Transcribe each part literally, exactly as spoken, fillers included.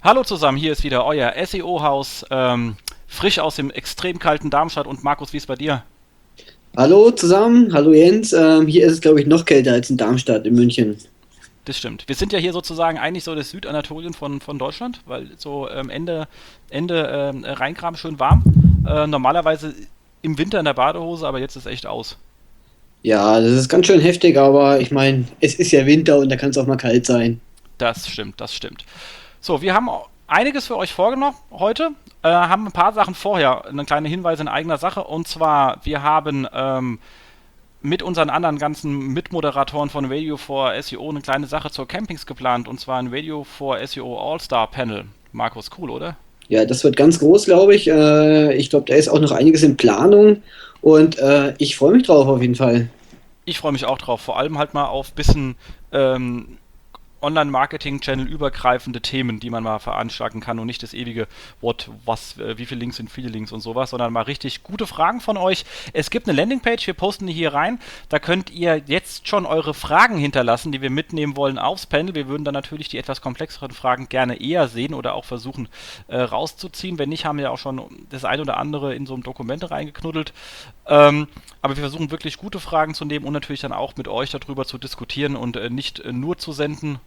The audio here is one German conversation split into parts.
Hallo zusammen, hier ist wieder euer S E O-Haus, ähm, frisch aus dem extrem kalten Darmstadt. Und Markus, wie ist bei dir? Hallo zusammen, hallo Jens. Ähm, hier ist es, glaube ich, noch kälter als in Darmstadt in München. Das stimmt. Wir sind ja hier sozusagen eigentlich so das Südanatolien von, von Deutschland, weil so ähm, Ende, Ende ähm, Rheingraben schön warm. Äh, normalerweise im Winter in der Badehose, aber jetzt ist echt aus. Ja, das ist ganz schön heftig, aber ich meine, es ist ja Winter und da kann es auch mal kalt sein. Das stimmt, das stimmt. So, wir haben einiges für euch vorgenommen heute, äh, haben ein paar Sachen vorher, eine kleine Hinweise in eigener Sache. Und zwar, wir haben ähm, mit unseren anderen ganzen Mitmoderatoren von Radio for S E O eine kleine Sache zur Campings geplant, und zwar ein Radio for S E O All-Star Panel. Markus, cool, oder? Ja, das wird ganz groß, glaube ich. Äh, ich glaube, da ist auch noch einiges in Planung und äh, ich freue mich drauf auf jeden Fall. Ich freue mich auch drauf, vor allem halt mal auf bisschen ähm, Online-Marketing-Channel übergreifende Themen, die man mal veranschlagen kann und nicht das ewige What, was, äh, wie viele Links sind viele Links und sowas, sondern mal richtig gute Fragen von euch. Es gibt eine Landingpage, wir posten die hier rein. Da könnt ihr jetzt schon eure Fragen hinterlassen, die wir mitnehmen wollen aufs Panel. Wir würden dann natürlich die etwas komplexeren Fragen gerne eher sehen oder auch versuchen äh, rauszuziehen. Wenn nicht, haben wir auch schon das ein oder andere in so einem Dokument reingeknuddelt. Ähm, aber wir versuchen wirklich gute Fragen zu nehmen und natürlich dann auch mit euch darüber zu diskutieren und äh, nicht äh, nur zu senden,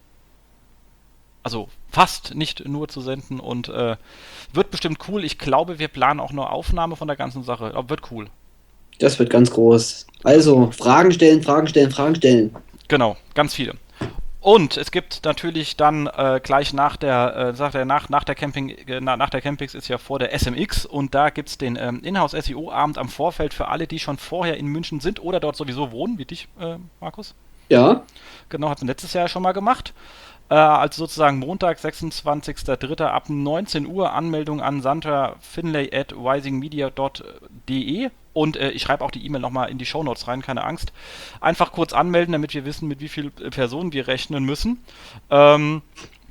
also fast nicht nur zu senden, und äh, wird bestimmt cool. Ich glaube, wir planen auch eine Aufnahme von der ganzen Sache. Aber wird cool. Das wird ganz groß. Also, Fragen stellen, Fragen stellen, Fragen stellen. Genau, ganz viele. Und es gibt natürlich dann äh, gleich nach der, äh, sagt er, nach, nach der Camping, äh, nach der Campings ist ja vor der S M X, und da gibt es den ähm, Inhouse S E O-Abend am Vorfeld für alle, die schon vorher in München sind oder dort sowieso wohnen, wie dich, äh, Markus. Ja, Genau, hat man letztes Jahr schon mal gemacht. Äh, also sozusagen Montag, sechsundzwanzigster dritter ab neunzehn Uhr, Anmeldung an Sandra Finlay at risingmedia punkt de, und äh, ich schreibe auch die E-Mail nochmal in die Shownotes rein, keine Angst. Einfach kurz anmelden, damit wir wissen, mit wie vielen Personen wir rechnen müssen. Ähm,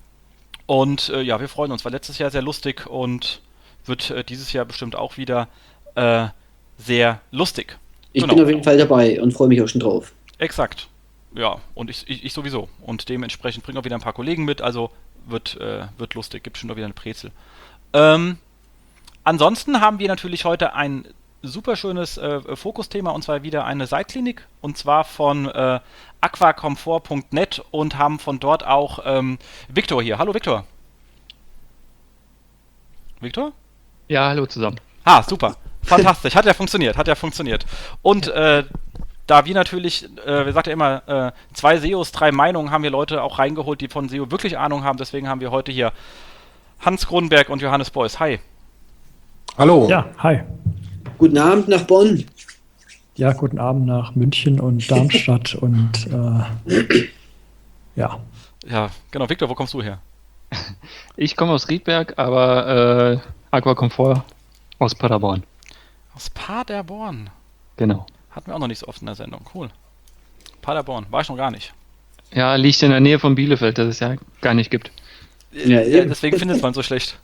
und äh, ja, wir freuen uns, war letztes Jahr sehr lustig und wird äh, dieses Jahr bestimmt auch wieder äh, sehr lustig. ich bin Genau, auf jeden Fall dabei und freue mich auch schon drauf. exakt. Ja, und ich, ich, ich sowieso. Und dementsprechend bringen wir wieder ein paar Kollegen mit, also wird, äh, wird lustig, gibt schon wieder eine Brezel. Ähm, Ansonsten haben wir natürlich heute ein super schönes äh, Fokusthema, und zwar wieder eine Seitklinik, und zwar von äh, aquacomfort punkt net, und haben von dort auch ähm, Viktor hier. Hallo Viktor. Viktor? Ja, hallo zusammen. Ah, super. Fantastisch. Hat ja funktioniert, hat ja funktioniert. Und äh, da wir natürlich, äh, wir sagt ja immer, äh, zwei S E Os, drei Meinungen, haben wir Leute auch reingeholt, die von S E O wirklich Ahnung haben. Deswegen haben wir heute hier Hans Kronenberg und Johannes Beuys. Hi. Hallo. Ja, hi. Guten Abend nach Bonn. Ja, guten Abend nach München und Darmstadt und äh, ja. Ja, genau. Viktor, wo kommst du her? Ich komme aus Riedberg, aber äh, Aquacomfort aus Paderborn. Aus Paderborn. Genau. Hatten wir auch noch nicht so oft in der Sendung. Cool. Paderborn. War ich noch gar nicht. Ja, liegt in der Nähe von Bielefeld, das es ja gar nicht gibt. Ja, Ja, eben. deswegen findet man so schlecht.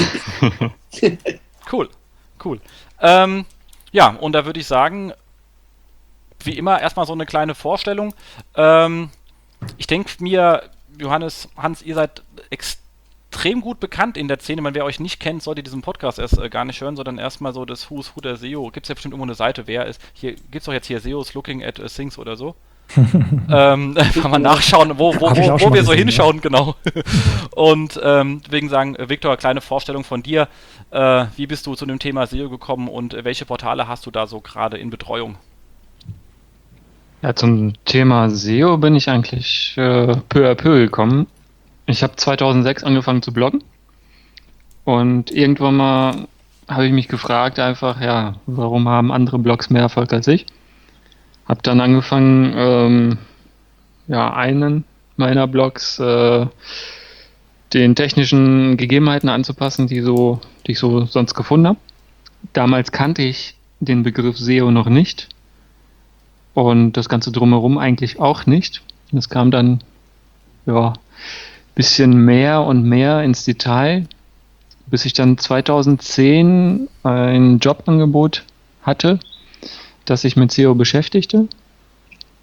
Cool. Cool. Ähm, ja, und da würde ich sagen, wie immer, erstmal so eine kleine Vorstellung. Ähm, ich denke mir, Johannes, Hans, ihr seid extrem gut bekannt in der Szene. Wenn wer euch nicht kennt, solltet diesen Podcast erst äh, gar nicht hören, sondern erstmal so das Who's Who der S E O. Gibt es ja bestimmt irgendwo eine Seite, wer ist. Hier gibt es doch jetzt hier S E Os looking at uh, things oder so. ähm, kann man nachschauen, wo, wo, Hab ich wo, auch wo schon wir mal so gesehen, hinschauen, genau. Und ähm, deswegen sagen, äh, Viktor, kleine Vorstellung von dir. Äh, wie bist du zu dem Thema S E O gekommen und äh, welche Portale hast du da so gerade in Betreuung? Ja, zum Thema S E O bin ich eigentlich äh, peu à peu gekommen. Ich habe zweitausendsechs angefangen zu bloggen und irgendwann mal habe ich mich gefragt einfach, ja, warum haben andere Blogs mehr Erfolg als ich? Habe dann angefangen, ähm, ja, einen meiner Blogs äh, den technischen Gegebenheiten anzupassen, die so, die ich so sonst gefunden habe. Damals kannte ich den Begriff S E O noch nicht und das Ganze drumherum eigentlich auch nicht. Es kam dann, ja, bisschen mehr und mehr ins Detail, bis ich dann zweitausendzehn ein Jobangebot hatte, das sich mit S E O beschäftigte.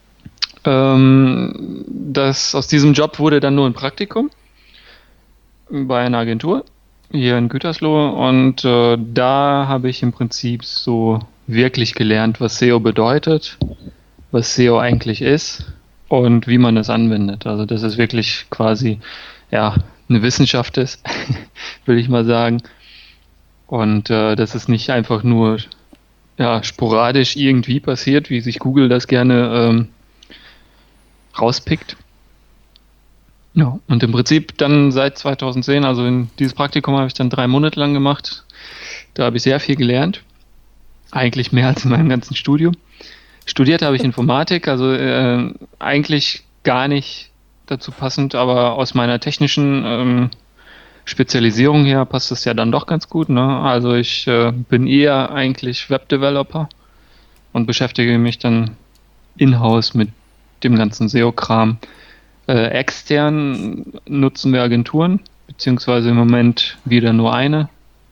Ähm, das, aus diesem Job wurde dann nur ein Praktikum, bei einer Agentur hier in Gütersloh und äh, da habe ich im Prinzip so wirklich gelernt, was S E O bedeutet, was S E O eigentlich ist und wie man es anwendet. Also dass es wirklich quasi ja eine Wissenschaft ist, will ich mal sagen. Und äh, dass es nicht einfach nur ja, sporadisch irgendwie passiert, wie sich Google das gerne ähm, rauspickt. Ja, und im Prinzip dann seit zweitausendzehn, also in dieses Praktikum habe ich dann drei Monate lang gemacht. Da habe ich sehr viel gelernt. Eigentlich mehr als in meinem ganzen Studium. Studiert habe ich Informatik, also äh, eigentlich gar nicht dazu passend, aber aus meiner technischen ähm, Spezialisierung her passt es ja dann doch ganz gut. Ne? Also ich äh, bin eher eigentlich Webdeveloper und beschäftige mich dann in-house mit dem ganzen S E O-Kram. Äh, extern nutzen wir Agenturen, beziehungsweise im Moment wieder nur eine.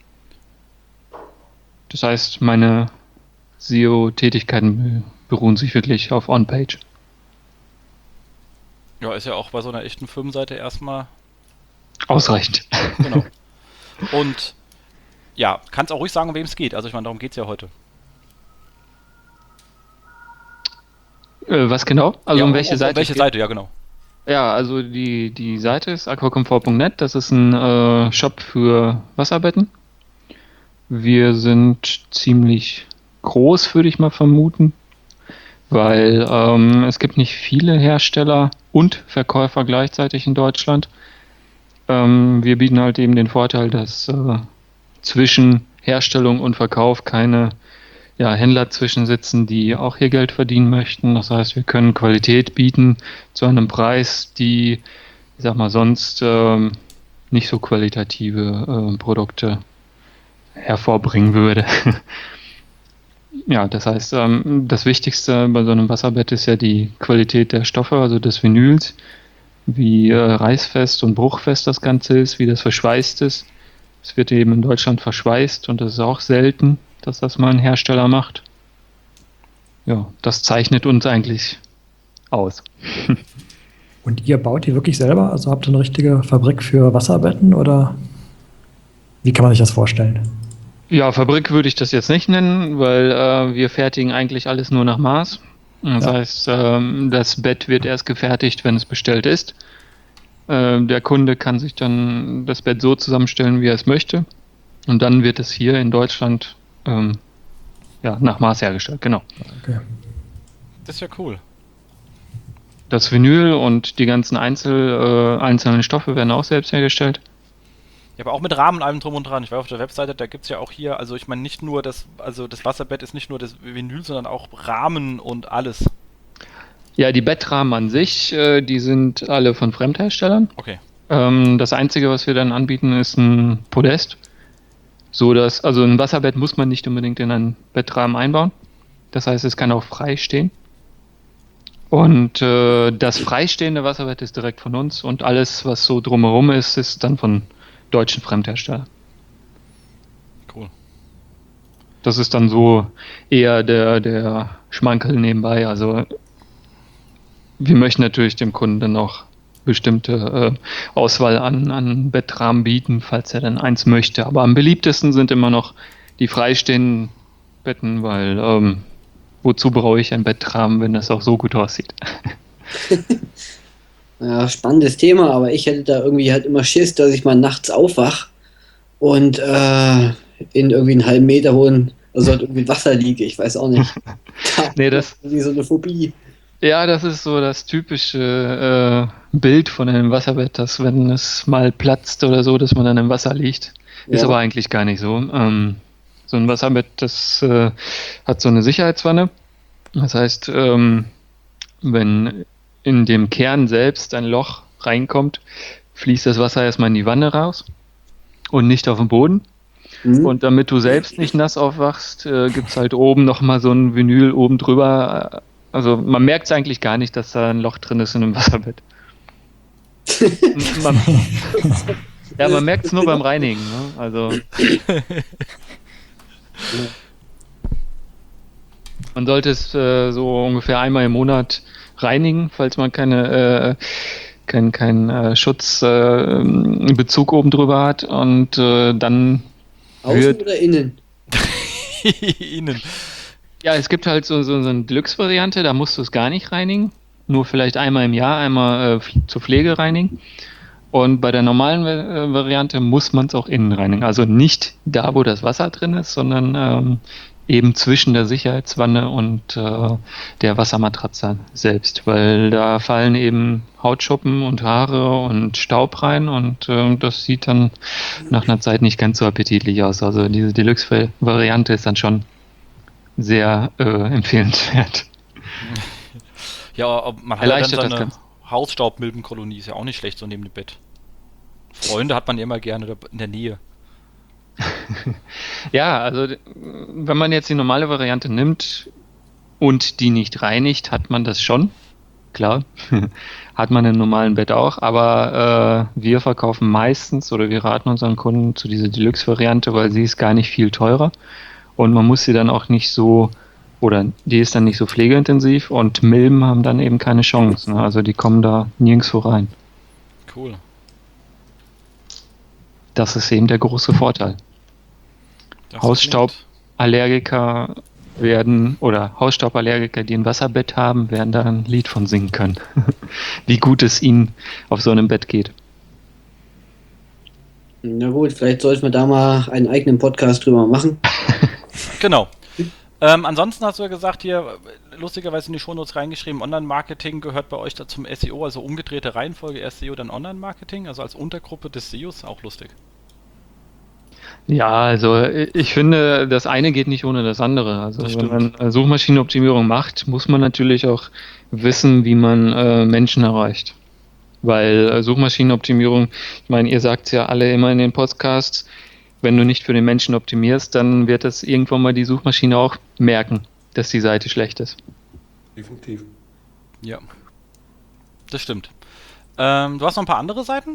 Das heißt, meine S E O-Tätigkeiten beruhen sich wirklich auf On-Page. Ja, ist ja auch bei so einer echten Firmenseite erstmal ausreichend. Genau. Und ja, kannst auch ruhig sagen, um wem es geht. Also ich meine, darum geht es ja heute. Äh, was genau? Also ja, um welche um, um, Seite? Um welche Seite, ja genau. Ja, also die, die Seite ist aquacomfort punkt net. Das ist ein äh, Shop für Wasserbetten. Wir sind ziemlich groß, würde ich mal vermuten, weil ähm, es gibt nicht viele Hersteller und Verkäufer gleichzeitig in Deutschland. Ähm, wir bieten halt eben den Vorteil, dass äh, zwischen Herstellung und Verkauf keine ja, Händler zwischensitzen, die auch hier Geld verdienen möchten. Das heißt, wir können Qualität bieten zu einem Preis, die, ich sag mal, sonst ähm, nicht so qualitative äh, Produkte hervorbringen würde. Ja, das heißt, ähm, das Wichtigste bei so einem Wasserbett ist ja die Qualität der Stoffe, also des Vinyls, wie äh, reißfest und bruchfest das Ganze ist, wie das verschweißt ist. Es wird eben in Deutschland verschweißt und das ist auch selten, dass das mal ein Hersteller macht. Ja, das zeichnet uns eigentlich aus. Und ihr baut die wirklich selber? Also habt ihr eine richtige Fabrik für Wasserbetten oder wie kann man sich das vorstellen? Ja, Fabrik würde ich das jetzt nicht nennen, weil äh, wir fertigen eigentlich alles nur nach Maß. Das ja. heißt, ähm, das Bett wird erst gefertigt, wenn es bestellt ist. Äh, der Kunde kann sich dann das Bett so zusammenstellen, wie er es möchte. Und dann wird es hier in Deutschland ähm, ja, nach Maß hergestellt, genau. Okay. Das ist ja cool. Das Vinyl und die ganzen Einzel, äh, einzelnen Stoffe werden auch selbst hergestellt. Ja, aber auch mit Rahmen allem drum und dran. Ich war auf der Webseite, da gibt es ja auch hier, also ich meine nicht nur das, also das Wasserbett ist nicht nur das Vinyl, sondern auch Rahmen und alles. Ja, die Bettrahmen an sich, äh, die sind alle von Fremdherstellern. Okay. Ähm, das Einzige, was wir dann anbieten, ist ein Podest. So dass, also ein Wasserbett muss man nicht unbedingt in einen Bettrahmen einbauen. Das heißt, es kann auch frei stehen. Und äh, das freistehende Wasserbett ist direkt von uns und alles, was so drumherum ist, ist dann von deutschen Fremdhersteller. Cool. Das ist dann so eher der, der Schmankerl nebenbei. Also wir möchten natürlich dem Kunden dann auch bestimmte äh, Auswahl an, an Bettrahmen bieten, falls er dann eins möchte. Aber am beliebtesten sind immer noch die freistehenden Betten, weil ähm, wozu brauche ich ein Bettrahmen, wenn das auch so gut aussieht? Ja, spannendes Thema, aber ich hätte da irgendwie halt immer Schiss, dass ich mal nachts aufwach und äh, in irgendwie einen halben Meter hohen, also halt irgendwie Wasser liege, ich weiß auch nicht. Nee, das wie so eine Phobie. Ja, das ist so das typische äh, Bild von einem Wasserbett, dass wenn es mal platzt oder so, dass man dann im Wasser liegt. Ja. Ist aber eigentlich gar nicht so. Ähm, so ein Wasserbett, das äh, hat so eine Sicherheitswanne. Das heißt, ähm, wenn in dem Kern selbst ein Loch reinkommt, fließt das Wasser erstmal in die Wanne raus und nicht auf den Boden. Mhm. Und damit du selbst nicht nass aufwachst, äh, gibt es halt oben nochmal so ein Vinyl oben drüber. Also man merkt es eigentlich gar nicht, dass da ein Loch drin ist in einem Wasserbett. man, ja, man merkt es nur beim Reinigen. Ne? Also man sollte es äh, so ungefähr einmal im Monat reinigen, falls man keine, äh, kein, kein äh, Schutzbezug äh, oben drüber hat und äh, dann Außen wird, oder innen? Innen. ja, es gibt halt so, so, so eine Deluxe-Variante, da musst du es gar nicht reinigen, nur vielleicht einmal im Jahr, einmal äh, zur Pflege reinigen. Und bei der normalen äh, Variante muss man es auch innen reinigen. Also nicht da, wo das Wasser drin ist, sondern ähm, eben zwischen der Sicherheitswanne und äh, der Wassermatratze selbst. Weil da fallen eben Hautschuppen und Haare und Staub rein und äh, das sieht dann nach einer Zeit nicht ganz so appetitlich aus. Also diese Deluxe-Variante ist dann schon sehr äh, empfehlenswert. Ja, aber man hat ja dann Erleichtert so das eine Ganze. Hausstaubmilbenkolonie, ist ja auch nicht schlecht, so neben dem Bett. Freunde hat man ja immer gerne in der Nähe. Ja, also d- wenn man jetzt die normale Variante nimmt und die nicht reinigt, hat man das schon. Klar, hat man im normalen Bett auch, aber äh, wir verkaufen meistens oder wir raten unseren Kunden zu dieser Deluxe-Variante, weil sie ist gar nicht viel teurer und man muss sie dann auch nicht so, oder die ist dann nicht so pflegeintensiv und Milben haben dann eben keine Chance. Ne? Also die kommen da nirgendwo rein. Cool. Das ist eben der große Vorteil. Das Hausstaub. klingt- Allergiker werden oder Hausstauballergiker, die ein Wasserbett haben, werden da ein Lied von singen können. Wie gut es ihnen auf so einem Bett geht. Na gut, vielleicht sollten wir da mal einen eigenen Podcast drüber machen. Genau. Ähm, ansonsten hast du ja gesagt, hier äh, lustigerweise in die Shownotes reingeschrieben, Online-Marketing gehört bei euch da zum S E O, also umgedrehte Reihenfolge, erst S E O, dann Online-Marketing, also als Untergruppe des S E Os, auch lustig. Ja, also ich finde, das eine geht nicht ohne das andere. Also Das wenn stimmt. man Suchmaschinenoptimierung macht, muss man natürlich auch wissen, wie man äh, Menschen erreicht. Weil äh, Suchmaschinenoptimierung, ich meine, ihr sagt es ja alle immer in den Podcasts, wenn du nicht für den Menschen optimierst, dann wird das irgendwann mal die Suchmaschine auch merken, dass die Seite schlecht ist. Definitiv. Ja. Das stimmt. Ähm, du hast noch ein paar andere Seiten?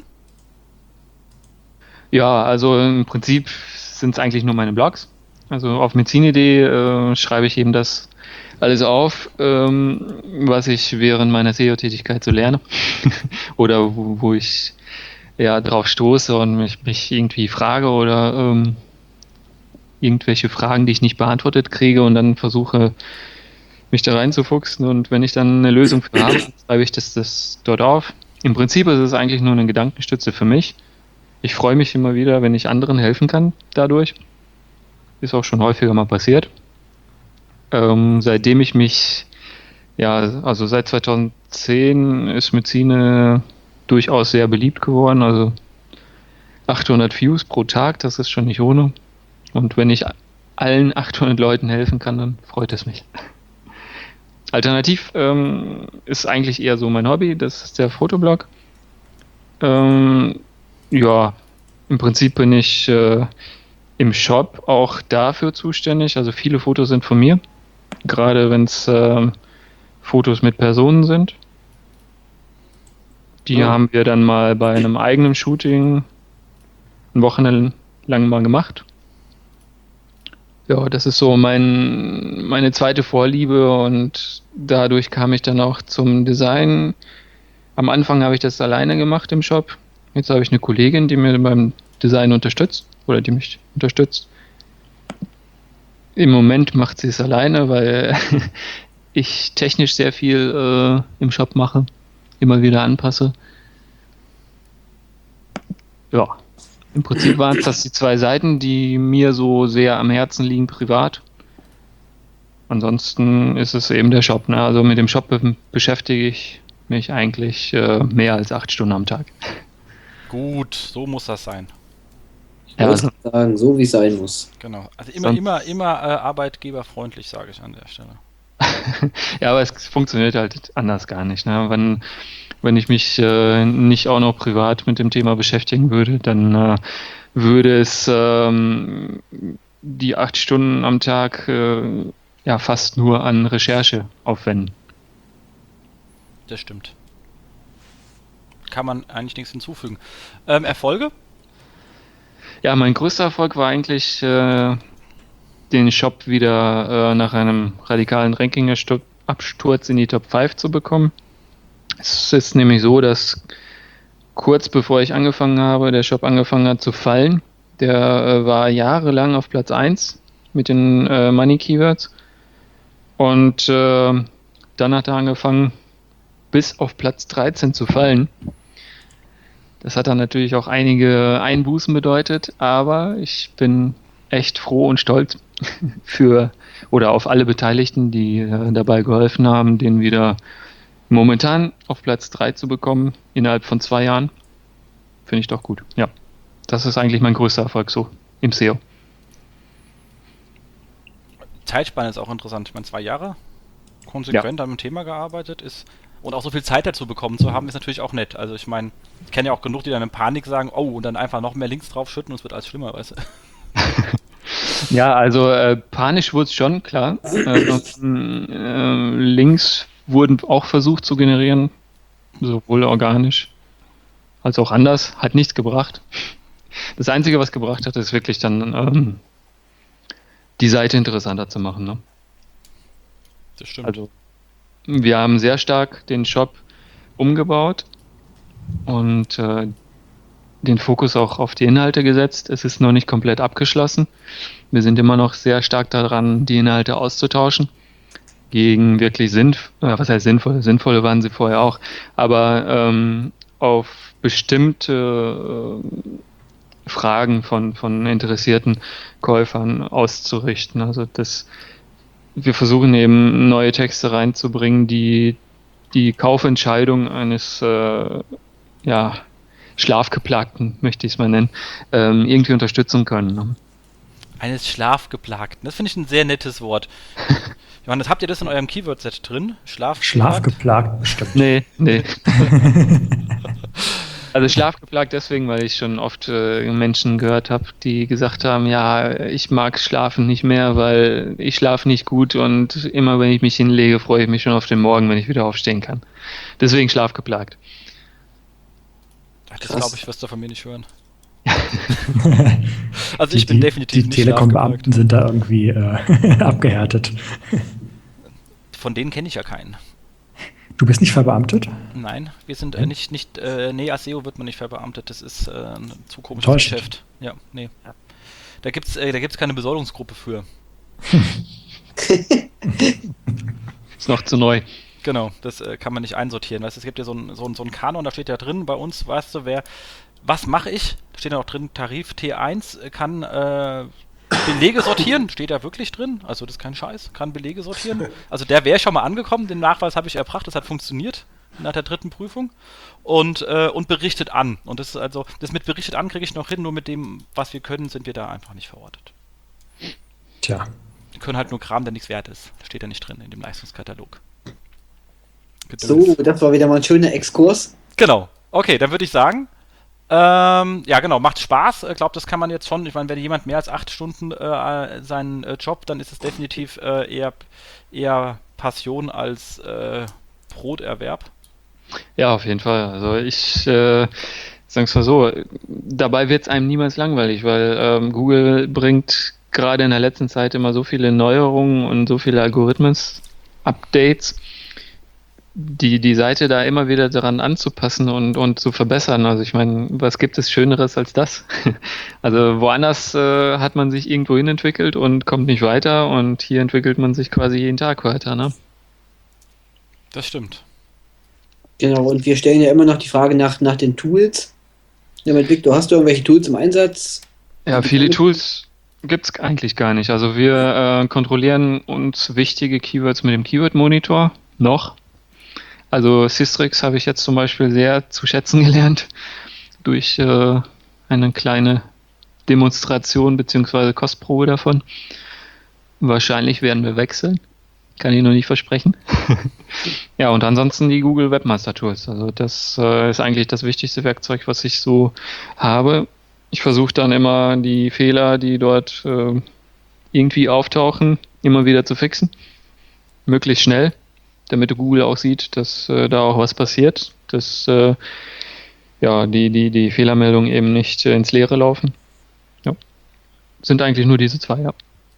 Ja, also im Prinzip sind es eigentlich nur meine Blogs. Also auf medizin.de äh, schreibe ich eben das alles auf, ähm, was ich während meiner S E O-Tätigkeit so lerne. Oder wo, wo ich ja drauf stoße und mich, mich irgendwie frage oder ähm, irgendwelche Fragen, die ich nicht beantwortet kriege und dann versuche, mich da reinzufuchsen. Und wenn ich dann eine Lösung für habe, schreibe ich das, das dort auf. Im Prinzip ist es eigentlich nur eine Gedankenstütze für mich. Ich freue mich immer wieder, wenn ich anderen helfen kann dadurch. Ist auch schon häufiger mal passiert. Ähm, seitdem ich mich, ja, also seit zweitausendzehn ist Medizin durchaus sehr beliebt geworden. Also achthundert Views pro Tag, das ist schon nicht ohne. Und wenn ich allen achthundert Leuten helfen kann, dann freut es mich. Alternativ ähm, ist eigentlich eher so mein Hobby, das ist der Fotoblog. Ähm, ja, im Prinzip bin ich äh, im Shop auch dafür zuständig. Also viele Fotos sind von mir, gerade wenn es äh, Fotos mit Personen sind. Die Ja. haben wir dann mal bei einem eigenen Shooting ein Wochenende lang mal gemacht. Ja, das ist so mein, meine zweite Vorliebe und dadurch kam ich dann auch zum Design. Am Anfang habe ich das alleine gemacht im Shop. Jetzt habe ich eine Kollegin, die mir beim Design unterstützt oder die mich unterstützt. Im Moment macht sie es alleine, weil ich technisch sehr viel äh, im Shop mache, immer wieder anpasse. Ja, im Prinzip waren es das die zwei Seiten, die mir so sehr am Herzen liegen privat. Ansonsten ist es eben der Shop. Ne? Also mit dem Shop be- beschäftige ich mich eigentlich äh, mehr als acht Stunden am Tag. Gut, so muss das sein. Ich Ja, wollte also, sagen, so wie es sein muss. Genau. Also immer, Sonst- immer, immer äh, arbeitgeberfreundlich, sage ich an der Stelle. ja, aber es funktioniert halt anders gar nicht. Ne? Wenn, wenn ich mich äh, nicht auch noch privat mit dem Thema beschäftigen würde, dann äh, würde es ähm, die acht Stunden am Tag äh, ja fast nur an Recherche aufwenden. Das stimmt. Kann man eigentlich nichts hinzufügen. Ähm, Erfolge? Ja, mein größter Erfolg war eigentlich, äh, den Shop wieder äh, nach einem radikalen Ranking-Absturz in die Top fünf zu bekommen. Es ist nämlich so, dass kurz bevor ich angefangen habe, der Shop angefangen hat zu fallen. Der äh, war jahrelang auf Platz eins mit den äh, Money Keywords. Und äh, dann hat er angefangen, bis auf Platz dreizehn zu fallen. Das hat dann natürlich auch einige Einbußen bedeutet, aber ich bin echt froh und stolz für oder auf alle Beteiligten, die äh, dabei geholfen haben, den wieder momentan auf Platz drei zu bekommen, innerhalb von zwei Jahren. Finde ich doch gut. Ja, das ist eigentlich mein größter Erfolg so im S E O. Zeitspanne ist auch interessant. Ich meine, zwei Jahre konsequent ja. an dem Thema gearbeitet ist und auch so viel Zeit dazu bekommen zu haben, ist natürlich auch nett. Also ich meine, ich kenne ja auch genug, die dann in Panik sagen, oh, und dann einfach noch mehr Links draufschütten und es wird alles schlimmer, weißt du. Ja, also äh, panisch wurde es schon, klar. Äh, äh, Links wurden auch versucht zu generieren, sowohl organisch als auch anders. Hat nichts gebracht. Das Einzige, was gebracht hat, ist wirklich dann ähm, die Seite interessanter zu machen. Ne? Das stimmt. Also wir haben sehr stark den Shop umgebaut und äh, den Fokus auch auf die Inhalte gesetzt. Es ist noch nicht komplett abgeschlossen. Wir sind immer noch sehr stark daran, die Inhalte auszutauschen gegen wirklich sinnvoll, äh, was heißt sinnvoll? Sinnvolle waren sie vorher auch, aber ähm, auf bestimmte äh, Fragen von, von interessierten Käufern auszurichten. Also das, wir versuchen eben neue Texte reinzubringen, die die Kaufentscheidung eines äh, ja, Schlafgeplagten, möchte ich es mal nennen, ähm, irgendwie unterstützen können. Ne? Eines Schlafgeplagten. Das finde ich ein sehr nettes Wort. Johannes, habt ihr das in eurem Keyword-Set drin? Schlafgeplagt? Schlafgeplagt, bestimmt. Nee, nee. Also schlafgeplagt deswegen, weil ich schon oft äh, Menschen gehört habe, die gesagt haben, ja, ich mag Schlafen nicht mehr, weil ich schlafe nicht gut und immer wenn ich mich hinlege, freue ich mich schon auf den Morgen, wenn ich wieder aufstehen kann. Deswegen schlafgeplagt. Das glaube ich, wirst du von mir nicht hören. Also ich die, bin definitiv die nicht Telekom-Beamten sind da irgendwie äh, abgehärtet. Von denen kenne ich ja keinen. Du bist nicht verbeamtet? Nein, wir sind äh, nicht, nicht äh, nee, als S E O wird man nicht verbeamtet, das ist äh, ein zu komisches Täuscht. Geschäft. Ja, nee. Da gibt's, äh, da gibt's keine Besoldungsgruppe für. Ist noch zu neu. Genau, das äh, kann man nicht einsortieren. Weißt, es gibt ja so einen so ein, so ein Kanon, da steht ja drin, bei uns, weißt du, wer, was mache ich? Da steht ja auch drin, Tarif T eins kann äh, Belege sortieren, steht da wirklich drin, also das ist kein Scheiß, kann Belege sortieren. Also der wäre schon mal angekommen, den Nachweis habe ich erbracht, das hat funktioniert nach der dritten Prüfung und, äh, und berichtet an. Und das ist also, das mit berichtet an kriege ich noch hin, nur mit dem, was wir können, sind wir da einfach nicht verortet. Tja. Wir können halt nur Kram, der nichts wert ist. Das steht ja nicht drin in dem Leistungskatalog. So, das war wieder mal ein schöner Exkurs. Genau. Okay, dann würde ich sagen, ähm, ja genau, macht Spaß. Ich glaube, das kann man jetzt schon, ich meine, wenn jemand mehr als acht Stunden äh, seinen äh, Job, dann ist es definitiv äh, eher, eher Passion als äh, Broterwerb. Ja, auf jeden Fall. Also ich äh, sag's mal so, dabei wird es einem niemals langweilig, weil ähm, Google bringt gerade in der letzten Zeit immer so viele Neuerungen und so viele Algorithmus-Updates, die die Seite da immer wieder daran anzupassen und, und zu verbessern. Also ich meine, was gibt es Schöneres als das? Also woanders äh, hat man sich irgendwo hin entwickelt und kommt nicht weiter und hier entwickelt man sich quasi jeden Tag weiter, ne? Das stimmt. Genau, und wir stellen ja immer noch die Frage nach, nach den Tools. Ja, mit Victor, hast du irgendwelche Tools im Einsatz? Ja, viele Tools gibt es eigentlich gar nicht. Also wir äh, kontrollieren uns wichtige Keywords mit dem Keyword-Monitor noch. Also Systrix habe ich jetzt zum Beispiel sehr zu schätzen gelernt durch äh, eine kleine Demonstration bzw. Kostprobe davon. Wahrscheinlich werden wir wechseln. Kann ich noch nicht versprechen. Ja, und ansonsten die Google Webmaster Tools. Also das äh, ist eigentlich das wichtigste Werkzeug, was ich so habe. Ich versuche dann immer die Fehler, die dort äh, irgendwie auftauchen, immer wieder zu fixen. Möglichst schnell, damit Google auch sieht, dass äh, da auch was passiert, dass äh, ja, die, die, die Fehlermeldungen eben nicht äh, ins Leere laufen. Ja. Sind eigentlich nur diese zwei, ja.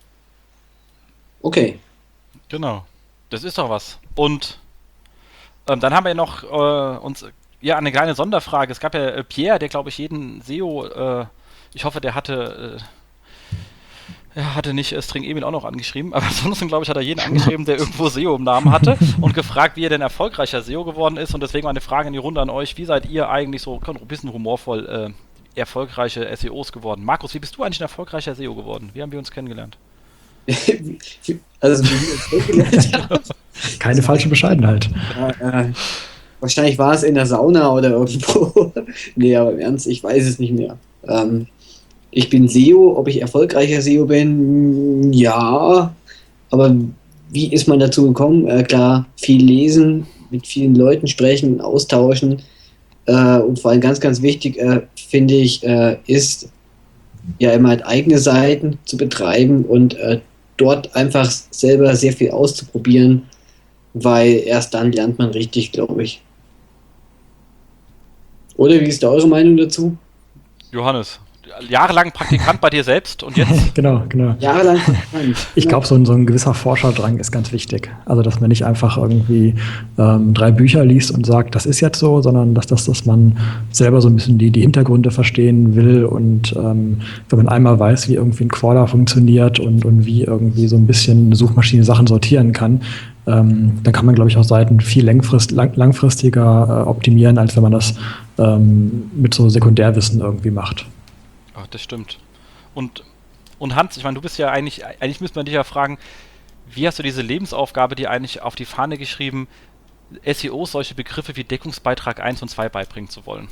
Okay. Genau. Das ist doch was. Und ähm, dann haben wir noch äh, uns Ja, eine kleine Sonderfrage. Es gab ja äh, Pierre, der glaube ich jeden S E O, äh, ich hoffe, der hatte, äh, er hatte nicht äh, String Emil auch noch angeschrieben, aber ansonsten glaube ich, hat er jeden angeschrieben, der irgendwo S E O im Namen hatte und gefragt, wie er denn erfolgreicher S E O geworden ist. Und deswegen meine Frage in die Runde an euch: Wie seid ihr eigentlich so ein bisschen humorvoll äh, erfolgreiche S E Os geworden? Markus, wie bist du eigentlich ein erfolgreicher S E O geworden? Wie haben wir uns kennengelernt? Also, wie wir uns kennengelernt haben. Keine falsche Bescheidenheit. Ja, äh, wahrscheinlich war es in der Sauna oder irgendwo. Nee, aber im Ernst, ich weiß es nicht mehr. Ähm, ich bin S E O, ob ich erfolgreicher S E O bin, ja. Aber wie ist man dazu gekommen? Äh, klar, viel lesen, mit vielen Leuten sprechen, austauschen. Äh, und vor allem ganz, ganz wichtig, äh, finde ich, äh, ist ja immer halt eigene Seiten zu betreiben und äh, dort einfach selber sehr viel auszuprobieren, weil erst dann lernt man richtig, glaube ich. Oder wie ist da eure Meinung dazu? Johannes, jahrelang Praktikant bei dir selbst und jetzt? Genau, genau. Jahrelang. Ich glaube, so ein, so ein gewisser Forscherdrang ist ganz wichtig. Also, dass man nicht einfach irgendwie ähm, drei Bücher liest und sagt, das ist jetzt so, sondern dass, das, dass man selber so ein bisschen die, die Hintergründe verstehen will. Und ähm, wenn man einmal weiß, wie irgendwie ein Crawler funktioniert und, und wie irgendwie so ein bisschen eine Suchmaschine Sachen sortieren kann, ähm, dann kann man, glaube ich, auch Seiten viel langfrist, lang, langfristiger äh, optimieren, als wenn man das ähm, mit so Sekundärwissen irgendwie macht. Ach, das stimmt. Und, und Hans, ich meine, du bist ja eigentlich, eigentlich müsste man dich ja fragen, wie hast du diese Lebensaufgabe dir eigentlich auf die Fahne geschrieben, S E Os solche Begriffe wie Deckungsbeitrag eins und zwei beibringen zu wollen?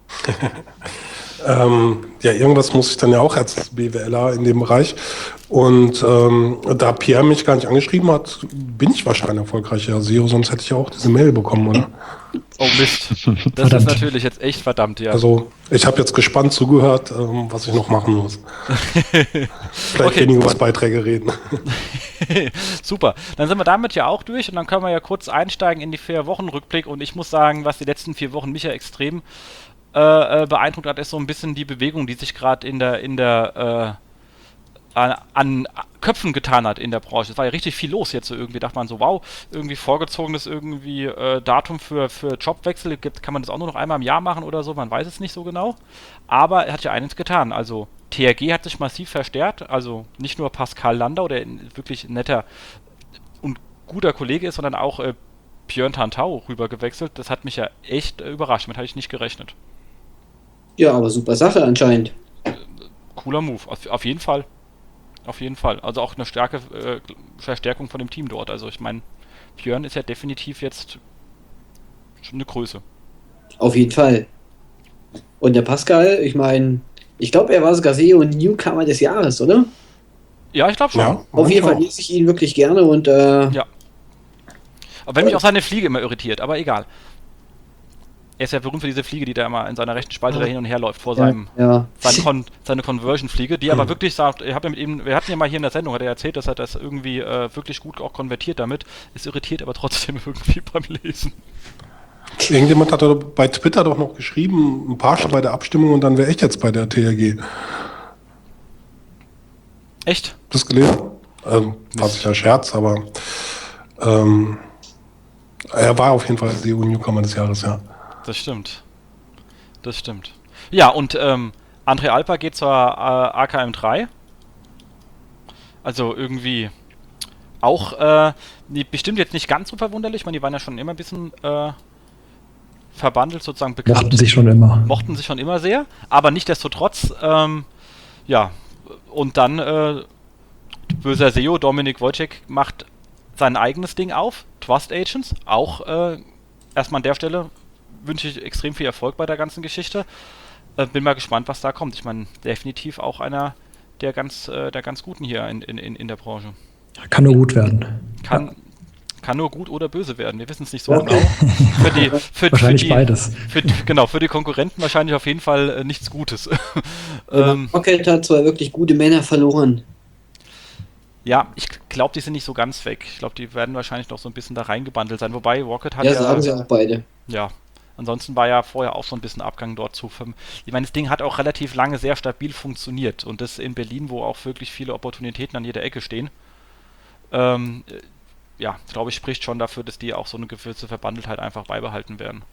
ähm, ja, irgendwas muss ich dann ja auch als BWLer in dem Bereich. Und ähm, da Pierre mich gar nicht angeschrieben hat, bin ich wahrscheinlich erfolgreicher S E O, sonst hätte ich ja auch diese Mail bekommen, oder? Oh Mist, das Verdammt. ist natürlich jetzt echt verdammt, ja. Also ich habe jetzt gespannt zugehört, ähm, was ich noch machen muss. Vielleicht Okay. weniger über Beiträge reden. Super, dann sind wir damit ja auch durch und dann können wir ja kurz einsteigen in die vier Wochen Rückblick und ich muss sagen, was die letzten vier Wochen mich ja extrem äh, beeindruckt hat, ist so ein bisschen die Bewegung, die sich gerade in der in der äh, an, an Köpfen getan hat in der Branche. Es war ja richtig viel los jetzt so irgendwie, dachte man so, wow, irgendwie vorgezogenes irgendwie äh, Datum für, für Jobwechsel, gibt, kann man das auch nur noch einmal im Jahr machen oder so, man weiß es nicht so genau, aber er hat ja eines getan, also T R G hat sich massiv verstärkt, also nicht nur Pascal Landau, der ein wirklich netter und guter Kollege ist, sondern auch äh, Björn Tantau rüber gewechselt, das hat mich ja echt äh, überrascht, damit hatte ich nicht gerechnet. Ja, aber super Sache anscheinend. Cooler Move, auf, auf jeden Fall. Auf jeden Fall. Also auch eine starke äh, Verstärkung von dem Team dort. Also ich meine, Björn ist ja definitiv jetzt schon eine Größe. Auf jeden Fall. Und der Pascal, ich meine, ich glaube, er war sogar S E O Newcomer des Jahres, oder? Ja, ich glaube schon. Ja, Auf jeden Fall auch. lese ich ihn wirklich gerne und äh, Ja. Aber wenn mich auch seine Fliege immer irritiert, aber egal. Er ist ja berühmt für diese Fliege, die da immer in seiner rechten Spalte da hin und her läuft vor ja, seinem ja. seine, Con seine Conversion-Fliege, die aber wirklich sagt, ich habe ja mit ihm, wir hatten ja mal hier in der Sendung, hat er erzählt, dass er das irgendwie äh, wirklich gut auch konvertiert damit. Es irritiert aber trotzdem irgendwie beim Lesen. Irgendjemand hat doch bei Twitter doch noch geschrieben, ein paar schon bei der Abstimmung und dann wäre ich jetzt bei der T R G. Echt? Das gelesen? Ähm, war sicher Scherz, aber ähm, er war auf jeden Fall S E O Newcomer des Jahres, ja. Das stimmt. Das stimmt. Ja, und ähm, André Alper geht zur äh, A K M drei. Also irgendwie auch äh, die, bestimmt jetzt nicht ganz so verwunderlich. Ich meine, die waren ja schon immer ein bisschen äh, verbandelt, sozusagen bekannt. Mochten sich schon immer. Mochten sich schon immer sehr, aber nichtsdestotrotz, ähm, ja, und dann äh, böser S E O Dominik Wojcik macht sein eigenes Ding auf, Trust Agents, auch äh, erstmal an der Stelle wünsche ich extrem viel Erfolg bei der ganzen Geschichte. Äh, bin mal gespannt, was da kommt. Ich meine, definitiv auch einer der ganz, äh, der ganz Guten hier in, in, in der Branche. Kann nur gut werden. Kann, Ja. kann nur gut oder böse werden. Wir wissen es nicht so Ja. genau. Für die, für, Wahrscheinlich für die, beides. Für, genau, für die Konkurrenten wahrscheinlich auf jeden Fall äh, nichts Gutes. ähm, Rocket hat zwei wirklich gute Männer verloren. ja, ich glaube, die sind nicht so ganz weg. Ich glaube, die werden wahrscheinlich noch so ein bisschen da reingebundelt sein. Wobei Rocket hat Ja, ja, sagen sie auch beide. ja, ansonsten war ja vorher auch so ein bisschen Abgang dort zu. fünf. Ich meine, das Ding hat auch relativ lange sehr stabil funktioniert. Und das in Berlin, wo auch wirklich viele Opportunitäten an jeder Ecke stehen. Ähm, ja, glaube ich, spricht schon dafür, dass die auch so eine gewisse Verbandeltheit einfach beibehalten werden.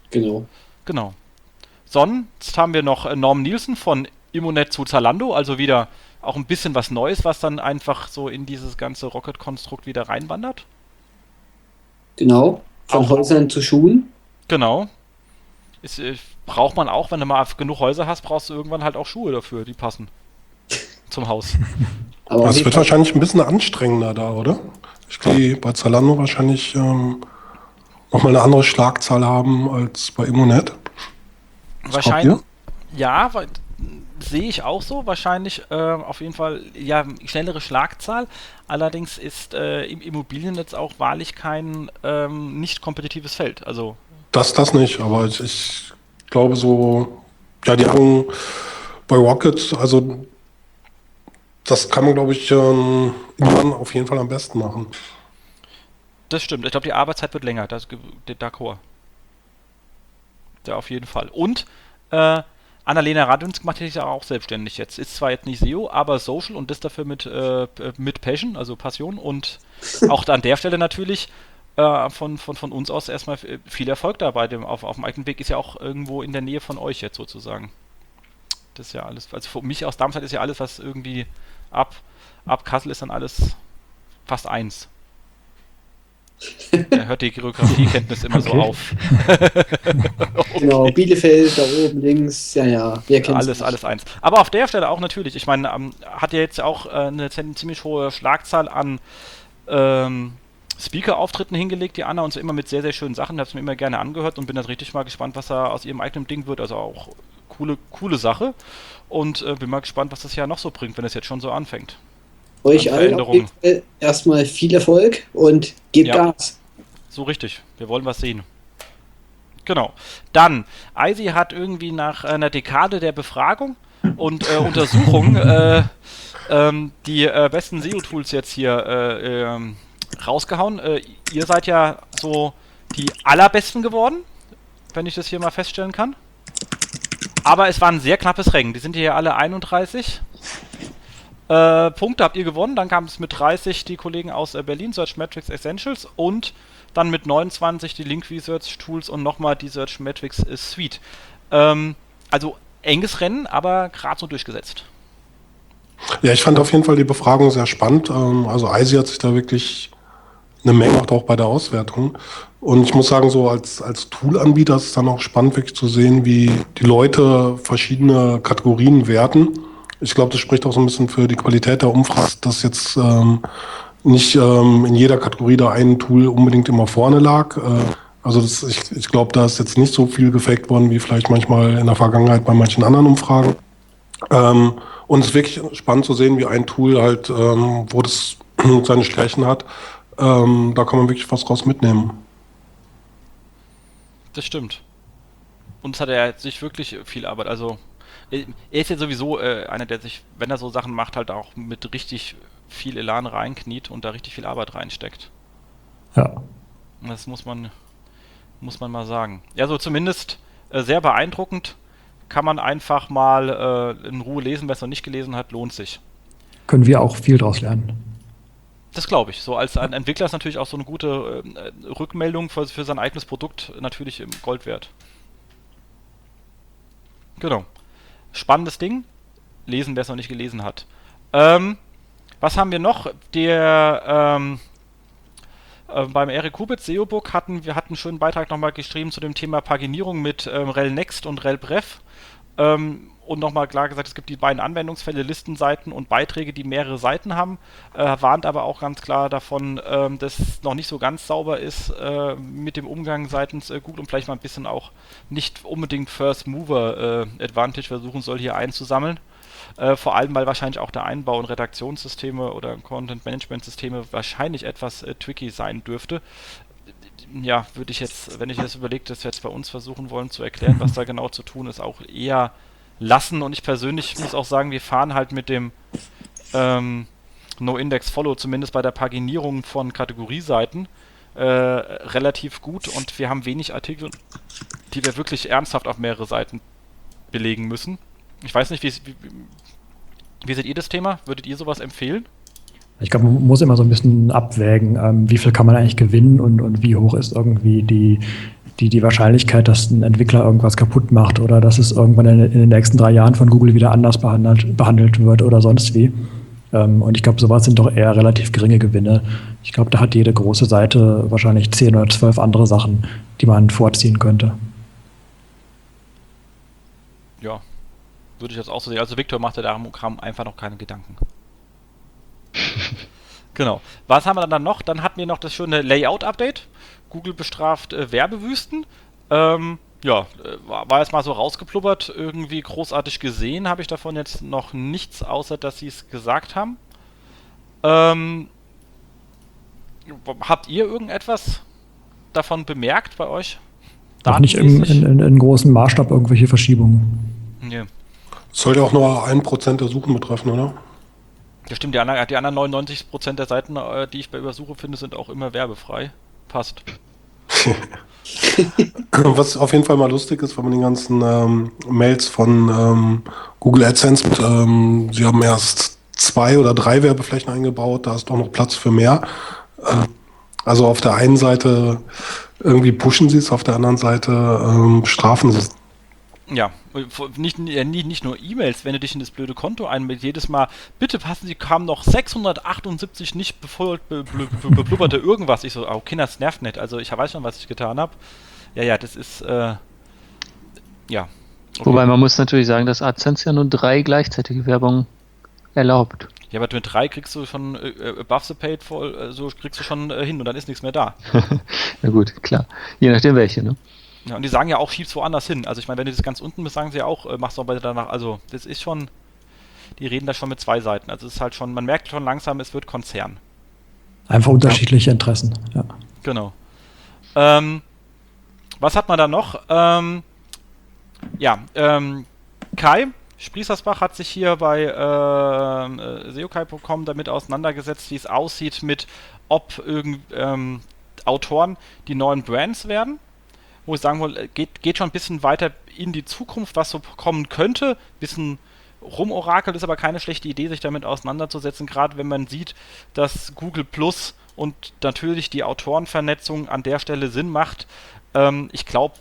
Genau. Genau. Sonst haben wir noch äh, Norm Nielsen von Immonet zu Zalando, also wieder auch ein bisschen was Neues, was dann einfach so in dieses ganze Rocket-Konstrukt wieder reinwandert. Genau. Von Auch- Häusern zu Schuhen. Genau. Ist, äh, braucht man auch, wenn du mal genug Häuser hast, brauchst du irgendwann halt auch Schuhe dafür, die passen zum Haus. Aber auf Das jeden wird Fall- wahrscheinlich ein bisschen anstrengender da, oder? Ich glaube, bei Zalando wahrscheinlich ähm, nochmal eine andere Schlagzahl haben als bei Immonet. Was Wahrscheinlich, glaubt ja, weil, sehe ich auch so. Wahrscheinlich äh, auf jeden Fall ja schnellere Schlagzahl. Allerdings ist äh, im Immobiliennetz auch wahrlich kein ähm, nicht kompetitives Feld. Also Das, das nicht, aber ich, ich glaube so, ja, die haben bei Rocket, also das kann man, glaube ich, ähm, irgendwann auf jeden Fall am besten machen. das stimmt. Ich glaube, die Arbeitszeit wird länger. Das d'accord. Ja, auf jeden Fall. Und äh, Annalena Radunsk macht sich ja auch selbstständig jetzt. Ist zwar jetzt nicht S E O, aber Social und das dafür mit, äh, mit Passion, also Passion. Und auch an der Stelle natürlich äh, von, von, von uns aus erstmal viel Erfolg da bei dem, auf, auf dem eigenen Weg. Ist ja auch irgendwo in der Nähe von euch jetzt sozusagen. Das ist ja alles, also für mich aus Darmstadt ist ja alles, was irgendwie ab, ab Kassel ist dann alles fast eins. Er hört die Geografiekenntnis immer so Okay. auf. Genau, Bielefeld, da oben links, ja, ja, wer kennt Alles, alles eins. Aber auf der Stelle auch natürlich, ich meine, ähm, hat ja jetzt auch äh, eine zi- ziemlich hohe Schlagzahl an ähm, Speaker-Auftritten hingelegt, die Anna, und so immer mit sehr, sehr schönen Sachen. Ich habe es mir immer gerne angehört und bin dann richtig mal gespannt, was da aus ihrem eigenen Ding wird. Also auch coole, coole Sache. Und äh, bin mal gespannt, was das Jahr noch so bringt, wenn es jetzt schon so anfängt. Euch an allen auf jeden Fall erstmal viel Erfolg und gebt Ja. Gas. So richtig. Wir wollen was sehen. Genau. Dann, Eisi hat irgendwie nach einer Dekade der Befragung und äh, Untersuchung äh, ähm, die äh, besten S E O-Tools jetzt hier äh, ähm, rausgehauen. Äh, ihr seid ja so die allerbesten geworden, wenn ich das hier mal feststellen kann. Aber es war ein sehr knappes Rennen. Die sind hier alle einunddreißig. Äh, Punkte habt ihr gewonnen, dann kam es mit dreißig die Kollegen aus äh, Berlin, Searchmetrics Essentials, und dann mit neunundzwanzig die Link Research Tools und nochmal die Searchmetrics äh, Suite. Ähm, also enges Rennen, aber gerade so durchgesetzt. Ja, ich fand auf jeden Fall die Befragung sehr spannend. Ähm, also Eisi hat sich da wirklich eine Menge gemacht, auch bei der Auswertung. Und ich muss sagen, so als, als Tool-Anbieter ist es dann auch spannend, wirklich zu sehen, wie die Leute verschiedene Kategorien werten. Ich glaube, das spricht auch so ein bisschen für die Qualität der Umfrage, dass jetzt ähm, nicht ähm, in jeder Kategorie da ein Tool unbedingt immer vorne lag. Äh, also das, ich, ich glaube, da ist jetzt nicht so viel gefaked worden, wie vielleicht manchmal in der Vergangenheit bei manchen anderen Umfragen. Ähm, und es ist wirklich spannend zu sehen, wie ein Tool halt, ähm, wo das seine Stärken hat. Ähm, da kann man wirklich was raus mitnehmen. Das stimmt. Und es hat ja jetzt nicht wirklich viel Arbeit. Also er er ist ja sowieso äh, einer, der sich, wenn er so Sachen macht, halt auch mit richtig viel Elan reinkniet und da richtig viel Arbeit reinsteckt. Ja. Das muss man, muss man mal sagen. Ja, so zumindest äh, sehr beeindruckend. Kann man einfach mal äh, in Ruhe lesen. Wer es noch nicht gelesen hat, lohnt sich. Können wir auch viel draus lernen. Das glaube ich. So als ein Entwickler ist natürlich auch so eine gute äh, Rückmeldung für, für sein eigenes Produkt natürlich im Gold wert. Genau. Spannendes Ding. Lesen, wer es noch nicht gelesen hat. Ähm, was haben wir noch? Der ähm, äh, beim Erik Kubitz S E O-Book hatten wir hatten einen schönen Beitrag nochmal geschrieben zu dem Thema Paginierung mit ähm, Rel Next und Rel Bref. Ähm, und nochmal klar gesagt, es gibt die beiden Anwendungsfälle, Listenseiten und Beiträge, die mehrere Seiten haben, äh, warnt aber auch ganz klar davon, ähm, dass es noch nicht so ganz sauber ist äh, mit dem Umgang seitens äh, Google und vielleicht mal ein bisschen auch nicht unbedingt First Mover äh, Advantage versuchen soll, hier einzusammeln. Äh, vor allem, weil wahrscheinlich auch der Einbau in Redaktionssysteme oder Content-Management-Systeme wahrscheinlich etwas äh, tricky sein dürfte. Ja, würde ich jetzt, wenn ich jetzt überlege, dass wir jetzt bei uns versuchen wollen zu erklären, was da genau zu tun ist, auch eher lassen. Und ich persönlich muss auch sagen, wir fahren halt mit dem ähm, No-Index-Follow, zumindest bei der Paginierung von Kategorieseiten, äh, relativ gut, und wir haben wenig Artikel, die wir wirklich ernsthaft auf mehrere Seiten belegen müssen. Ich weiß nicht, wie, wie, wie seht ihr das Thema? Würdet ihr sowas empfehlen? Ich glaube, man muss immer so ein bisschen abwägen, ähm, wie viel kann man eigentlich gewinnen und, und wie hoch ist irgendwie die, die, die Wahrscheinlichkeit, dass ein Entwickler irgendwas kaputt macht oder dass es irgendwann in, in den nächsten drei Jahren von Google wieder anders behandelt, behandelt wird oder sonst wie. Ähm, und ich glaube, sowas sind doch eher relativ geringe Gewinne. Ich glaube, da hat jede große Seite wahrscheinlich zehn oder zwölf andere Sachen, die man vorziehen könnte. Ja, würde ich jetzt auch so sehen. Also Victor macht ja darum einfach noch keine Gedanken. Genau. Was haben wir dann noch? Dann hatten wir noch das schöne Layout-Update. Google bestraft äh, Werbewüsten. Ähm, ja, äh, war, war jetzt mal so rausgeplubbert. Irgendwie großartig gesehen habe ich davon jetzt noch nichts, außer dass sie es gesagt haben. Ähm, habt ihr irgendetwas davon bemerkt bei euch? Auch nicht in, in, in, in großem Maßstab irgendwelche Verschiebungen. Nee. Soll ja auch nur ein Prozent der Suchen betreffen, oder? Ja, stimmt, die anderen, die anderen neunundneunzig Prozent der Seiten, die ich bei Übersuche finde, sind auch immer werbefrei. Passt. Was auf jeden Fall mal lustig ist, wenn man die ganzen ähm, Mails von ähm, Google AdSense mit, ähm, sie haben erst zwei oder drei Werbeflächen eingebaut, da ist doch noch Platz für mehr. Äh, also auf der einen Seite irgendwie pushen sie es, auf der anderen Seite ähm, strafen sie es. Ja, nicht, nicht, nicht nur E-Mails, wenn du dich in das blöde Konto einmeldest, jedes Mal, bitte passen Sie, kamen noch sechshundertachtundsiebzig nicht beblubberte irgendwas. Ich so, okay, das nervt nicht, also ich weiß schon, was ich getan habe. Ja, ja, das ist, äh, ja. Okay. Wobei man muss natürlich sagen, dass AdSense ja nur drei gleichzeitige Werbungen erlaubt. Ja, aber mit drei kriegst du schon äh, above the paid voll, äh, so kriegst du schon äh, hin und dann ist nichts mehr da. Na gut, klar. Je nachdem welche, ne? Ja, und die sagen ja auch, schieb's woanders hin. Also ich meine, wenn du das ganz unten bist, sagen sie ja auch, äh, mach's doch weiter danach. Also das ist schon, die reden da schon mit zwei Seiten. Also es ist halt schon, man merkt schon langsam, es wird Konzern. Einfach unterschiedliche Interessen, ja. Genau. Ähm, was hat man da noch? Ähm, ja, ähm, Kai Sprießersbach hat sich hier bei äh, seokai punkt com damit auseinandergesetzt, wie es aussieht mit, ob irgend, ähm, Autoren die neuen Brands werden. Wo ich sagen wollte, geht, geht schon ein bisschen weiter in die Zukunft, was so kommen könnte. Ein bisschen rumorakelt, ist aber keine schlechte Idee, sich damit auseinanderzusetzen, gerade wenn man sieht, dass Google Plus und natürlich die Autorenvernetzung an der Stelle Sinn macht. Ähm, ich glaube,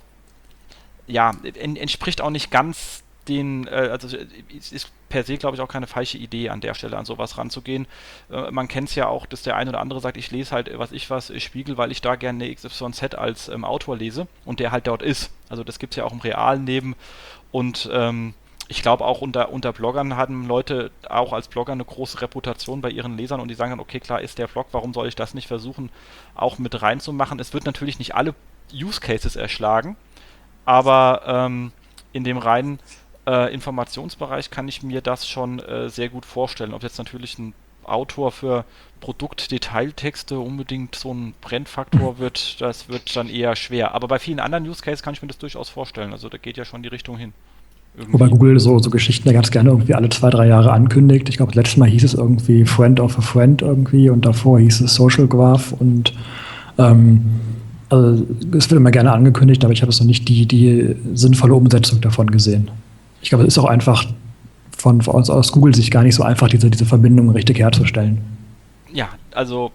ja, en, entspricht auch nicht ganz den, äh, also es ist per se, glaube ich, auch keine falsche Idee, an der Stelle an sowas ranzugehen. Äh, man kennt es ja auch, dass der eine oder andere sagt, ich lese halt, was ich was, Spiegel, weil ich da gerne eine X Y Z als ähm, Autor lese und der halt dort ist. Also das gibt es ja auch im realen Leben und ähm, ich glaube auch unter, unter Bloggern haben Leute auch als Blogger eine große Reputation bei ihren Lesern und die sagen dann, okay, klar ist der Blog, warum soll ich das nicht versuchen, auch mit reinzumachen? Es wird natürlich nicht alle Use Cases erschlagen, aber ähm, in dem reinen äh, Informationsbereich kann ich mir das schon äh, sehr gut vorstellen. Ob jetzt natürlich ein Autor für Produktdetailtexte unbedingt so ein Brennfaktor wird, das wird dann eher schwer. Aber bei vielen anderen Use Cases kann ich mir das durchaus vorstellen. Also da geht ja schon die Richtung hin. Irgendwie. Wobei Google so, so Geschichten ja ganz gerne irgendwie alle zwei, drei Jahre ankündigt. Ich glaube, letztes Mal hieß es irgendwie Friend of a Friend irgendwie und davor hieß es Social Graph und ähm, also es wird immer gerne angekündigt, aber ich habe es noch nicht die, die sinnvolle Umsetzung davon gesehen. Ich glaube, es ist auch einfach von, von aus, aus Google-Sicht gar nicht so einfach, diese, diese Verbindung richtig herzustellen. Ja, also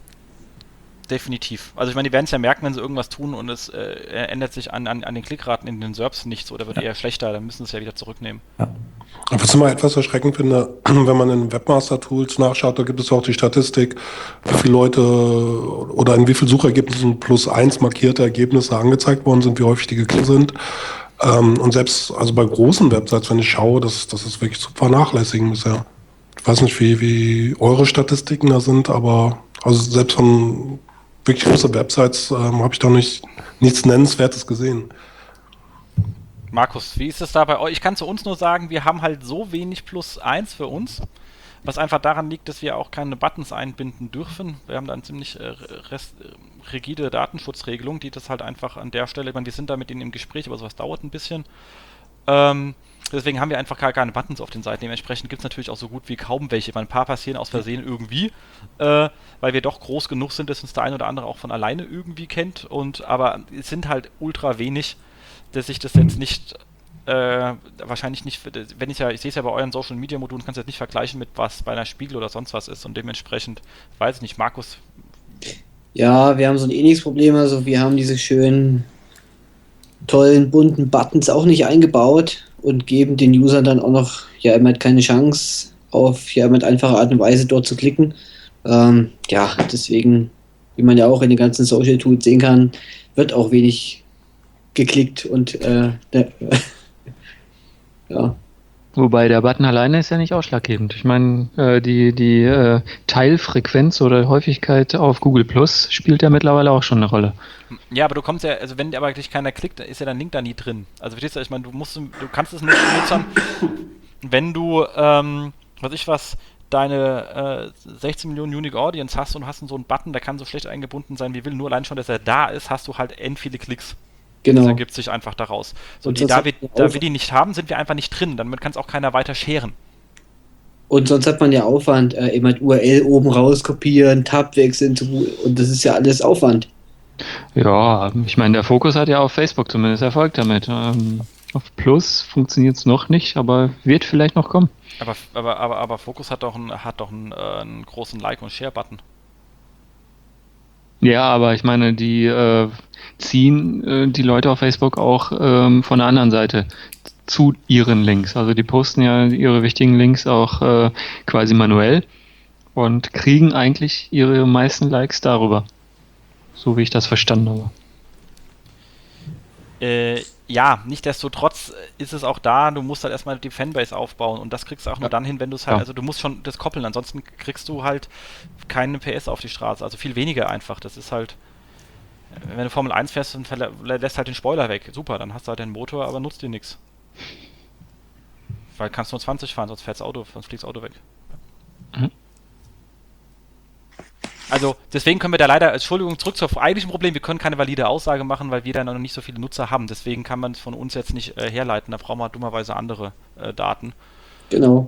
definitiv. Also ich meine, die werden es ja merken, wenn sie irgendwas tun und es äh, ändert sich an, an, an den Klickraten in den S E R Ps nichts oder wird ja. eher schlechter, dann müssen sie es ja wieder zurücknehmen. Ja. Was ich immer etwas erschreckend finde, wenn man in Webmaster-Tools nachschaut, da gibt es auch die Statistik, wie viele Leute oder in wie vielen Suchergebnissen plus eins markierte Ergebnisse angezeigt worden sind, wie häufig die geklickt sind. Und selbst also bei großen Websites, wenn ich schaue, das, das ist wirklich zu vernachlässigen bisher. Ich weiß nicht, wie, wie eure Statistiken da sind, aber also selbst von wirklich großen Websites ähm, habe ich da nicht, nichts Nennenswertes gesehen. Markus, wie ist es da bei euch? Ich kann zu uns nur sagen, wir haben halt so wenig plus eins für uns, was einfach daran liegt, dass wir auch keine Buttons einbinden dürfen. Wir haben da eine ziemlich äh, rest, äh, rigide Datenschutzregelung, die das halt einfach an der Stelle, ich meine, wir sind da mit denen im Gespräch, aber sowas dauert ein bisschen. Ähm, deswegen haben wir einfach gar keine Buttons auf den Seiten. Dementsprechend gibt es natürlich auch so gut wie kaum welche. Meine, ein paar passieren aus Versehen irgendwie, äh, weil wir doch groß genug sind, dass uns der ein oder andere auch von alleine irgendwie kennt. Und aber es sind halt ultra wenig, dass ich das jetzt nicht äh, wahrscheinlich nicht, wenn ich ja, ich sehe es ja bei euren Social Media Modulen, kannst du jetzt nicht vergleichen mit was bei einer Spiegel oder sonst was ist und dementsprechend, weiß ich nicht, Markus. Ja, wir haben so ein ähnliches Problem, also wir haben diese schönen tollen bunten Buttons auch nicht eingebaut und geben den Usern dann auch noch ja immer keine Chance, auf ja mit einfacher Art und Weise dort zu klicken. Ähm, ja, deswegen, wie man ja auch in den ganzen Social Tools sehen kann, wird auch wenig geklickt und äh, der, ja. Wobei der Button alleine ist ja nicht ausschlaggebend. Ich meine, äh, die, die äh, Teilfrequenz oder Häufigkeit auf Google Plus spielt ja mittlerweile auch schon eine Rolle. Ja, aber du kommst ja, also wenn aber dich keiner klickt, ist ja dein Link da nie drin. Also verstehst du, ich meine, du musst, du kannst es nicht benutzen, wenn du, ähm, was ich was, deine äh, sechzehn Millionen Unique Audience hast und hast so einen Button, der kann so schlecht eingebunden sein wie will, nur allein schon, dass er da ist, hast du halt end viele Klicks. Genau. Das ergibt sich einfach daraus. So, Und die, da, wir, sonst hat man da auch- wir die nicht haben, sind wir einfach nicht drin. Damit kann es auch keiner weiter scheren. Und sonst hat man ja Aufwand, äh, immer die U R L oben rauskopieren, Tab wechseln zu, und das ist ja alles Aufwand. Ja, ich meine, der Fokus hat ja auf Facebook zumindest Erfolg damit. Ähm, auf Plus funktioniert es noch nicht, aber wird vielleicht noch kommen. Aber, aber, aber, aber Focus hat doch einen, hat doch einen, äh, einen großen Like- und Share-Button. Ja, aber ich meine, die äh, ziehen äh, die Leute auf Facebook auch ähm, von der anderen Seite zu ihren Links. Also die posten ja ihre wichtigen Links auch äh, quasi manuell und kriegen eigentlich ihre meisten Likes darüber. So wie ich das verstanden habe. Äh, ja, nichtsdestotrotz ist es auch da, du musst halt erstmal die Fanbase aufbauen und das kriegst du auch nur Ja. dann hin, wenn du es halt, Ja. also du musst schon das koppeln, ansonsten kriegst du halt keine P S auf die Straße, also viel weniger einfach. Das ist halt, wenn du Formel eins fährst und verlä- lässt halt den Spoiler weg, super, dann hast du halt den Motor, aber nutzt dir nichts. Weil kannst nur zwanzig fahren, sonst fährt's Auto, sonst fliegt's Auto weg. Mhm. Also deswegen können wir da leider, Entschuldigung, zurück zum eigentlichen Problem, wir können keine valide Aussage machen, weil wir da noch nicht so viele Nutzer haben. Deswegen kann man es von uns jetzt nicht äh, herleiten, da brauchen wir dummerweise andere äh, Daten. Genau.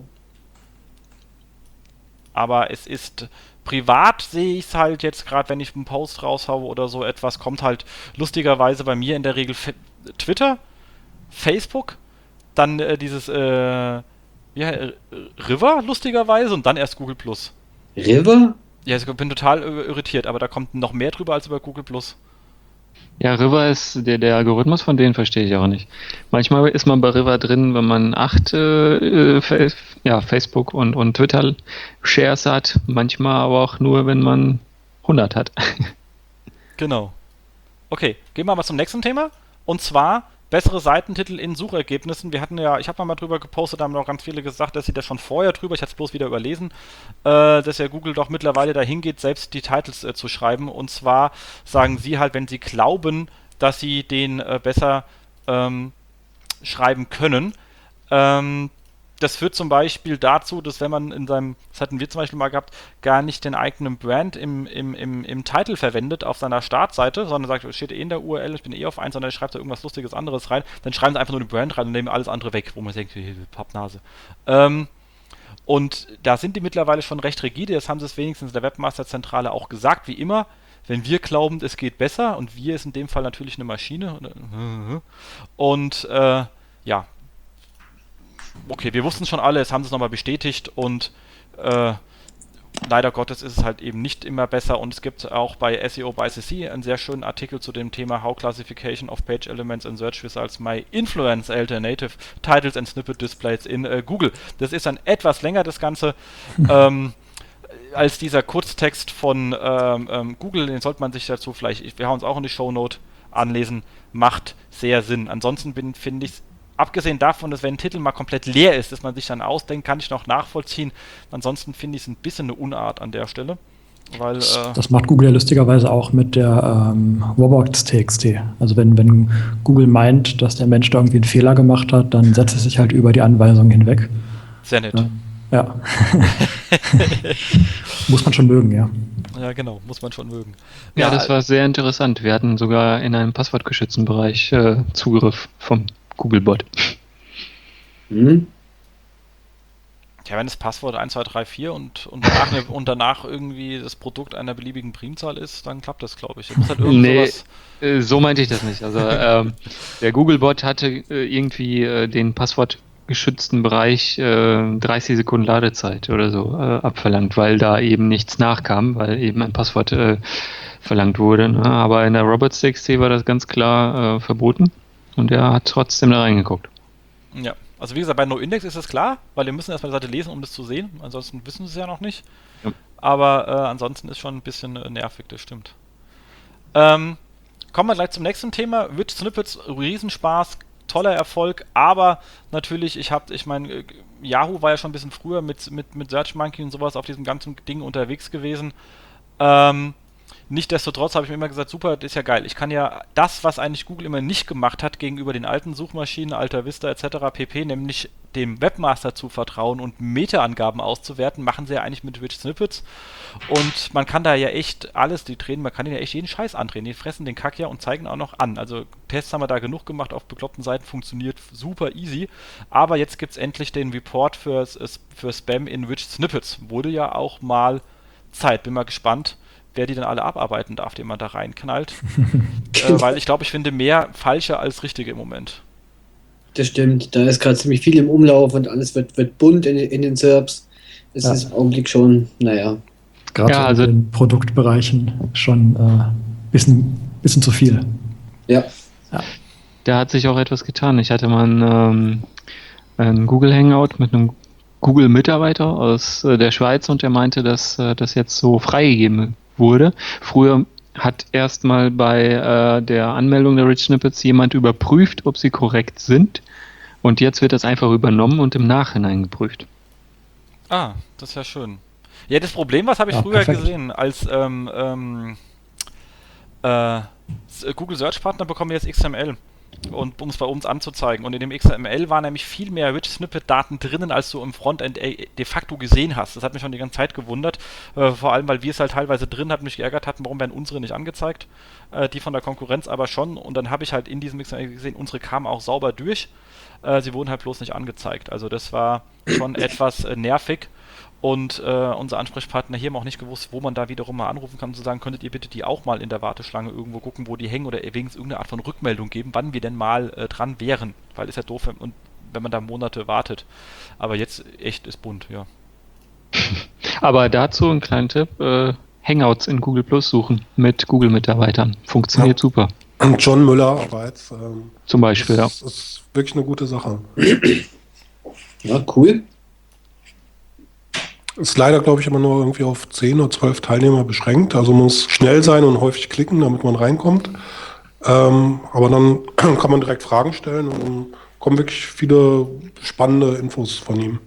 Aber es ist privat, sehe ich es halt jetzt gerade, wenn ich einen Post raushaue oder so etwas, kommt halt lustigerweise bei mir in der Regel Fe- Twitter, Facebook, dann äh, dieses äh, ja, äh, River lustigerweise und dann erst Google Plus. River? Ja, ich bin total äh, irritiert, aber da kommt noch mehr drüber als über Google Plus. Ja, River ist, der, der Algorithmus von denen verstehe ich auch nicht. Manchmal ist man bei River drin, wenn man acht äh, Fa- ja, Facebook und, und Twitter Shares hat, manchmal aber auch nur, wenn man hundert hat. Genau. Okay, gehen wir mal zum nächsten Thema. Und zwar bessere Seitentitel in Suchergebnissen. Wir hatten ja, ich habe mal drüber gepostet, da haben auch ganz viele gesagt, dass sie das schon vorher drüber, ich hatte es bloß wieder überlesen, äh, dass ja Google doch mittlerweile dahin geht, selbst die Titles äh, zu schreiben. Und zwar sagen sie halt, wenn sie glauben, dass sie den äh, besser ähm, schreiben können. Ähm, das führt zum Beispiel dazu, dass wenn man in seinem, das hatten wir zum Beispiel mal gehabt, gar nicht den eigenen Brand im, im, im, im Title verwendet auf seiner Startseite, sondern sagt, es steht eh in der U R L, ich bin eh auf eins, sondern schreibt da irgendwas Lustiges anderes rein, dann schreiben sie einfach nur den Brand rein und nehmen alles andere weg, wo man denkt, hey, Pappnase. Ähm, und da sind die mittlerweile schon recht rigide, das haben sie es wenigstens in der Webmaster-Zentrale auch gesagt, wie immer, wenn wir glauben, es geht besser, und wir ist in dem Fall natürlich eine Maschine, und äh, ja, okay, wir wussten es schon alle, jetzt haben sie es nochmal bestätigt und äh, leider Gottes ist es halt eben nicht immer besser, und es gibt auch bei S E O by C C einen sehr schönen Artikel zu dem Thema How Classification of Page Elements in Search Results may influence alternative titles and snippet displays in äh, Google. Das ist dann etwas länger, das Ganze, ähm, als dieser Kurztext von ähm, ähm, Google, den sollte man sich dazu vielleicht, wir haben uns auch in die Shownote anlesen, macht sehr Sinn. Ansonsten finde ich es, abgesehen davon, dass wenn ein Titel mal komplett leer ist, dass man sich dann ausdenkt, kann ich noch nachvollziehen. Ansonsten finde ich es ein bisschen eine Unart an der Stelle. Weil, Das, äh, das macht Google ja lustigerweise auch mit der ähm, Robots.txt. Also wenn, wenn Google meint, dass der Mensch da irgendwie einen Fehler gemacht hat, dann setzt es sich halt über die Anweisung hinweg. sehr nett. Ja. Ja. Muss man schon mögen, ja. Ja, genau, muss man schon mögen. Ja, das war sehr interessant. Wir hatten sogar in einem passwortgeschützten Bereich äh, Zugriff vom Googlebot. Hm? Ja, wenn das Passwort eins zwei drei vier und, und, danach, eine, und danach irgendwie das Produkt einer beliebigen Primzahl ist, dann klappt das, glaube ich. Das muss halt irgend Nee, sowas. äh, so meinte ich das nicht. Also ähm, der Googlebot hatte äh, irgendwie äh, den passwortgeschützten Bereich äh, dreißig Sekunden Ladezeit oder so äh, abverlangt, weil da eben nichts nachkam, weil eben ein Passwort äh, verlangt wurde. Ne? Aber in der Robots.txt war das ganz klar äh, verboten. und er hat trotzdem da reingeguckt. Ja, also wie gesagt, bei NoIndex ist es klar, weil wir müssen erstmal die Seite lesen, um das zu sehen. Ansonsten wissen sie es ja noch nicht. Ja. Aber äh, ansonsten ist schon ein bisschen äh, nervig, das stimmt. Ähm, kommen wir gleich zum nächsten Thema. Rich Snippets, Riesenspaß, toller Erfolg, aber natürlich, ich habe, ich meine, Yahoo war ja schon ein bisschen früher mit, mit, mit SearchMonkey und sowas auf diesem ganzen Ding unterwegs gewesen. Ähm, Nichtsdestotrotz habe ich mir immer gesagt, super, das ist ja geil. Ich kann ja das, was eigentlich Google immer nicht gemacht hat gegenüber den alten Suchmaschinen, Alta Vista et cetera pp., nämlich dem Webmaster zu vertrauen und Meta-Angaben auszuwerten, machen sie ja eigentlich mit Rich Snippets. Und man kann da ja echt alles, die drehen, man kann denen ja echt jeden Scheiß andrehen. Die fressen den Kack ja und zeigen auch noch an. Also Tests haben wir da genug gemacht auf bekloppten Seiten, funktioniert super easy. Aber jetzt gibt es endlich den Report für, für Spam in Rich Snippets. Wurde ja auch mal Zeit. Bin mal gespannt, wer die dann alle abarbeiten darf, den man da reinknallt. äh, weil ich glaube, ich finde mehr falsche als richtige im Moment. Das stimmt, da ist gerade ziemlich viel im Umlauf und alles wird, wird bunt in, in den Serbs. Es Ja. ist im Augenblick schon, naja. Gerade Ja, so also- in den Produktbereichen schon ein äh, bisschen, bisschen zu viel. Ja, Da hat sich auch etwas getan. Ich hatte mal ein, ähm, ein Google Hangout mit einem Google-Mitarbeiter aus äh, der Schweiz und der meinte, dass äh, das jetzt so freigegeben wurde. Früher hat erstmal bei äh, der Anmeldung der Rich Snippets jemand überprüft, ob sie korrekt sind, und jetzt wird das einfach übernommen und im Nachhinein geprüft. Ah, das ist ja schön. Ja, das Problem, was habe ich Ja, früher perfekt. gesehen, als ähm, ähm, äh, Google Search Partner bekommen jetzt X M L, und um es bei uns anzuzeigen. Und in dem X M L waren nämlich viel mehr Rich Snippet-Daten drinnen, als du im Frontend äh, de facto gesehen hast. Das hat mich schon die ganze Zeit gewundert. Äh, vor allem, weil wir es halt teilweise drin hatten, mich geärgert hatten, warum werden unsere nicht angezeigt. Äh, die von der Konkurrenz aber schon. Und dann habe ich halt in diesem X M L gesehen, unsere kamen auch sauber durch. Äh, sie wurden halt bloß nicht angezeigt. Also das war schon etwas äh, nervig. Und äh, unser Ansprechpartner hier haben auch nicht gewusst, wo man da wiederum mal anrufen kann, zu sagen, könntet ihr bitte die auch mal in der Warteschlange irgendwo gucken, wo die hängen, oder wenigstens irgendeine Art von Rückmeldung geben, wann wir denn mal äh, dran wären. Weil ist ja doof, wenn, und wenn man da Monate wartet. Aber jetzt echt ist bunt, ja. Aber dazu ein kleiner Tipp, äh, Hangouts in Google Plus suchen mit Google-Mitarbeitern. Funktioniert Ja. super. Und John Müller bereits. Ähm, Zum Beispiel, ja. das ist wirklich eine gute Sache. ja, cool. Ist leider, glaube ich, immer nur irgendwie auf zehn oder zwölf Teilnehmer beschränkt. Also muss schnell sein und häufig klicken, damit man reinkommt. Ähm, aber dann kann man direkt Fragen stellen und dann kommen wirklich viele spannende Infos von ihm.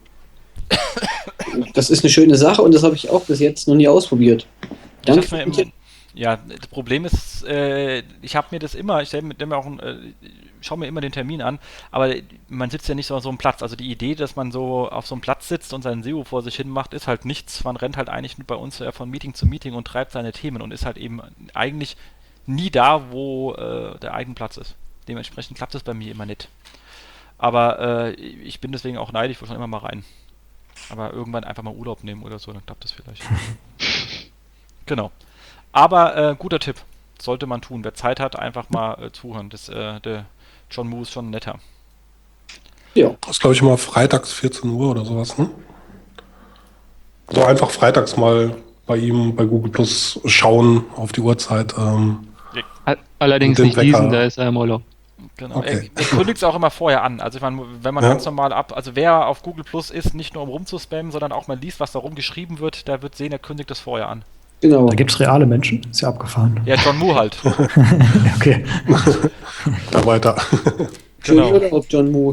Das ist eine schöne Sache und das habe ich auch bis jetzt noch nie ausprobiert. Ich Danke. hab's mir für den im, ja, das Problem ist, äh, ich habe mir das immer, ich stelle mir, mir auch ein, äh, schaue mir immer den Termin an, aber man sitzt ja nicht so auf so einem Platz. Also die Idee, dass man so auf so einem Platz sitzt und seinen S E O vor sich hin macht, ist halt nichts. Man rennt halt eigentlich bei uns ja von Meeting zu Meeting und treibt seine Themen und ist halt eben eigentlich nie da, wo äh, der eigene Platz ist. Dementsprechend klappt es bei mir immer nicht. Aber äh, ich bin deswegen auch neidisch, ich will schon immer mal rein. Aber irgendwann einfach mal Urlaub nehmen oder so, dann klappt das vielleicht. Genau. Aber äh, guter Tipp. Sollte man tun. Wer Zeit hat, einfach mal äh, zuhören. Das, äh, der John Moo ist schon netter. Ja, Das ist, glaube ich, immer freitags vierzehn Uhr oder sowas, ne? So einfach freitags mal bei ihm, bei Google Plus schauen auf die Uhrzeit. Ähm, All- Allerdings Und den nicht diesen, Wecker. da ist er im Urlaub. Genau. Okay. Er, er kündigt es auch immer vorher an. Also ich meine, wenn man Ja. ganz normal ab, also wer auf Google Plus ist, nicht nur um rumzuspammen, sondern auch mal liest, was da rumgeschrieben wird, der wird sehen, er kündigt das vorher an. genau. Da gibt es reale Menschen, ist ja abgefahren. Ja, John Moo halt. Okay. da weiter. Schönen genau. Urlaub, John Moo.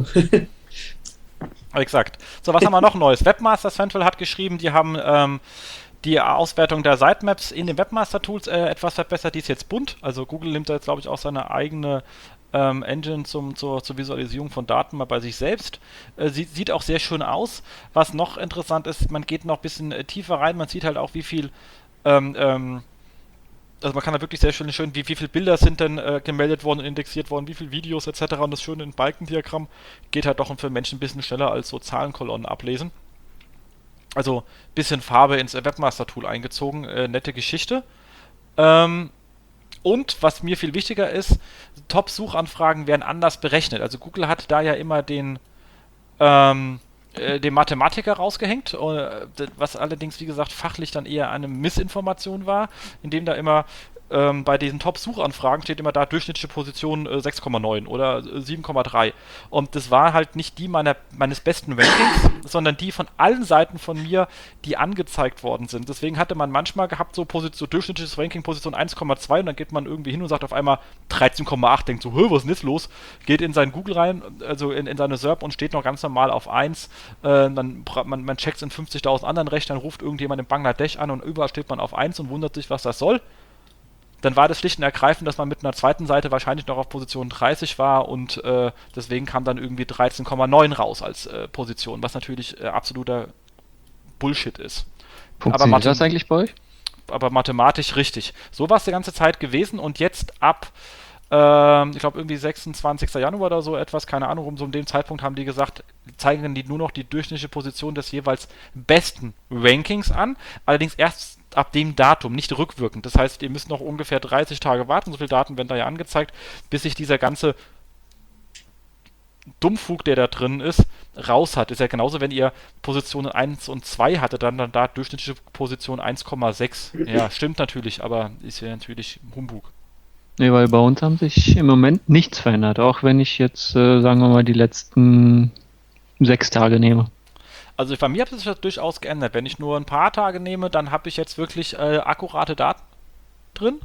Exakt. So, was haben wir noch Neues? Webmaster Central hat geschrieben, die haben ähm, die Auswertung der Sitemaps in den Webmaster-Tools äh, etwas verbessert. Die ist jetzt bunt. Also Google nimmt da jetzt, glaube ich, auch seine eigene ähm, Engine zum, zur, zur Visualisierung von Daten mal bei sich selbst. Äh, sieht, sieht auch sehr schön aus. Was noch interessant ist, man geht noch ein bisschen äh, tiefer rein. Man sieht halt auch, wie viel ähm, ähm, also man kann da wirklich sehr schön, schön wie, wie viele Bilder sind denn äh, gemeldet worden und indexiert worden, wie viele Videos et cetera. Und das Schöne im Balkendiagramm geht halt doch für Menschen ein bisschen schneller als so Zahlenkolonnen ablesen. Also ein bisschen Farbe ins Webmaster-Tool eingezogen, äh, nette Geschichte. Ähm, und was mir viel wichtiger ist, Top-Suchanfragen werden anders berechnet. Also Google hat da ja immer den ähm, äh, den Mathematiker rausgehängt, äh, was allerdings, wie gesagt, fachlich dann eher eine Missinformation war, indem da immer ähm, bei diesen Top-Suchanfragen steht immer da durchschnittliche Position äh, sechs Komma neun oder äh, sieben Komma drei. Und das war halt nicht die meiner, meines besten Rankings, sondern die von allen Seiten von mir, die angezeigt worden sind. Deswegen hatte man manchmal gehabt, so, Position, so durchschnittliches Ranking Position eins Komma zwei und dann geht man irgendwie hin und sagt auf einmal dreizehn Komma acht, denkt so, hö, was ist denn jetzt los? Geht in seinen Google rein, also in, in seine S E R P und steht noch ganz normal auf eins. Äh, dann man, man checkt es in fünfzigtausend anderen Rechnern, ruft irgendjemand in Bangladesch an und überall steht man auf eins und wundert sich, was das soll. Dann war das schlicht und ergreifend, dass man mit einer zweiten Seite wahrscheinlich noch auf Position dreißig war und äh, deswegen kam dann irgendwie dreizehn Komma neun raus als äh, Position, was natürlich äh, absoluter Bullshit ist. Funktioniert das eigentlich bei euch? Aber mathematisch richtig. So war es die ganze Zeit gewesen und jetzt ab, ähm, ich glaube irgendwie sechsundzwanzigsten Januar oder so etwas, keine Ahnung, um so um den Zeitpunkt haben die gesagt, zeigen die nur noch die durchschnittliche Position des jeweils besten Rankings an, allerdings erst ab dem Datum, nicht rückwirkend. Das heißt, ihr müsst noch ungefähr dreißig Tage warten, so viele Daten werden da ja angezeigt, bis sich dieser ganze Dummfug, der da drin ist, raus hat. Ist ja genauso, wenn ihr Positionen eins und zwei hattet, dann, dann da durchschnittliche Position eins Komma sechs. Ja, stimmt natürlich, aber ist ja natürlich Humbug. Nee, weil bei uns haben sich im Moment nichts verändert, auch wenn ich jetzt, äh, sagen wir mal, die letzten sechs Tage nehme. Also bei mir hat sich das durchaus geändert. Wenn ich nur ein paar Tage nehme, dann habe ich jetzt wirklich äh, akkurate Daten drin.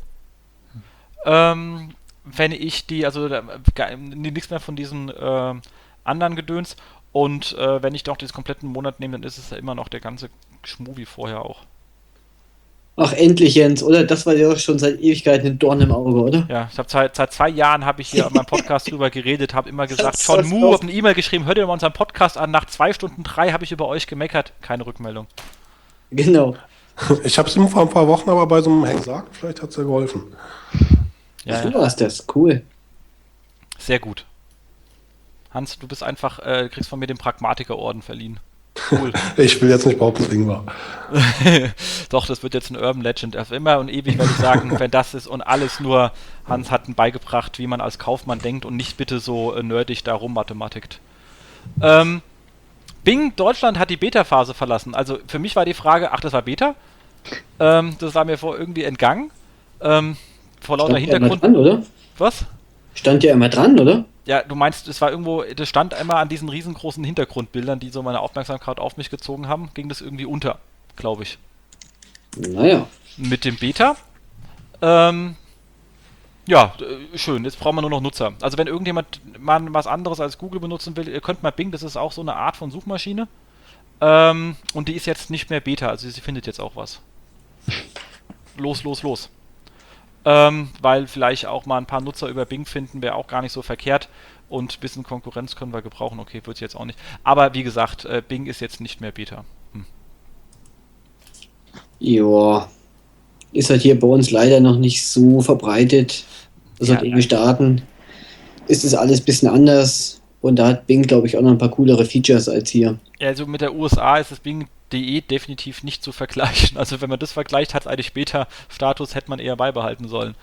Ähm, wenn ich die, also äh, nichts mehr von diesen äh, anderen Gedöns. Und äh, wenn ich doch diesen kompletten Monat nehme, dann ist es ja immer noch der ganze Schmuh wie vorher auch. Ach, endlich, Jens, oder? Das war ja auch schon seit Ewigkeiten ein Dorn im Auge, oder? Ja, ich habe seit, seit zwei Jahren habe ich hier in meinem Podcast drüber geredet, habe immer gesagt, Das John ist Mu, doch- habe eine E-Mail geschrieben, hört ihr mal unseren Podcast an, nach zwei Stunden drei habe ich über euch gemeckert, keine Rückmeldung. Genau. Ich habe es ihm vor ein paar Wochen aber bei so einem Hack gesagt, vielleicht hat es ja geholfen. Ja, Du ja, warst das, cool. sehr gut. Hans, du bist einfach, äh, kriegst von mir den Pragmatiker-Orden verliehen. Cool. Ich will jetzt nicht behaupten, es war. Doch, das wird jetzt ein Urban Legend. Auf immer und ewig werde ich sagen, wenn das ist und alles nur, Hans hat ihn beigebracht, wie man als Kaufmann denkt und nicht bitte so äh, nerdig da rummathematikt. Ähm, Bing Deutschland hat die Beta-Phase verlassen. Also für mich war die Frage, ach, das war Beta? Ähm, das war mir vor irgendwie entgangen. Ähm, vor lauter Stand ja immer Hintergrund. dran, oder? Was? Stand ja immer dran, oder? Ja, du meinst, es war irgendwo, das stand immer an diesen riesengroßen Hintergrundbildern, die so meine Aufmerksamkeit auf mich gezogen haben, ging das irgendwie unter, glaube ich. Naja. Mit dem Beta. Ähm, ja, äh, schön, jetzt brauchen wir nur noch Nutzer. Also wenn irgendjemand mal was anderes als Google benutzen will, ihr könnt mal Bing, das ist auch so eine Art von Suchmaschine. Ähm, und die ist jetzt nicht mehr Beta, also sie findet jetzt auch was. Los, los, los. Ähm, weil vielleicht auch mal ein paar Nutzer über Bing finden, wäre auch gar nicht so verkehrt. Und ein bisschen Konkurrenz können wir gebrauchen. Okay, wird jetzt auch nicht. Aber wie gesagt, äh, Bing ist jetzt nicht mehr Beta. Hm. Ja. Ist halt hier bei uns leider noch nicht so verbreitet. Seitdem Ja, wir starten, ist es alles ein bisschen anders. Und da hat Bing, glaube ich, auch noch ein paar coolere Features als hier. Also mit der U S A ist das Bing punkt de definitiv nicht zu vergleichen. Also wenn man das vergleicht, hat es eigentlich Beta-Status, hätte man eher beibehalten sollen.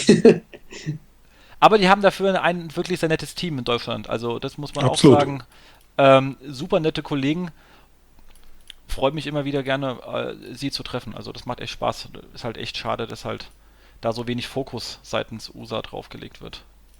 Aber die haben dafür ein wirklich sehr nettes Team in Deutschland. Also das muss man Absolut. auch sagen. Ähm, super nette Kollegen. Freut mich immer wieder gerne, äh, sie zu treffen. Also das macht echt Spaß. Ist halt echt schade, dass halt da so wenig Fokus seitens U S A draufgelegt wird.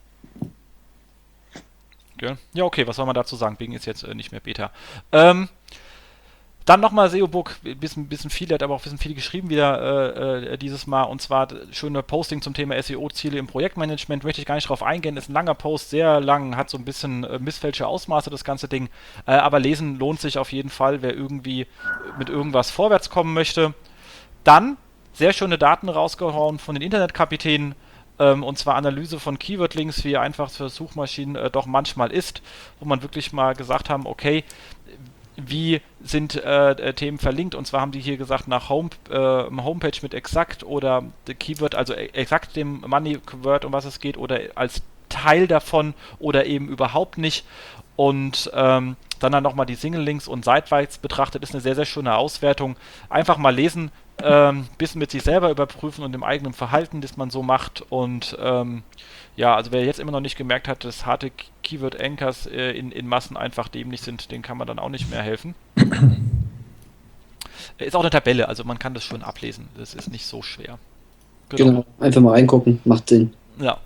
Gell? Ja, okay, was soll man dazu sagen? Bing ist jetzt äh, nicht mehr Beta. Ähm, dann nochmal S E O-Book, ein bisschen, bisschen viel, der hat aber auch ein bisschen viel geschrieben wieder äh, dieses Mal, und zwar schöne Posting zum Thema S E O-Ziele im Projektmanagement, möchte ich gar nicht drauf eingehen, ist ein langer Post, sehr lang, hat so ein bisschen äh, missfälsche Ausmaße, das ganze Ding, äh, aber lesen lohnt sich auf jeden Fall, wer irgendwie mit irgendwas vorwärts kommen möchte. Dann sehr schöne Daten rausgehauen von den Internetkapitänen, ähm, und zwar Analyse von Keyword-Links, wie einfach für Suchmaschinen äh, doch manchmal ist, wo man wirklich mal gesagt haben, okay, wie sind äh, Themen verlinkt, und zwar haben die hier gesagt nach Home, äh, Homepage mit exakt oder Keyword, also exakt dem Money-Word, um was es geht, oder als Teil davon oder eben überhaupt nicht. Und ähm, dann dann nochmal die Single-Links und seitwärts betrachtet, ist eine sehr, sehr schöne Auswertung. Einfach mal lesen, ähm, bisschen mit sich selber überprüfen und dem eigenen Verhalten, das man so macht. Und ähm, ja, also wer jetzt immer noch nicht gemerkt hat, dass harte Keyword-Anchors äh, in, in Massen einfach dämlich sind, den kann man dann auch nicht mehr helfen. Ist auch eine Tabelle, also man kann das schon ablesen. Das ist nicht so schwer. Genau. Genau, einfach mal reingucken, macht Sinn. Ja.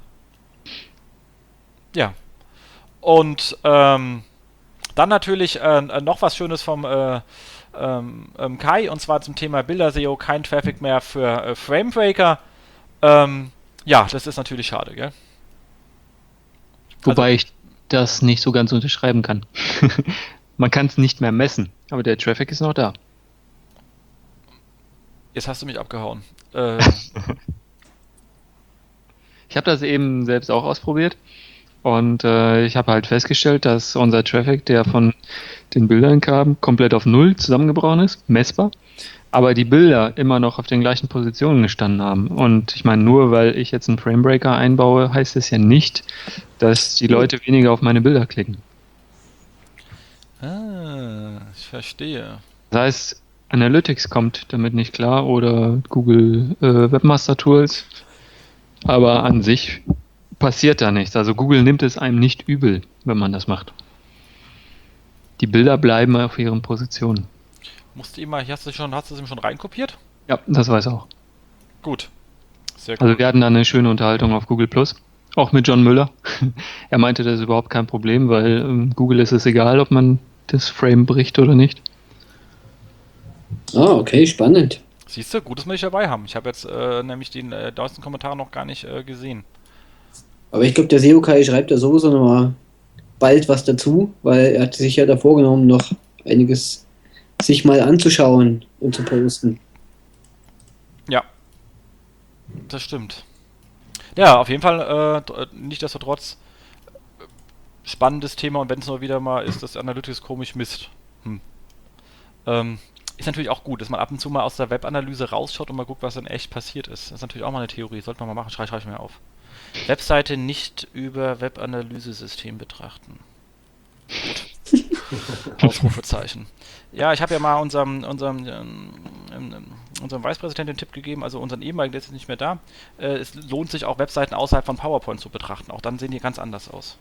Ja. Und ähm, dann natürlich äh, noch was Schönes vom äh, ähm, ähm, Kai, und zwar zum Thema Bilder-S E O, kein Traffic mehr für äh, Framebreaker. Ähm, ja, das ist natürlich schade, gell? Wobei ich das nicht so ganz unterschreiben kann. Man kann es nicht mehr messen, aber der Traffic ist noch da. Jetzt hast du mich abgehauen. Äh, Ich habe das eben selbst auch ausprobiert und äh, ich habe halt festgestellt, dass unser Traffic, der von den Bildern kam, komplett auf Null zusammengebrochen ist, messbar, aber die Bilder immer noch auf den gleichen Positionen gestanden haben. Und ich meine, nur weil ich jetzt einen Framebreaker einbaue, heißt es ja nicht, dass die Leute weniger auf meine Bilder klicken. ah, ich verstehe. Das heißt, Analytics kommt damit nicht klar oder Google äh, Webmaster Tools, aber an sich passiert da nichts. Also Google nimmt es einem nicht übel, wenn man das macht. Die Bilder bleiben auf ihren Positionen. Musst du immer, hast du schon, hast du es ihm schon reinkopiert? Ja, das weiß auch. Gut. Sehr gut. Also wir hatten da eine schöne Unterhaltung auf Google Plus, auch mit John Müller. Er meinte, das ist überhaupt kein Problem, weil ähm, Google ist es egal, ob man das Frame bricht oder nicht. Ah, okay, spannend. Siehst du, gut, dass wir dich dabei haben. Ich habe jetzt äh, nämlich den äh, neuesten Kommentar noch gar nicht äh, gesehen. Aber ich glaube, der S E O-Kai schreibt da sowieso nochmal bald was dazu, weil er hat sich ja da vorgenommen, noch einiges sich mal anzuschauen und zu posten. Ja, das stimmt. Ja, auf jeden Fall, äh, nichtsdestotrotz, äh, spannendes Thema, und wenn es nur wieder mal ist, dass Analytics komisch misst. Hm. Ähm, ist natürlich auch gut, dass man ab und zu mal aus der Webanalyse rausschaut und mal guckt, was dann echt passiert ist. Das ist natürlich auch mal eine Theorie, sollte man mal machen, schreibe schreib ich mir auf. Webseite nicht über Webanalysesystem betrachten. Gut. Ausrufezeichen. Ja, ich habe ja mal unserem, unserem, ähm, ähm, unserem Vicepräsidenten den Tipp gegeben, also unseren ehemaligen, der ist jetzt nicht mehr da. Äh, es lohnt sich auch, Webseiten außerhalb von PowerPoint zu betrachten. Auch dann sehen die ganz anders aus.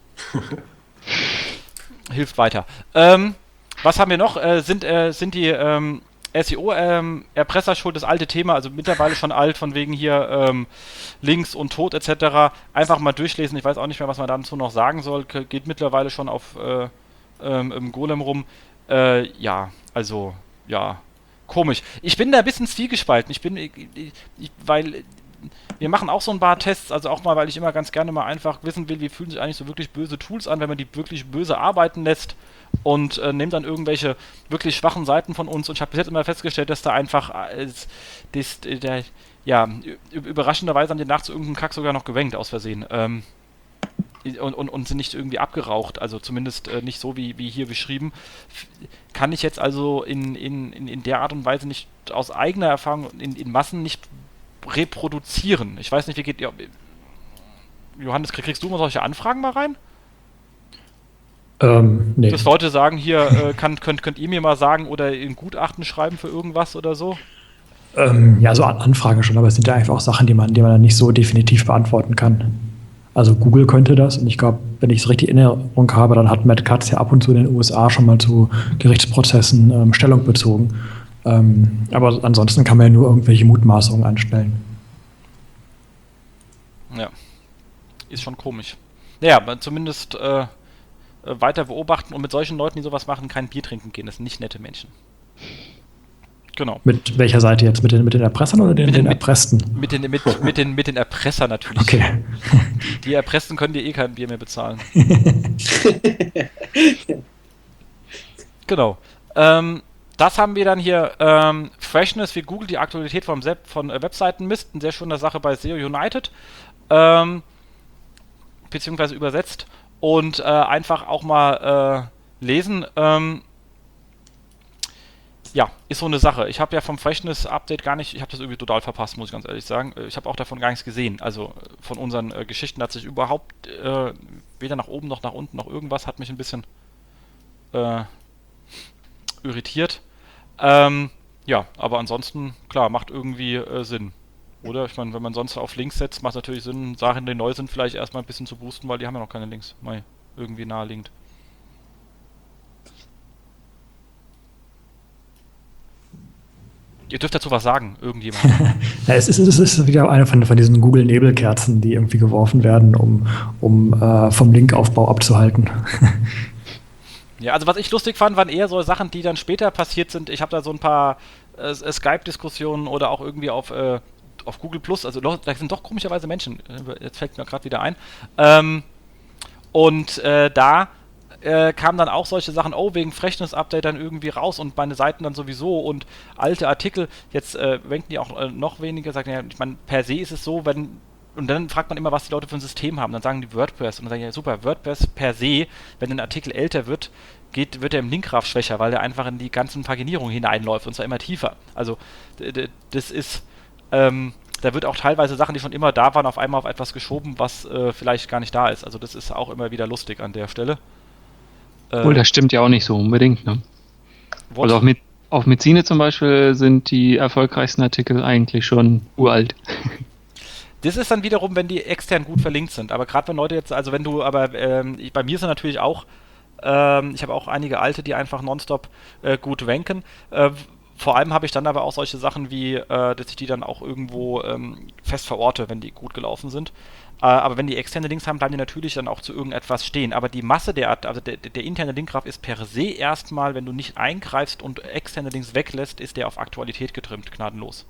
Hilft weiter. Ähm, was haben wir noch? Äh, sind, äh, sind die ähm, S E O-Erpresser schuld, das alte Thema, also mittlerweile schon alt, von wegen hier ähm, Links und Tod et cetera. Einfach mal durchlesen, ich weiß auch nicht mehr, was man dazu noch sagen soll. Ge- Geht mittlerweile schon auf äh, ähm, im Golem rum. Äh, ja, also, ja, komisch. Ich bin da ein bisschen zwiegespalten. Ich bin, ich, ich, weil wir machen auch so ein paar Tests, also auch mal, weil ich immer ganz gerne mal einfach wissen will, wie fühlen sich eigentlich so wirklich böse Tools an, wenn man die wirklich böse arbeiten lässt, und äh, nehme dann irgendwelche wirklich schwachen Seiten von uns, und ich habe bis jetzt immer festgestellt, dass da einfach äh, das, der, ja, überraschenderweise haben die nachts irgendeinen Kack sogar noch gewankt, aus Versehen. Ähm, und, und, und sind nicht irgendwie abgeraucht, also zumindest äh, nicht so wie, wie hier beschrieben. F- Kann ich jetzt also in, in, in, in der Art und Weise nicht aus eigener Erfahrung in, in Massen nicht reproduzieren. Ich weiß nicht, wie geht... Ja, Johannes, krieg- kriegst du mal solche Anfragen mal rein? Ähm, nee. Dass Leute sagen, hier, äh, kann, könnt, könnt ihr mir mal sagen oder ein Gutachten schreiben für irgendwas oder so? Ähm, ja, so An- Anfragen schon, aber es sind ja einfach auch Sachen, die man, die man dann nicht so definitiv beantworten kann. Also Google könnte das, und ich glaube, wenn ich es richtig in Erinnerung habe, dann hat Matt Cutts ja ab und zu in den U S A schon mal zu Gerichtsprozessen ähm, Stellung bezogen. Ähm, aber ansonsten kann man ja nur irgendwelche Mutmaßungen anstellen. Ja, ist schon komisch. Naja, aber zumindest äh, äh, weiter beobachten und mit solchen Leuten, die sowas machen, kein Bier trinken gehen. Das sind nicht nette Menschen. Genau. Mit welcher Seite jetzt? Mit den, mit den Erpressern oder den, Mit den, den- Erpressten? Mit den, mit, mit den, mit den Erpressern natürlich. Okay. Die Erpressten können dir eh kein Bier mehr bezahlen. Genau. Ähm, das haben wir dann hier. Ähm, Freshness, wie Google die Aktualität vom Sep von äh, Webseiten misst. Eine sehr schöne Sache bei S E O United. Ähm, beziehungsweise übersetzt. Und äh, einfach auch mal äh, lesen. Ähm, ja, ist so eine Sache. Ich habe ja vom Freshness-Update gar nicht, ich habe das irgendwie total verpasst, muss ich ganz ehrlich sagen. Äh, Ich habe auch davon gar nichts gesehen. Also äh, von unseren äh, Geschichten hat sich überhaupt äh, weder nach oben noch nach unten noch irgendwas, hat mich ein bisschen äh, irritiert. Ähm, ja, aber ansonsten, klar, macht irgendwie äh, Sinn. Oder? Ich meine, wenn man sonst auf Links setzt, macht es natürlich Sinn, Sachen, die neu sind, vielleicht erstmal ein bisschen zu boosten, weil die haben ja noch keine Links. Mal irgendwie naheliegend. Ihr dürft dazu was sagen, irgendjemand. Ja, es, ist, es ist wieder eine von, von diesen Google-Nebelkerzen, die irgendwie geworfen werden, um, um äh, vom Linkaufbau abzuhalten. Ja, also was ich lustig fand, waren eher so Sachen, die dann später passiert sind. Ich habe da so ein paar äh, Skype-Diskussionen oder auch irgendwie auf, äh, auf Google Plus, also da sind doch komischerweise Menschen, jetzt fällt mir gerade wieder ein. Ähm, und äh, da äh, kamen dann auch solche Sachen, oh, wegen Freshness-Update dann irgendwie raus und meine Seiten dann sowieso und alte Artikel, jetzt äh, wenken die auch äh, noch weniger, sagen ja, ich meine, per se ist es so, wenn, und dann fragt man immer, was die Leute für ein System haben, dann sagen die WordPress und dann sagen die, ja super, WordPress per se, wenn ein Artikel älter wird, geht, wird er im Linkgraph schwächer, weil er einfach in die ganzen Paginierungen hineinläuft und zwar immer tiefer. Also d- d- das ist, ähm, da wird auch teilweise Sachen, die schon immer da waren, auf einmal auf etwas geschoben, was äh, vielleicht gar nicht da ist. Also das ist auch immer wieder lustig an der Stelle. Obwohl, das stimmt ja auch nicht so unbedingt. Ne? What? Also auf, mit, auf Mizine zum Beispiel sind die erfolgreichsten Artikel eigentlich schon uralt. Das ist dann wiederum, wenn die extern gut verlinkt sind. Aber gerade wenn Leute jetzt, also wenn du, aber ähm, ich, bei mir sind natürlich auch, ähm, ich habe auch einige alte, die einfach nonstop äh, gut ranken. Äh, vor allem habe ich dann aber auch solche Sachen wie, äh, dass ich die dann auch irgendwo ähm, fest verorte, wenn die gut gelaufen sind. Äh, aber wenn die externe Links haben, bleiben die natürlich dann auch zu irgendetwas stehen. Aber die Masse der, also der, der interne Linkgraph ist per se erstmal, wenn du nicht eingreifst und externe Links weglässt, ist der auf Aktualität getrimmt, gnadenlos.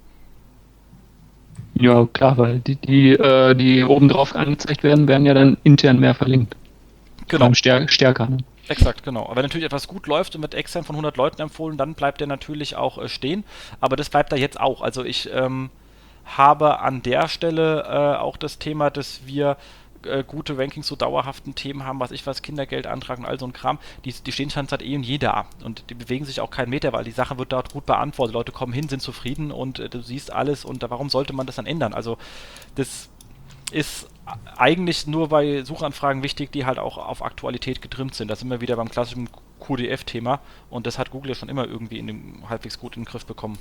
Ja, klar, weil die, die, äh, die oben drauf angezeigt werden, werden ja dann intern mehr verlinkt. Genau. Stär stärker. Ne? Exakt, genau. Aber wenn natürlich etwas gut läuft und wird extern von hundert Leuten empfohlen, dann bleibt der natürlich auch äh, stehen. Aber das bleibt da jetzt auch. Also ich ähm, habe an der Stelle äh, auch das Thema, dass wir äh, gute Rankings zu dauerhaften Themen haben, was ich was, Kindergeldantrag und all so ein Kram, die, die stehen schon seit eh und je da. Und die bewegen sich auch keinen Meter, weil die Sache wird dort gut beantwortet. Leute kommen hin, sind zufrieden und äh, du siehst alles und äh, warum sollte man das dann ändern? Also das ist eigentlich nur bei Suchanfragen wichtig, die halt auch auf Aktualität getrimmt sind. Da sind wir wieder beim klassischen Q D F-Thema und das hat Google ja schon immer irgendwie in dem, halbwegs gut in den Griff bekommen.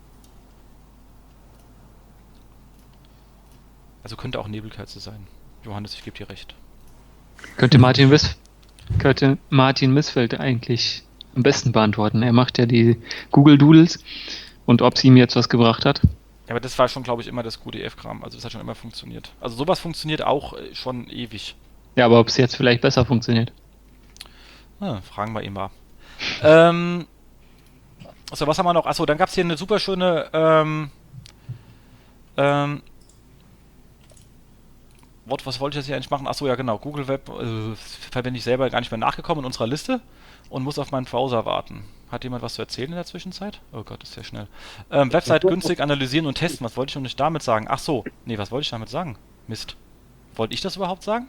Also könnte auch Nebelkerze sein. Johannes, ich gebe dir recht. Könnte Martin, Wiss könnte Martin Missfeld eigentlich am besten beantworten. Er macht ja die Google Doodles und ob es ihm jetzt was gebracht hat. Ja, aber das war schon, glaube ich, immer das Q D F-Kram. Also das hat schon immer funktioniert. Also sowas funktioniert auch äh, schon ewig. Ja, aber ob es jetzt vielleicht besser funktioniert. Ah, fragen wir ihn mal. ähm, achso, was haben wir noch? Achso, dann gab es hier eine super schöne ähm, ähm, What, was wollte ich jetzt hier eigentlich machen? Achso, ja genau, Google Web äh, bin ich selber gar nicht mehr nachgekommen in unserer Liste und muss auf meinen Browser warten. Hat jemand was zu erzählen in der Zwischenzeit? Oh Gott, das ist sehr schnell. Ähm, Website günstig analysieren und testen. Was wollte ich noch nicht damit sagen? Ach so, nee, was wollte ich damit sagen? Mist. Wollte ich das überhaupt sagen?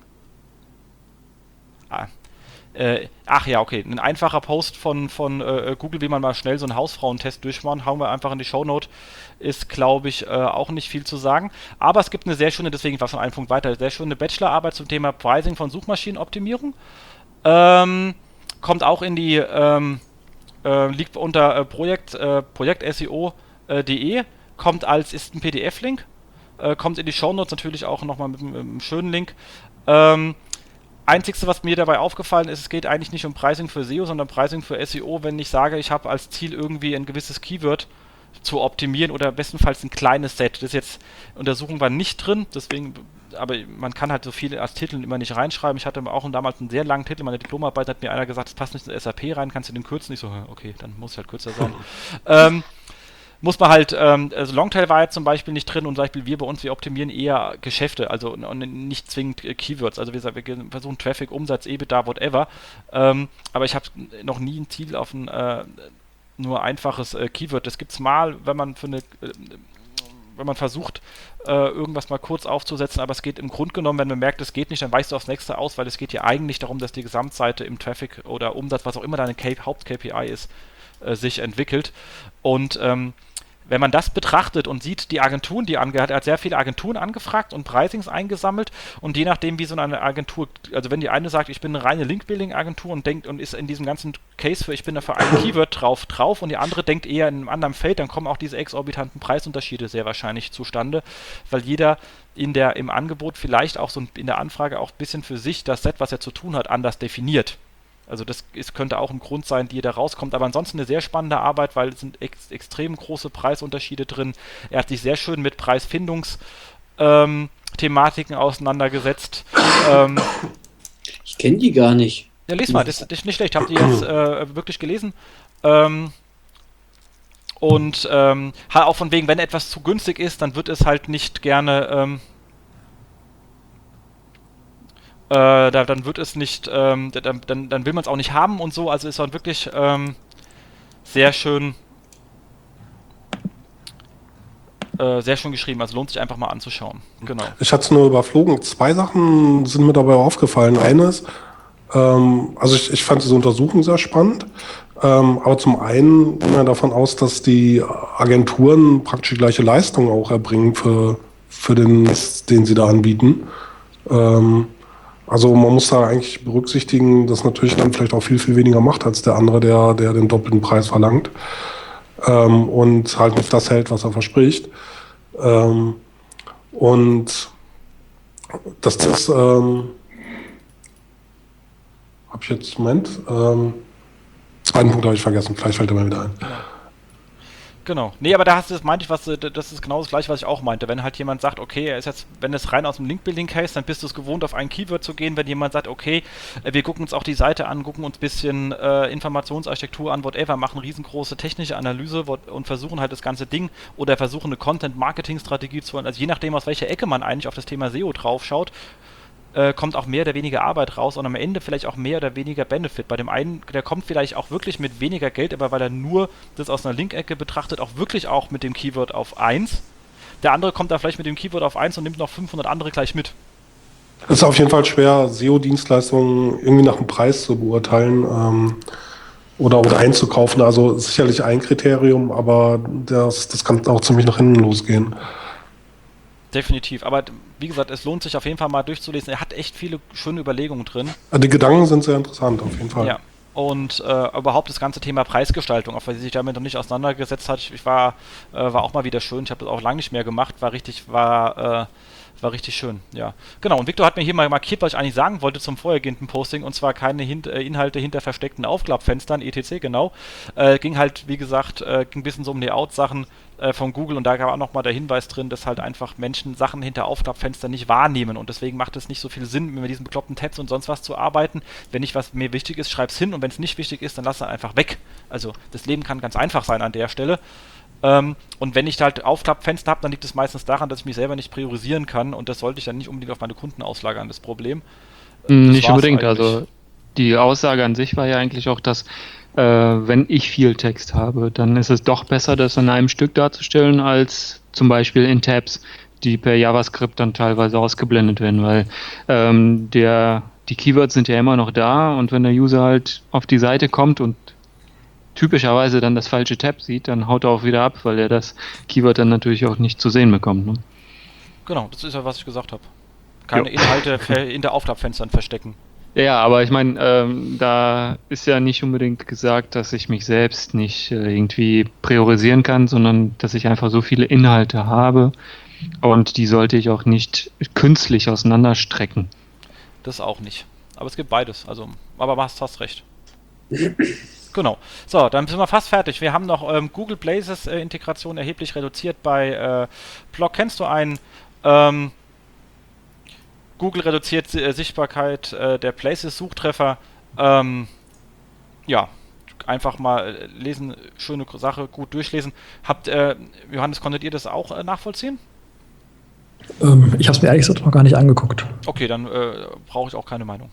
Ah. Äh, ach ja, okay. Ein einfacher Post von, von äh, Google, wie man mal schnell so einen Hausfrauentest durchmachen, hauen wir einfach in die Shownote. Ist, glaube ich, äh, auch nicht viel zu sagen. Aber es gibt eine sehr schöne, deswegen war schon ein Punkt weiter, sehr schöne Bachelorarbeit zum Thema Pricing von Suchmaschinenoptimierung. Ähm, kommt auch in die, ähm, äh, liegt unter äh, Projekt, äh, projekt S E O punkt de, kommt als, ist ein P D F-Link, äh, kommt in die Shownotes natürlich auch nochmal mit, mit einem schönen Link. Ähm, Einzigste, was mir dabei aufgefallen ist, es geht eigentlich nicht um Pricing für S E O, sondern Pricing für S E O, wenn ich sage, ich habe als Ziel irgendwie ein gewisses Keyword zu optimieren oder bestenfalls ein kleines Set. Das ist jetzt, Untersuchung war nicht drin, deswegen, aber man kann halt so viele als Titel immer nicht reinschreiben. Ich hatte auch damals einen sehr langen Titel, meine Diplomarbeit hat mir einer gesagt, das passt nicht in S A P rein, kannst du den kürzen? Ich so, okay, dann muss es halt kürzer sein. ähm, muss man halt, ähm, also Longtail war jetzt zum Beispiel nicht drin und zum Beispiel wir bei uns, wir optimieren eher Geschäfte, also und nicht zwingend äh, Keywords, also wir, wir versuchen Traffic, Umsatz, EBITDA, whatever, ähm, aber ich habe noch nie ein Ziel auf ein äh, nur einfaches äh, Keyword, das gibt's mal, wenn man für eine, äh, wenn man versucht, äh, irgendwas mal kurz aufzusetzen, aber es geht im Grunde genommen, wenn man merkt, es geht nicht, dann weichst du aufs nächste aus, weil es geht ja eigentlich darum, dass die Gesamtseite im Traffic oder Umsatz, was auch immer deine Haupt-K P I ist, äh, sich entwickelt und ähm, wenn man das betrachtet und sieht, die Agenturen, die angehört, er hat sehr viele Agenturen angefragt und Pricings eingesammelt und je nachdem, wie so eine Agentur, also wenn die eine sagt, ich bin eine reine Link-Building-Agentur und denkt und ist in diesem ganzen Case für, ich bin da für ein Keyword drauf, drauf und die andere denkt eher in einem anderen Feld, dann kommen auch diese exorbitanten Preisunterschiede sehr wahrscheinlich zustande, weil jeder in der, im Angebot vielleicht auch so in der Anfrage auch ein bisschen für sich das Set, was er zu tun hat, anders definiert. Also das ist, könnte auch ein Grund sein, die da rauskommt. Aber ansonsten eine sehr spannende Arbeit, weil es sind ex extrem große Preisunterschiede drin. Er hat sich sehr schön mit Preisfindungsthematiken ähm, auseinandergesetzt. ähm, Ich kenne die gar nicht. ja, lies mal, das, das ist nicht schlecht. Habt ihr jetzt äh, wirklich gelesen? Ähm, und ähm, auch von wegen, wenn etwas zu günstig ist, dann wird es halt nicht gerne... Ähm, Äh, da, dann wird es nicht, ähm, dann, dann, dann will man es auch nicht haben und so, also ist dann wirklich ähm, sehr schön, äh, sehr schön geschrieben, also lohnt sich einfach mal anzuschauen. Genau. Ich hatte es nur überflogen. Zwei Sachen sind mir dabei aufgefallen. Eines, ähm, also ich, ich fand diese Untersuchung sehr spannend, ähm, aber zum einen ging man davon aus, dass die Agenturen praktisch die gleiche Leistung auch erbringen für, für den Mist, den sie da anbieten. Ähm, Also man muss da eigentlich berücksichtigen, dass natürlich dann vielleicht auch viel, viel weniger macht als der andere, der, der den doppelten Preis verlangt ähm, und halt nicht das hält, was er verspricht. Ähm, und das ist, ähm, habe ich jetzt, Moment, ähm, zweiten Punkt habe ich vergessen, vielleicht fällt er mir wieder ein. Genau. Nee, aber da hast du, das meinte ich, was, das ist genau das gleiche, was ich auch meinte. Wenn halt jemand sagt, okay, er ist jetzt, wenn es rein aus dem Link-Building-Case, dann bist du es gewohnt, auf ein Keyword zu gehen. Wenn jemand sagt, okay, wir gucken uns auch die Seite an, gucken uns ein bisschen äh, Informationsarchitektur an, whatever, machen riesengroße technische Analyse what, und versuchen halt das ganze Ding oder versuchen eine Content-Marketing-Strategie zu, also je nachdem, aus welcher Ecke man eigentlich auf das Thema S E O draufschaut, äh, kommt auch mehr oder weniger Arbeit raus und am Ende vielleicht auch mehr oder weniger Benefit. Bei dem einen, der kommt vielleicht auch wirklich mit weniger Geld, aber weil er nur das aus einer Link-Ecke betrachtet, auch wirklich auch mit dem Keyword auf eins. Der andere kommt da vielleicht mit dem Keyword auf eins und nimmt noch fünfhundert andere gleich mit. Es ist auf jeden Fall schwer, S E O-Dienstleistungen irgendwie nach dem Preis zu beurteilen ähm, oder, oder einzukaufen. Also sicherlich ein Kriterium, aber das, das kann auch ziemlich nach hinten losgehen. Definitiv, aber wie gesagt, es lohnt sich auf jeden Fall mal durchzulesen. Er hat echt viele schöne Überlegungen drin. Die Gedanken sind sehr interessant, auf jeden Fall. Ja, und äh, überhaupt das ganze Thema Preisgestaltung, auch weil sie sich damit noch nicht auseinandergesetzt hat. Ich, ich war, äh, war auch mal wieder schön, ich habe das auch lange nicht mehr gemacht, war richtig, war, äh, war richtig schön, ja. Genau, und Victor hat mir hier mal markiert, was ich eigentlich sagen wollte zum vorhergehenden Posting, und zwar keine Hint äh, Inhalte hinter versteckten Aufklappfenstern, et cetera, genau. Äh, ging halt, wie gesagt, äh, ging ein bisschen so um Layout-Sachen äh, von Google, und da gab auch nochmal der Hinweis drin, dass halt einfach Menschen Sachen hinter Aufklappfenstern nicht wahrnehmen, und deswegen macht es nicht so viel Sinn, mit diesen bekloppten Tabs und sonst was zu arbeiten. Wenn nicht was mir wichtig ist, schreib's hin, und wenn es nicht wichtig ist, dann lass es einfach weg. Also das Leben kann ganz einfach sein an der Stelle. Ähm, und wenn ich halt Aufklappfenster habe, dann liegt es meistens daran, dass ich mich selber nicht priorisieren kann, und das sollte ich dann nicht unbedingt auf meine Kunden auslagern, das Problem. Das nicht unbedingt, eigentlich. Also die Aussage an sich war ja eigentlich auch, dass äh, wenn ich viel Text habe, dann ist es doch besser, das in einem Stück darzustellen, als zum Beispiel in Tabs, die per JavaScript dann teilweise ausgeblendet werden, weil ähm, der, die Keywords sind ja immer noch da, und wenn der User halt auf die Seite kommt und typischerweise dann das falsche Tab sieht, dann haut er auch wieder ab, weil er das Keyword dann natürlich auch nicht zu sehen bekommt. Ne? Genau, das ist ja, was ich gesagt habe. Keine jo. Inhalte hinter Aufklappfenstern verstecken. Ja, aber ich meine, ähm, da ist ja nicht unbedingt gesagt, dass ich mich selbst nicht äh, irgendwie priorisieren kann, sondern dass ich einfach so viele Inhalte habe, und die sollte ich auch nicht künstlich auseinanderstrecken. Das auch nicht. Aber es gibt beides. Also, aber hast, hast recht. Genau. So, dann sind wir fast fertig. Wir haben noch ähm, Google Blazes äh, Integration erheblich reduziert bei äh, Blog. Kennst du einen? Ähm, Google reduziert äh, Sichtbarkeit äh, der Places Suchtreffer. Ähm, ja, einfach mal lesen, schöne Sache, gut durchlesen. Habt, äh, Johannes, konntet ihr das auch äh, nachvollziehen? Ähm, ich habe es mir ehrlich gesagt noch gar nicht angeguckt. Okay, dann äh, brauche ich auch keine Meinung.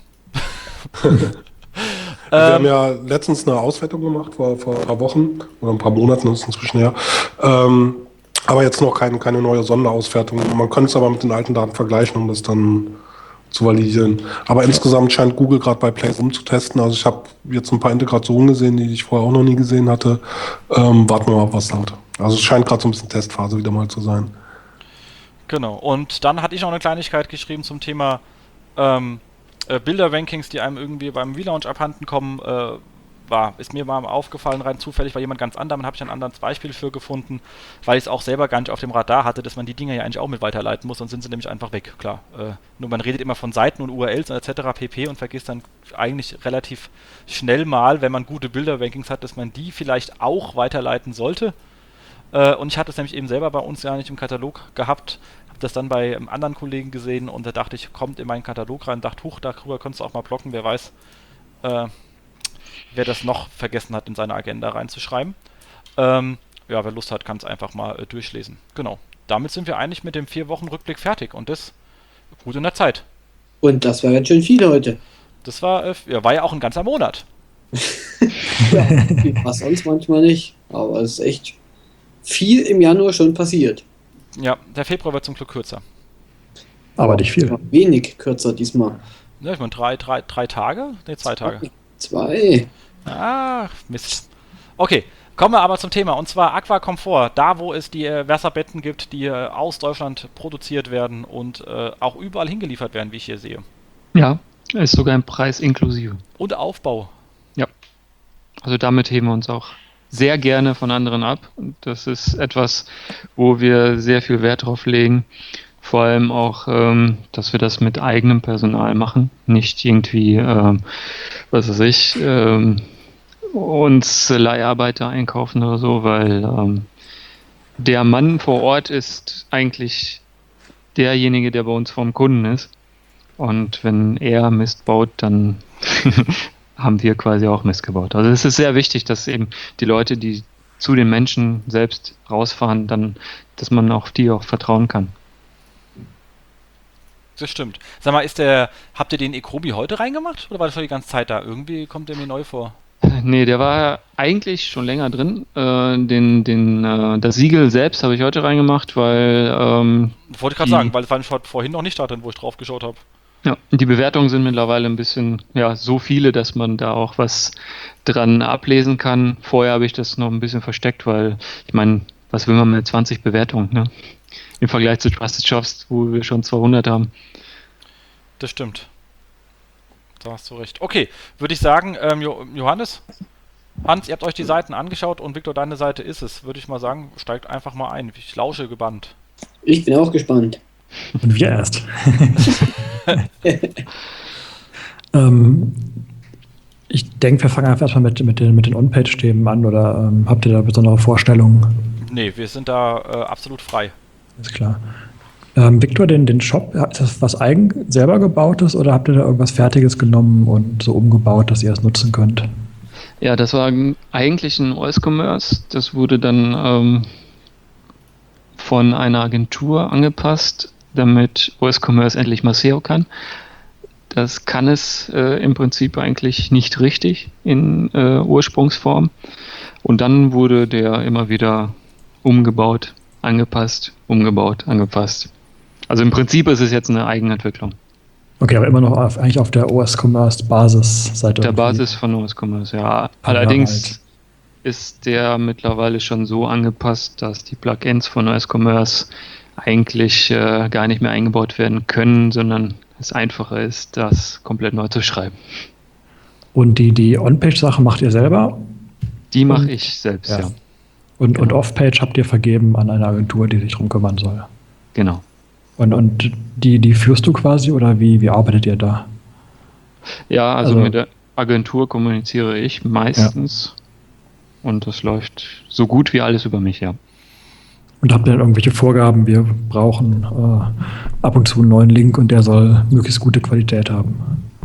Wir ähm, haben ja letztens eine Auswertung gemacht, vor, vor ein paar Wochen oder ein paar Monaten, ist inzwischen her. Ähm, aber jetzt noch kein, keine neue Sonderauswertung. Man könnte es aber mit den alten Daten vergleichen, um das dann zu validieren. Aber insgesamt scheint Google gerade bei Place umzutesten. Also ich habe jetzt ein paar Integrationen gesehen, die ich vorher auch noch nie gesehen hatte. Ähm, warten wir mal ab, was da hat. Also es scheint gerade so ein bisschen Testphase wieder mal zu sein. Genau. Und dann hatte ich noch eine Kleinigkeit geschrieben zum Thema ähm, äh, Bilder-Rankings, die einem irgendwie beim Relaunch abhanden kommen, äh, war, ist mir mal aufgefallen, rein zufällig, war jemand ganz anderem, habe ich ein anderes Beispiel für gefunden, weil ich es auch selber gar nicht auf dem Radar hatte, dass man die Dinger ja eigentlich auch mit weiterleiten muss, sonst sind sie nämlich einfach weg, klar. Äh, nur man redet immer von Seiten und U R Ls und et cetera pp. Und vergisst dann eigentlich relativ schnell mal, wenn man gute Bilderrankings hat, dass man die vielleicht auch weiterleiten sollte. Äh, und ich hatte es nämlich eben selber bei uns gar nicht im Katalog gehabt, habe das dann bei einem anderen Kollegen gesehen und da dachte ich, kommt in meinen Katalog rein, dachte, huch, darüber könntest du auch mal blocken, wer weiß, äh, wer das noch vergessen hat, in seine Agenda reinzuschreiben. Ähm, ja, wer Lust hat, kann es einfach mal äh, durchlesen. Genau. Damit sind wir eigentlich mit dem vier Wochen Rückblick fertig und das gut in der Zeit. Und das war jetzt schon viel heute. Das war, äh, ja, war ja auch ein ganzer Monat. Ja, was sonst manchmal nicht. Aber es ist echt viel im Januar schon passiert. Ja, der Februar wird zum Glück kürzer. Aber nicht viel. Wenig kürzer diesmal. Ja, ich meine, drei, drei, drei Tage? Ne, zwei Tage. Zwei. Ach, Mist. Okay, kommen wir aber zum Thema. Und zwar Aquacomfort. Da, wo es die äh, Wasserbetten gibt, die äh, aus Deutschland produziert werden und äh, auch überall hingeliefert werden, wie ich hier sehe. Ja, ist sogar ein Preis inklusive. Und Aufbau. Ja. Also damit heben wir uns auch sehr gerne von anderen ab. Und das ist etwas, wo wir sehr viel Wert drauf legen. Vor allem auch, ähm, dass wir das mit eigenem Personal machen. Nicht irgendwie, ähm, was weiß ich, ähm, uns Leiharbeiter einkaufen oder so, weil ähm, der Mann vor Ort ist eigentlich derjenige, der bei uns vom Kunden ist. Und wenn er Mist baut, dann haben wir quasi auch Mist gebaut. Also es ist sehr wichtig, dass eben die Leute, die zu den Menschen selbst rausfahren, dann, dass man auf die auch vertrauen kann. Das stimmt. Sag mal, ist der, habt ihr den Ekrobi heute reingemacht oder war das schon die ganze Zeit da? Irgendwie kommt der mir neu vor. Nee, der war eigentlich schon länger drin. Äh, den, den, äh, das Siegel selbst habe ich heute reingemacht, weil ähm, Wollte ich gerade die- sagen, weil es war schon vorhin noch nicht da drin, wo ich drauf geschaut habe. ja, die Bewertungen sind mittlerweile ein bisschen, ja, so viele, dass man da auch was dran ablesen kann. Vorher habe ich das noch ein bisschen versteckt, weil ich meine, was will man mit zwanzig Bewertungen, ne? Im Vergleich zu Trusted Shops, wo wir schon zweihundert haben. Das stimmt. Da hast du recht. Okay, würde ich sagen, ähm, jo Johannes, Hans, ihr habt euch die Seiten angeschaut und Victor, deine Seite ist es. Würde ich mal sagen, steigt einfach mal ein. Ich lausche gebannt. Ich bin auch gespannt. Und wir erst. ähm, ich denke, wir fangen einfach erstmal mit, mit den, mit den On-Page-Themen an oder ähm, habt ihr da besondere Vorstellungen? Nee, wir sind da äh, absolut frei. Ist klar. Ähm, Victor, den, den Shop, ist das was eigen selber gebautes oder habt ihr da irgendwas Fertiges genommen und so umgebaut, dass ihr es nutzen könnt? Ja, das war eigentlich ein O S-Commerce. Das wurde dann ähm, von einer Agentur angepasst, damit O S-Commerce endlich mal S E O kann. Das kann es äh, im Prinzip eigentlich nicht richtig in äh, Ursprungsform. Und dann wurde der immer wieder umgebaut, angepasst, umgebaut, angepasst. Also im Prinzip ist es jetzt eine Eigenentwicklung. Okay, aber immer noch auf, eigentlich auf der O S-Commerce-Basis-Seite. Der Basis von O S-Commerce, ja. Allerdings ist der mittlerweile schon so angepasst, dass die Plugins von O S-Commerce eigentlich äh, gar nicht mehr eingebaut werden können, sondern es einfacher ist, das komplett neu zu schreiben. Und die, die On-Page-Sache macht ihr selber? Die mache Und- ich selbst, ja. ja. Und, und Genau. Off-Page habt ihr vergeben an eine Agentur, die sich drum kümmern soll. Genau. Und, und die, die führst du quasi oder wie, wie arbeitet ihr da? Ja, also, Also- mit der Agentur kommuniziere ich meistens und das läuft so gut wie alles über mich, ja. Und habt ihr dann irgendwelche Vorgaben? Wir brauchen äh, ab und zu einen neuen Link und der soll möglichst gute Qualität haben.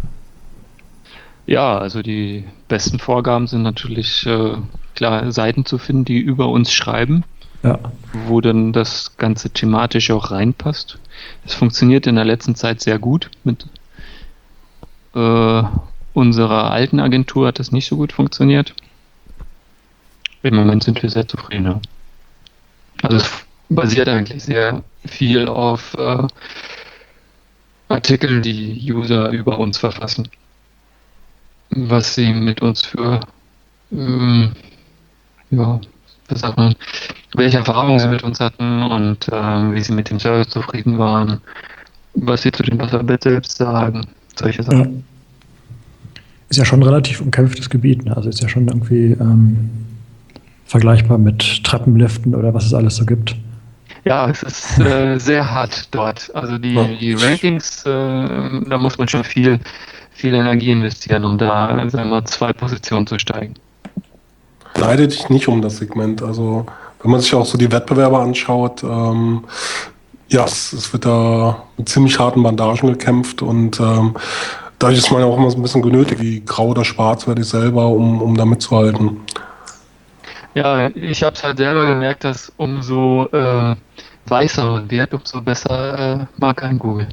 Ja, also die besten Vorgaben sind natürlich äh, klar, Seiten zu finden, die über uns schreiben, Ja. wo dann das Ganze thematisch auch reinpasst. Es funktioniert in der letzten Zeit sehr gut. Mit äh, unserer alten Agentur hat das nicht so gut funktioniert. Im Moment sind wir sehr zufrieden. Ja. Also es basiert eigentlich sehr viel auf äh, Artikeln, die User über uns verfassen. Was sie mit uns für ähm, ja, was sagt man, welche Erfahrungen sie mit uns hatten und ähm, wie sie mit dem Service zufrieden waren, was sie zu dem Wasserbett selbst sagen, solche Ja. Sachen. ist ja schon ein relativ umkämpftes Gebiet. Ne? Also ist ja schon irgendwie ähm, vergleichbar mit Treppenliften oder was es alles so gibt. Ja, es ist äh, sehr hart dort. Also die, Ja. die Rankings, äh, da muss man schon viel, viel Energie investieren, um da, sagen wir mal, zwei Positionen zu steigen. Neide dich nicht um das Segment. Also wenn man sich auch so die Wettbewerber anschaut, ähm, ja, es, es wird da mit ziemlich harten Bandagen gekämpft und ähm, dadurch ist man ja auch immer so ein bisschen genötigt, wie grau oder schwarz werde ich selber, um, um da mitzuhalten. Ja, ich habe es halt selber gemerkt, dass umso äh, weißer man wird, umso besser äh, mag ein Google.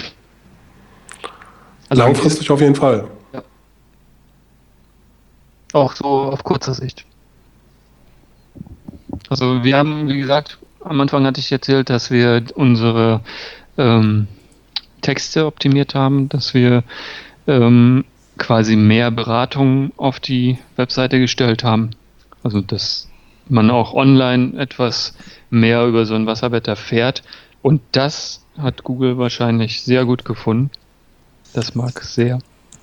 Also Langfristig auf jeden Fall. auch so auf kurzer Sicht. Also wir haben, wie gesagt, am Anfang hatte ich erzählt, dass wir unsere ähm, Texte optimiert haben, dass wir ähm, quasi mehr Beratung auf die Webseite gestellt haben. Also dass man auch online etwas mehr über so ein Wasserbett erfährt. Und das hat Google wahrscheinlich sehr gut gefunden. Das mag es sehr.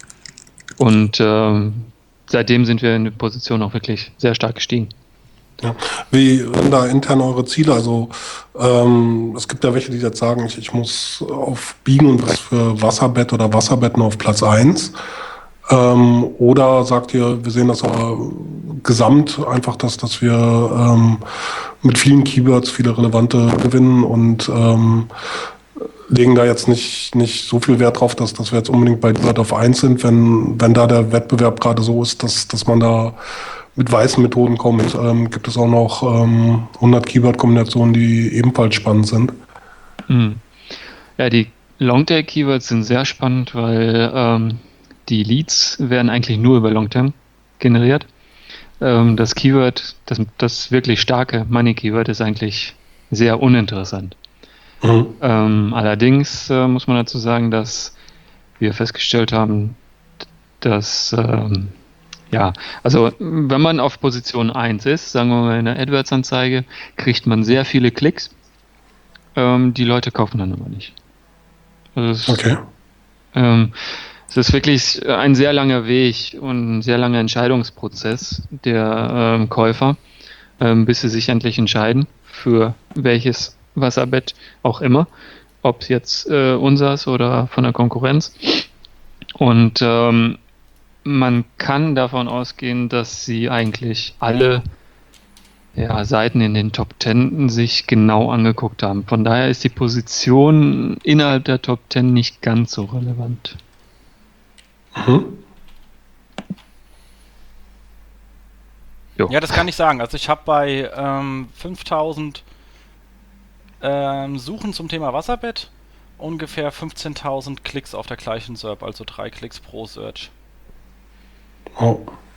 Und ähm, seitdem sind wir in der Position auch wirklich sehr stark gestiegen. Ja. Wie sind da intern eure Ziele? Also ähm, es gibt ja welche, die jetzt sagen, ich, ich muss auf Biegen und was für Wasserbett oder Wasserbetten auf Platz eins. Ähm, oder sagt ihr, wir sehen das aber gesamt einfach, dass, dass wir ähm, mit vielen Keywords viele relevante gewinnen und ähm, legen da jetzt nicht, nicht so viel Wert drauf, dass, dass wir jetzt unbedingt bei dieser auf eins sind, wenn, wenn da der Wettbewerb gerade so ist, dass, dass man da mit weißen Methoden kommt. Ähm, gibt es auch noch ähm, hundert Keyword-Kombinationen, die ebenfalls spannend sind. Mhm. Ja, die Longtail-Keywords sind sehr spannend, weil ähm, die Leads werden eigentlich nur über Longtail generiert. Ähm, das Keyword, das, das wirklich starke Money-Keyword ist eigentlich sehr uninteressant. Mhm. Ähm, allerdings äh, muss man dazu sagen, dass wir festgestellt haben, dass ähm, ja, also wenn man auf Position eins ist, sagen wir mal in der AdWords-Anzeige, kriegt man sehr viele Klicks. Ähm, die Leute kaufen dann aber nicht. Also es, Okay. ähm, es ist wirklich ein sehr langer Weg und ein sehr langer Entscheidungsprozess der ähm, Käufer, ähm, bis sie sich endlich entscheiden, für welches Wasserbett auch immer, ob es jetzt äh, unseres oder von der Konkurrenz. Und ähm, man kann davon ausgehen, dass sie eigentlich alle ja, Seiten in den Top Ten sich genau angeguckt haben. Von daher ist die Position innerhalb der Top Ten nicht ganz so relevant. Mhm. Jo. Ja, das kann ich sagen. Also ich habe bei ähm, fünftausend ähm, Suchen zum Thema Wasserbett ungefähr fünfzehntausend Klicks auf der gleichen S E R P, also drei Klicks pro Search. Oh.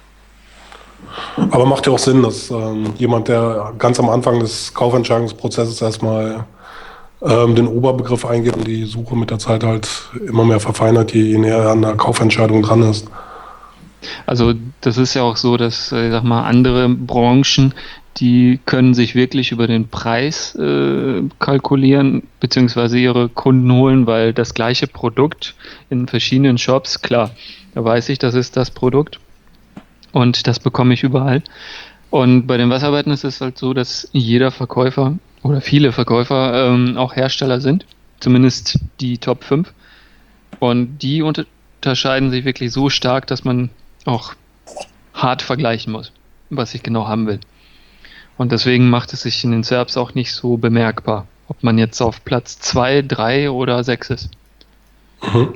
Aber macht ja auch Sinn, dass ähm, jemand, der ganz am Anfang des Kaufentscheidungsprozesses erstmal ähm, den Oberbegriff eingibt und die Suche mit der Zeit halt immer mehr verfeinert, je näher er an der Kaufentscheidung dran ist. Also das ist ja auch so, dass, ich sag mal, andere Branchen, die können sich wirklich über den Preis äh, kalkulieren, beziehungsweise ihre Kunden holen, weil das gleiche Produkt in verschiedenen Shops, klar, da weiß ich, das ist das Produkt und das bekomme ich überall. Und bei den Wasserbetten ist es halt so, dass jeder Verkäufer oder viele Verkäufer ähm, auch Hersteller sind, zumindest die Top fünf. Und die unterscheiden sich wirklich so stark, dass man auch hart vergleichen muss, was ich genau haben will. Und deswegen macht es sich in den S E R Ps auch nicht so bemerkbar, ob man jetzt auf Platz zwei, drei oder sechs ist. Mhm.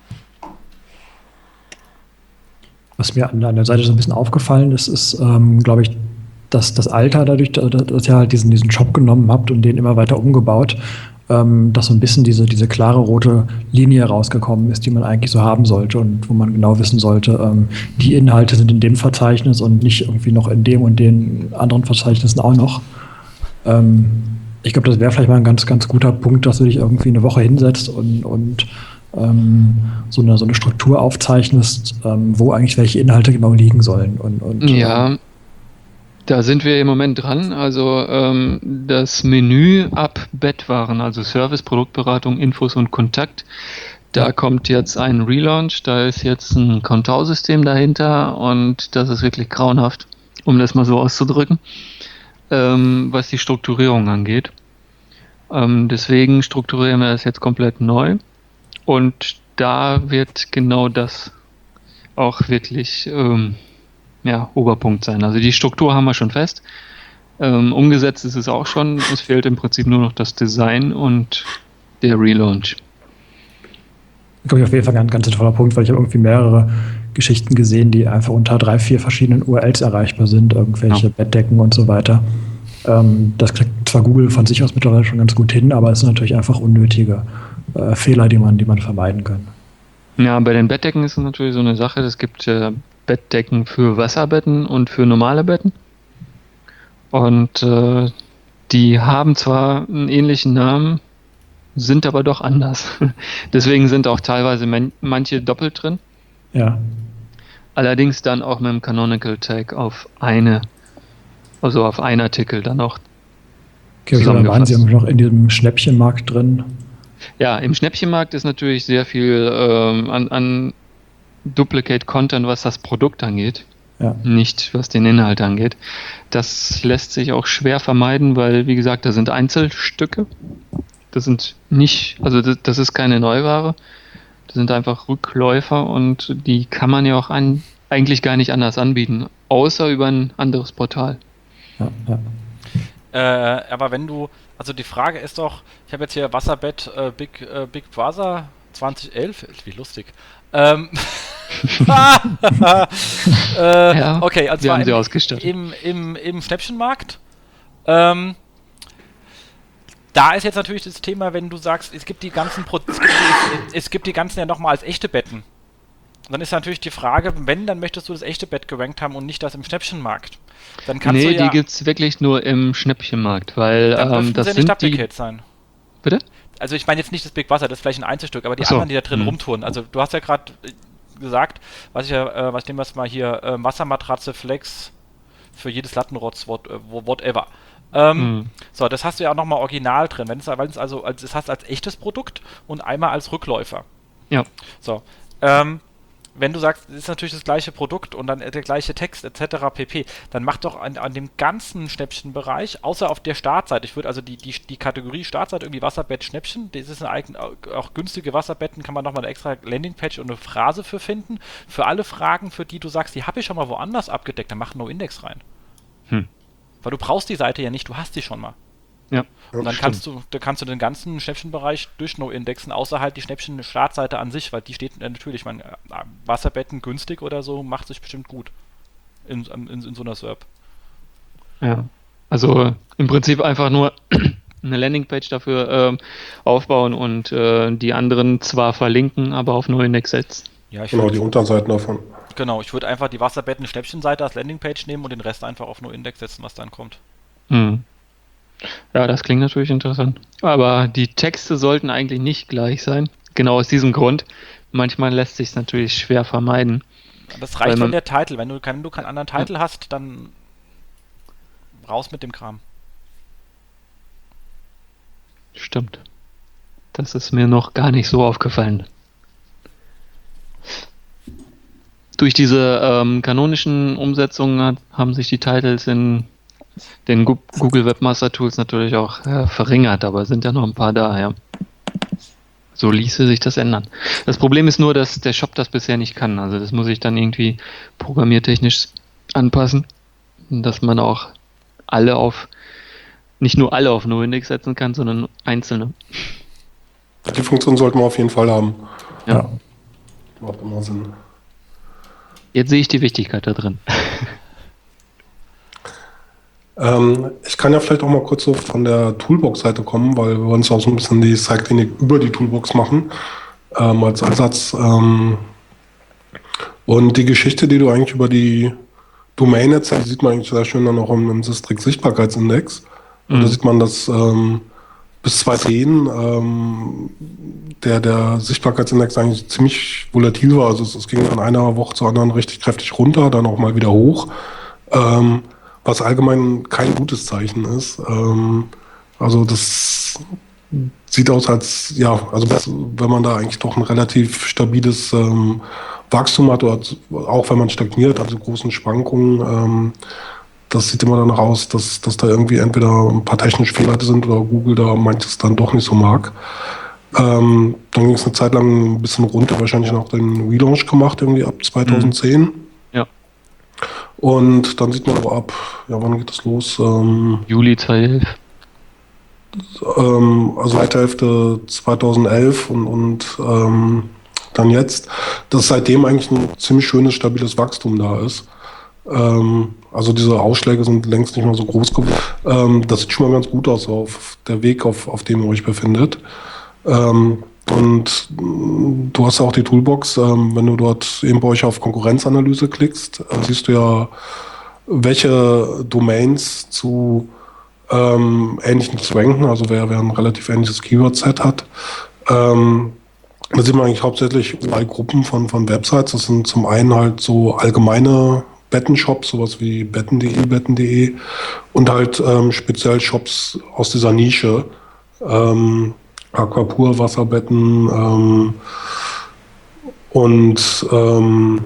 Was mir an, an der Seite so ein bisschen aufgefallen ist, ist, ähm, glaube ich, dass das Alter dadurch, dass, dass ihr halt diesen, diesen Shop genommen habt und den immer weiter umgebaut, ähm, dass so ein bisschen diese, diese klare rote Linie rausgekommen ist, die man eigentlich so haben sollte und wo man genau wissen sollte, ähm, die Inhalte sind in dem Verzeichnis und nicht irgendwie noch in dem und den anderen Verzeichnissen auch noch. Ähm, ich glaube, das wäre vielleicht mal ein ganz, ganz guter Punkt, dass du dich irgendwie eine Woche hinsetzt und, und ähm, so, eine, so eine Struktur aufzeichnest, ähm, wo eigentlich welche Inhalte genau liegen sollen. Und, und, Ja, ähm, da sind wir im Moment dran. Also ähm, das Menü ab Bettwaren, also Service, Produktberatung, Infos und Kontakt, Da kommt jetzt ein Relaunch, da ist jetzt ein Kontau-System dahinter und das ist wirklich grauenhaft, um das mal so auszudrücken, ähm, was die Strukturierung angeht. Ähm, deswegen strukturieren wir das jetzt komplett neu und da wird genau das auch wirklich ähm, ja, Oberpunkt sein. Also die Struktur haben wir schon fest. Ähm, umgesetzt ist es auch schon. Es fehlt im Prinzip nur noch das Design und der Relaunch. Glaube ich auf jeden Fall ein ganz toller Punkt, weil ich habe irgendwie mehrere Geschichten gesehen, die einfach unter drei, vier verschiedenen U R Ls erreichbar sind, irgendwelche Ja. Bettdecken und so weiter. Ähm, das kriegt zwar Google von sich aus mittlerweile schon ganz gut hin, aber es sind natürlich einfach unnötige äh, Fehler, die man, die man vermeiden kann. Ja, bei den Bettdecken ist es natürlich so eine Sache. Es gibt äh, Bettdecken für Wasserbetten und für normale Betten. Und äh, die haben zwar einen ähnlichen Namen, sind aber doch anders. Deswegen sind auch teilweise man- manche doppelt drin. Ja. Allerdings dann auch mit dem Canonical Tag auf eine, also auf einen Artikel dann auch. Okay, also dann waren sie noch in diesem Schnäppchenmarkt drin. Ja, im Schnäppchenmarkt ist natürlich sehr viel ähm, an, an Duplicate Content, was das Produkt angeht. Ja. Nicht was den Inhalt angeht. Das lässt sich auch schwer vermeiden, weil, wie gesagt, da sind Einzelstücke. Das sind nicht, also das, das ist keine Neuware. Das sind einfach Rückläufer und die kann man ja auch an, eigentlich gar nicht anders anbieten, außer über ein anderes Portal. Ja, ja. Äh, aber wenn du, also die Frage ist doch, ich habe jetzt hier Wasserbett äh, Big, äh, Big Brother zwanzig elf, wie lustig. Ähm, äh, Ja, okay, also wir haben im, sie ausgestattet. im, im, im Schnäppchenmarkt. Ähm, da ist jetzt natürlich das Thema, wenn du sagst, es gibt die ganzen Pro es, gibt die, es gibt die ganzen ja nochmal als echte Betten. Dann ist natürlich die Frage, wenn, dann möchtest du das echte Bett gerankt haben und nicht das im Schnäppchenmarkt. Dann kannst Nee, du ja, die gibt's wirklich nur im Schnäppchenmarkt, weil dann ähm, dürften das sie ja nicht sind die... Duplicate sein. Bitte? Also ich meine jetzt nicht das Big Wasser, das ist vielleicht ein Einzelstück, aber die Ach so. anderen, die da drin Hm. rumtouren. Also du hast ja gerade äh, gesagt, was ich ja, äh, was nehmen wir jetzt mal hier, äh, Wassermatratze, Flex für jedes Lattenrotz, what, äh, whatever. Ähm, Hm. So, das hast du ja auch nochmal original drin. Wenn es, wenn es also, als, das hast du als echtes Produkt und einmal als Rückläufer. Ja. So, ähm, wenn du sagst, das ist natürlich das gleiche Produkt und dann der gleiche Text et cetera pp., dann mach doch an, an dem ganzen Schnäppchenbereich, außer auf der Startseite, ich würde also die, die, die Kategorie Startseite irgendwie Wasserbett Schnäppchen, das ist eine eigene, auch günstige Wasserbetten, kann man nochmal eine extra Landingpage und eine Phrase für finden. Für alle Fragen, für die du sagst, die habe ich schon mal woanders abgedeckt, dann mach einen No-Index rein. Hm. Weil du brauchst die Seite ja nicht, du hast die schon mal. Ja. Und dann stimmt. kannst du, da kannst du den ganzen Schnäppchenbereich durch No-Indexen, außer halt die Schnäppchen-Startseite an sich, weil die steht äh, natürlich, ich meine, äh, Wasserbetten günstig oder so, macht sich bestimmt gut in, in, in so einer S E R P. Ja. Also im Prinzip einfach nur eine Landingpage dafür ähm, aufbauen und äh, die anderen zwar verlinken, aber auf No-Index setzen. Ja, ich Genau, würd, die Unterseiten davon. genau, ich würde einfach die Wasserbetten-Schnäppchenseite als Landingpage nehmen und den Rest einfach auf No-Index setzen, was dann kommt. Hm. Ja, das klingt natürlich interessant. Aber die Texte sollten eigentlich nicht gleich sein. Genau aus diesem Grund. Manchmal lässt sich es natürlich schwer vermeiden. Das Weil reicht, man- wenn der Titel, wenn du, kein, wenn du keinen anderen Titel hast, dann raus mit dem Kram. Stimmt. Das ist mir noch gar nicht so aufgefallen. Durch diese ähm, kanonischen Umsetzungen hat, haben sich die Titles in den Gu- Google Webmaster Tools natürlich auch äh, verringert, aber sind ja noch ein paar da, ja. So ließe sich das ändern. Das Problem ist nur, dass der Shop das bisher nicht kann. Also das muss ich dann irgendwie programmiertechnisch anpassen, dass man auch alle auf, nicht nur alle auf No-Index setzen kann, sondern einzelne. Die Funktion sollten wir auf jeden Fall haben. Ja. Macht immer Sinn. Jetzt sehe ich die Wichtigkeit da drin. Ähm, ich kann ja vielleicht auch mal kurz so von der Toolbox-Seite kommen, weil wir uns auch so ein bisschen die Site-Klinik über die Toolbox machen, ähm, als Ansatz. Ähm, und die Geschichte, die du eigentlich über die Domain erzählst, die sieht man eigentlich sehr schön dann auch im, im Systrix-Sichtbarkeitsindex. Und da sieht man, dass ähm, bis zweitausendzehn ähm, der, der Sichtbarkeitsindex eigentlich ziemlich volatil war. Also es, es ging von einer Woche zur anderen richtig kräftig runter, dann auch mal wieder hoch. Ähm, was allgemein kein gutes Zeichen ist. Ähm, also das sieht aus als, ja, also wenn man da eigentlich doch ein relativ stabiles ähm, Wachstum hat, oder auch wenn man stagniert, also großen Schwankungen, ähm, das sieht immer danach aus, dass, dass da irgendwie entweder ein paar technische Fehler sind oder Google da manches dann doch nicht so mag. Ähm, dann ging es eine Zeit lang ein bisschen runter, wahrscheinlich noch den Relaunch gemacht, irgendwie ab zweitausendzehn. Mhm. Ja. Und dann sieht man aber ab, ja, wann geht das los? Ähm, Juli zweitausendelf. Ähm, also zweite Hälfte zweitausendelf und, und ähm, dann jetzt, dass seitdem eigentlich ein ziemlich schönes, stabiles Wachstum da ist. Ähm, also diese Ausschläge sind längst nicht mehr so groß geworden. Ähm, das sieht schon mal ganz gut aus, auf der Weg, auf, auf dem ihr euch befindet. Ähm, und mh, du hast ja auch die Toolbox. Ähm, wenn du dort eben bei euch auf Konkurrenzanalyse klickst, äh, siehst du ja, welche Domains zu ähm, ähnlichen Ranken, also wer, wer ein relativ ähnliches Keyword-Set hat. Ähm, da sieht man eigentlich hauptsächlich zwei Gruppen von, von Websites. Das sind zum einen halt so allgemeine Bettenshops, sowas wie betten punkt de, betten punkt de und halt ähm, speziell Shops aus dieser Nische. Ähm, Aquapur, Wasserbetten ähm, und ähm,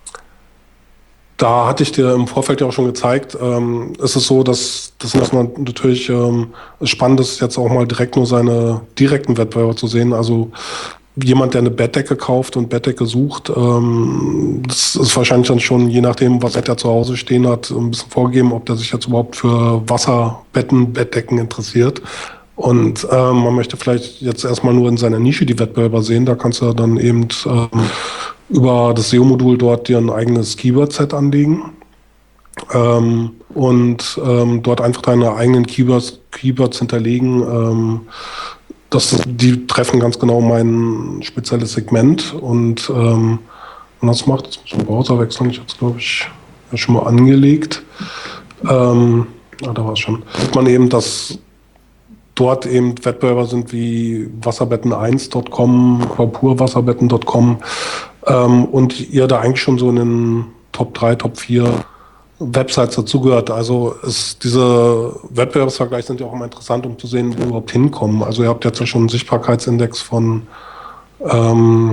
da hatte ich dir im Vorfeld ja auch schon gezeigt, ähm, es ist so, dass das natürlich ähm, spannend ist, jetzt auch mal direkt nur seine direkten Wettbewerber zu sehen. Also jemand, der eine Bettdecke kauft und Bettdecke sucht, ähm, das ist wahrscheinlich dann schon, je nachdem, was er zu Hause stehen hat, ein bisschen vorgegeben, ob der sich jetzt überhaupt für Wasserbetten, Bettdecken interessiert. Und ähm, man möchte vielleicht jetzt erstmal nur in seiner Nische die Wettbewerber sehen. Da kannst du dann eben ähm, über das S E O-Modul dort dir ein eigenes Keyword-Set anlegen ähm, und ähm, dort einfach deine eigenen Keywords, Keywords hinterlegen. Ähm, das, die treffen ganz genau mein spezielles Segment. Und ähm, wenn das macht, jetzt muss ich den Browser wechseln. Ich habe es, glaube ich, ja schon mal angelegt. Ähm, ah, da war es schon. Sieht man eben, dass dort eben Wettbewerber sind wie wasserbetten eins punkt com, aquapurwasserbetten punkt com ähm, und ihr da eigentlich schon so in den Top drei, Top vier Websites dazugehört. Also ist diese Wettbewerbsvergleiche sind ja auch immer interessant, um zu sehen, wo wir überhaupt hinkommen. Also ihr habt jetzt ja schon einen Sichtbarkeitsindex von ähm,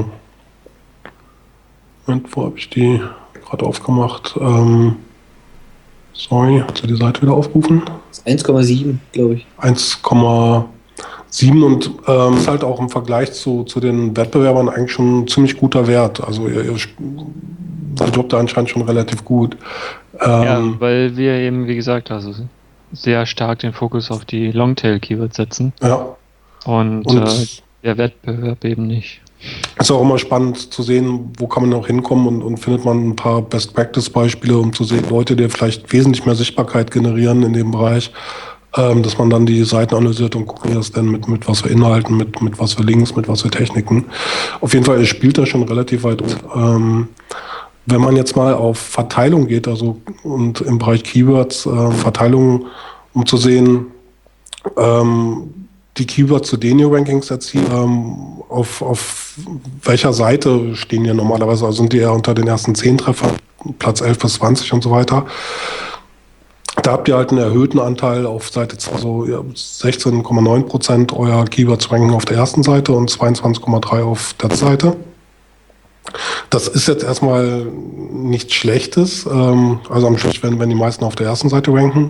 Moment, wo habe ich die gerade aufgemacht? Ähm, sorry, hast du die Seite wieder aufgerufen? eins Komma sieben, glaube ich. eins Komma sieben und ähm, ist halt auch im Vergleich zu, zu den Wettbewerbern eigentlich schon ein ziemlich guter Wert. Also ihr, ihr jobbt da anscheinend schon relativ gut. Ähm, Ja, weil wir eben, wie gesagt, also sehr stark den Fokus auf die Longtail-Keywords setzen ja. und, Und äh, der Wettbewerb eben nicht. ist auch immer spannend zu sehen, wo kann man noch hinkommen und, und findet man ein paar Best-Practice-Beispiele, um zu sehen, Leute, die vielleicht wesentlich mehr Sichtbarkeit generieren in dem Bereich, ähm, dass man dann die Seiten analysiert und guckt, wie das denn mit, mit was für Inhalten, mit, mit was für Links, mit was für Techniken. Auf jeden Fall, er spielt da schon relativ weit. Ähm, wenn man jetzt mal auf Verteilung geht, also und im Bereich Keywords, äh, Verteilung, um zu sehen, ähm, die Keywords, zu denen ihr Rankings erzielt, ähm, auf, auf welcher Seite stehen die normalerweise? Also sind die eher unter den ersten zehn Treffern, Platz elf bis zwanzig und so weiter. Da habt ihr halt einen erhöhten Anteil auf Seite zwei, also ja, sechzehn Komma neun Prozent eurer Keywords ranken auf der ersten Seite und zweiundzwanzig Komma drei auf der Seite. Das ist jetzt erstmal nichts Schlechtes. Ähm, also am Schluss werden, wenn die meisten auf der ersten Seite ranken.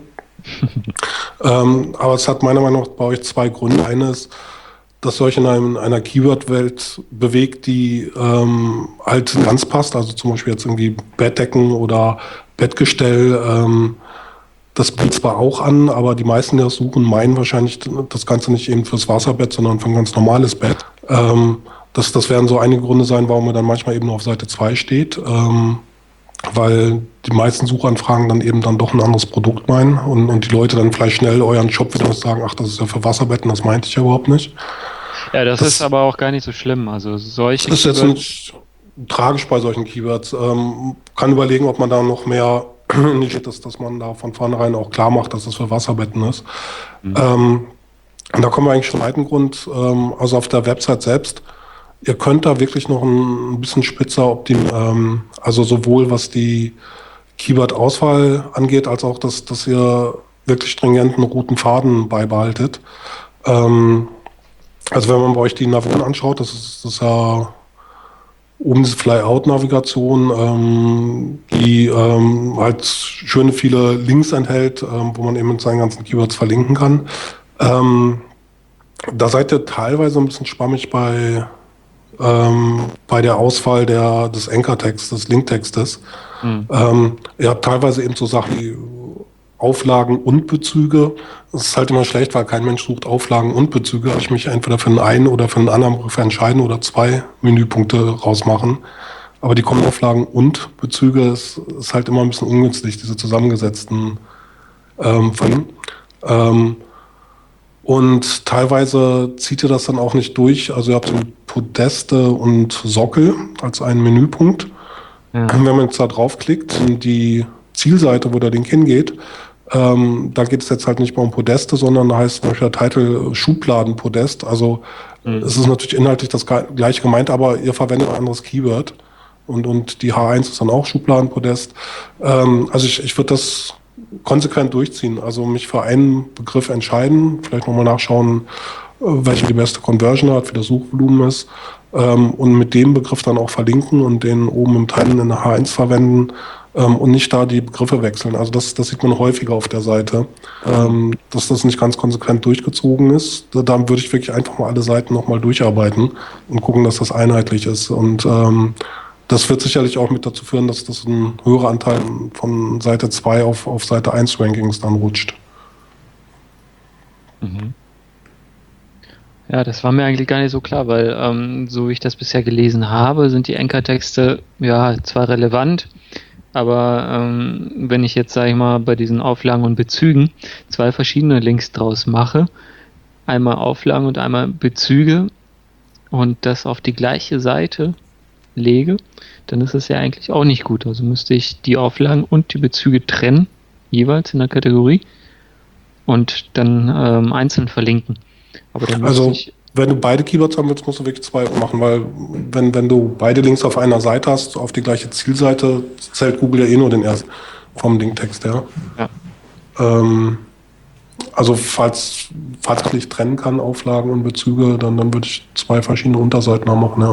ähm, aber es hat meiner Meinung nach bei euch zwei Gründe. Eines, dass ihr euch in, einem, in einer Keyword-Welt bewegt, die ähm, halt ganz passt. Also zum Beispiel jetzt irgendwie Bettdecken oder Bettgestell. Ähm, das bietet zwar auch an, aber die meisten, die das suchen, meinen wahrscheinlich das Ganze nicht eben fürs Wasserbett, sondern für ein ganz normales Bett. Ähm, das, das werden so einige Gründe sein, warum er dann manchmal eben nur auf Seite zwei steht. Ähm, weil die meisten Suchanfragen dann eben dann doch ein anderes Produkt meinen und, und die Leute dann vielleicht schnell euren Shop wieder sagen, ach, das ist ja für Wasserbetten, das meinte ich ja überhaupt nicht. Ja, das, Das ist aber auch gar nicht so schlimm. Also solche ist jetzt Keywords- nicht tragisch bei solchen Keywords. Ähm, kann überlegen, ob man da noch mehr nicht, dass, dass man da von vornherein auch klar macht, dass es für Wasserbetten ist. Mhm. Ähm, und da kommen wir eigentlich zum zweiten Grund. Ähm, also auf der Website selbst, ihr könnt da wirklich noch ein, ein bisschen spitzer optimieren. Ähm, also sowohl was die Keyword-Auswahl angeht, als auch, dass, dass ihr wirklich stringenten roten Faden beibehaltet. Ähm, Also wenn man bei euch die Navigation anschaut, das ist, das ist ja oben diese Fly-Out-Navigation, ähm, die ähm, halt schöne viele Links enthält, ähm, wo man eben mit seinen ganzen Keywords verlinken kann. Ähm, da seid ihr teilweise ein bisschen schwammig bei, ähm, bei der Auswahl der, des Anchor-Texts, des Linktextes. Hm. Ähm, ihr habt teilweise eben so Sachen wie Auflagen und Bezüge. Das ist halt immer schlecht, weil kein Mensch sucht Auflagen und Bezüge. Ich mich entweder für einen einen oder für einen anderen Begriff entscheiden oder zwei Menüpunkte rausmachen. Aber die Kommenauflagen und Bezüge ist, ist halt immer ein bisschen ungünstig, diese zusammengesetzten ähm, von. Ähm, und teilweise zieht ihr das dann auch nicht durch. Also ihr habt so Podeste und Sockel als einen Menüpunkt. Ja. Wenn man jetzt da draufklickt, die Zielseite, wo der Link hingeht, ähm, da geht es jetzt halt nicht mehr um Podeste, sondern da heißt zum Beispiel der Titel Schubladenpodest. Also Mhm. es ist natürlich inhaltlich das gleiche gemeint, aber ihr verwendet ein anderes Keyword. Und, und die H eins ist dann auch Schubladenpodest. Ähm, also ich, ich würde das konsequent durchziehen. Also mich für einen Begriff entscheiden, vielleicht nochmal nachschauen, äh, welche die beste Conversion hat, wie das Suchvolumen ist. Ähm, und mit dem Begriff dann auch verlinken und den oben im Titel in der H eins verwenden ähm, und nicht da die Begriffe wechseln. Also das, das sieht man häufiger auf der Seite, ähm, dass das nicht ganz konsequent durchgezogen ist. Da, da würde ich wirklich einfach mal alle Seiten nochmal durcharbeiten und gucken, dass das einheitlich ist. Und ähm, das wird sicherlich auch mit dazu führen, dass das ein höherer Anteil von Seite zwei auf, auf Seite eins Rankings dann rutscht. Mhm. Ja, das war mir eigentlich gar nicht so klar, weil ähm, so wie ich das bisher gelesen habe, sind die Anchor-Texte ja zwar relevant, aber ähm, wenn ich jetzt, sage ich mal, bei diesen Auflagen und Bezügen zwei verschiedene Links draus mache, einmal Auflagen und einmal Bezüge und das auf die gleiche Seite lege, dann ist es ja eigentlich auch nicht gut. Also müsste ich die Auflagen und die Bezüge trennen, jeweils in der Kategorie und dann ähm, einzeln verlinken. Aber dann Also müsste ich wenn du beide Keywords haben willst, musst du wirklich zwei machen, weil wenn, wenn du beide Links auf einer Seite hast, auf die gleiche Zielseite, zählt Google ja eh nur den ersten vom Linktext her. Ja. Ähm, also falls, falls ich nicht trennen kann, Auflagen und Bezüge, dann, dann würde ich zwei verschiedene Unterseiten haben machen, ja.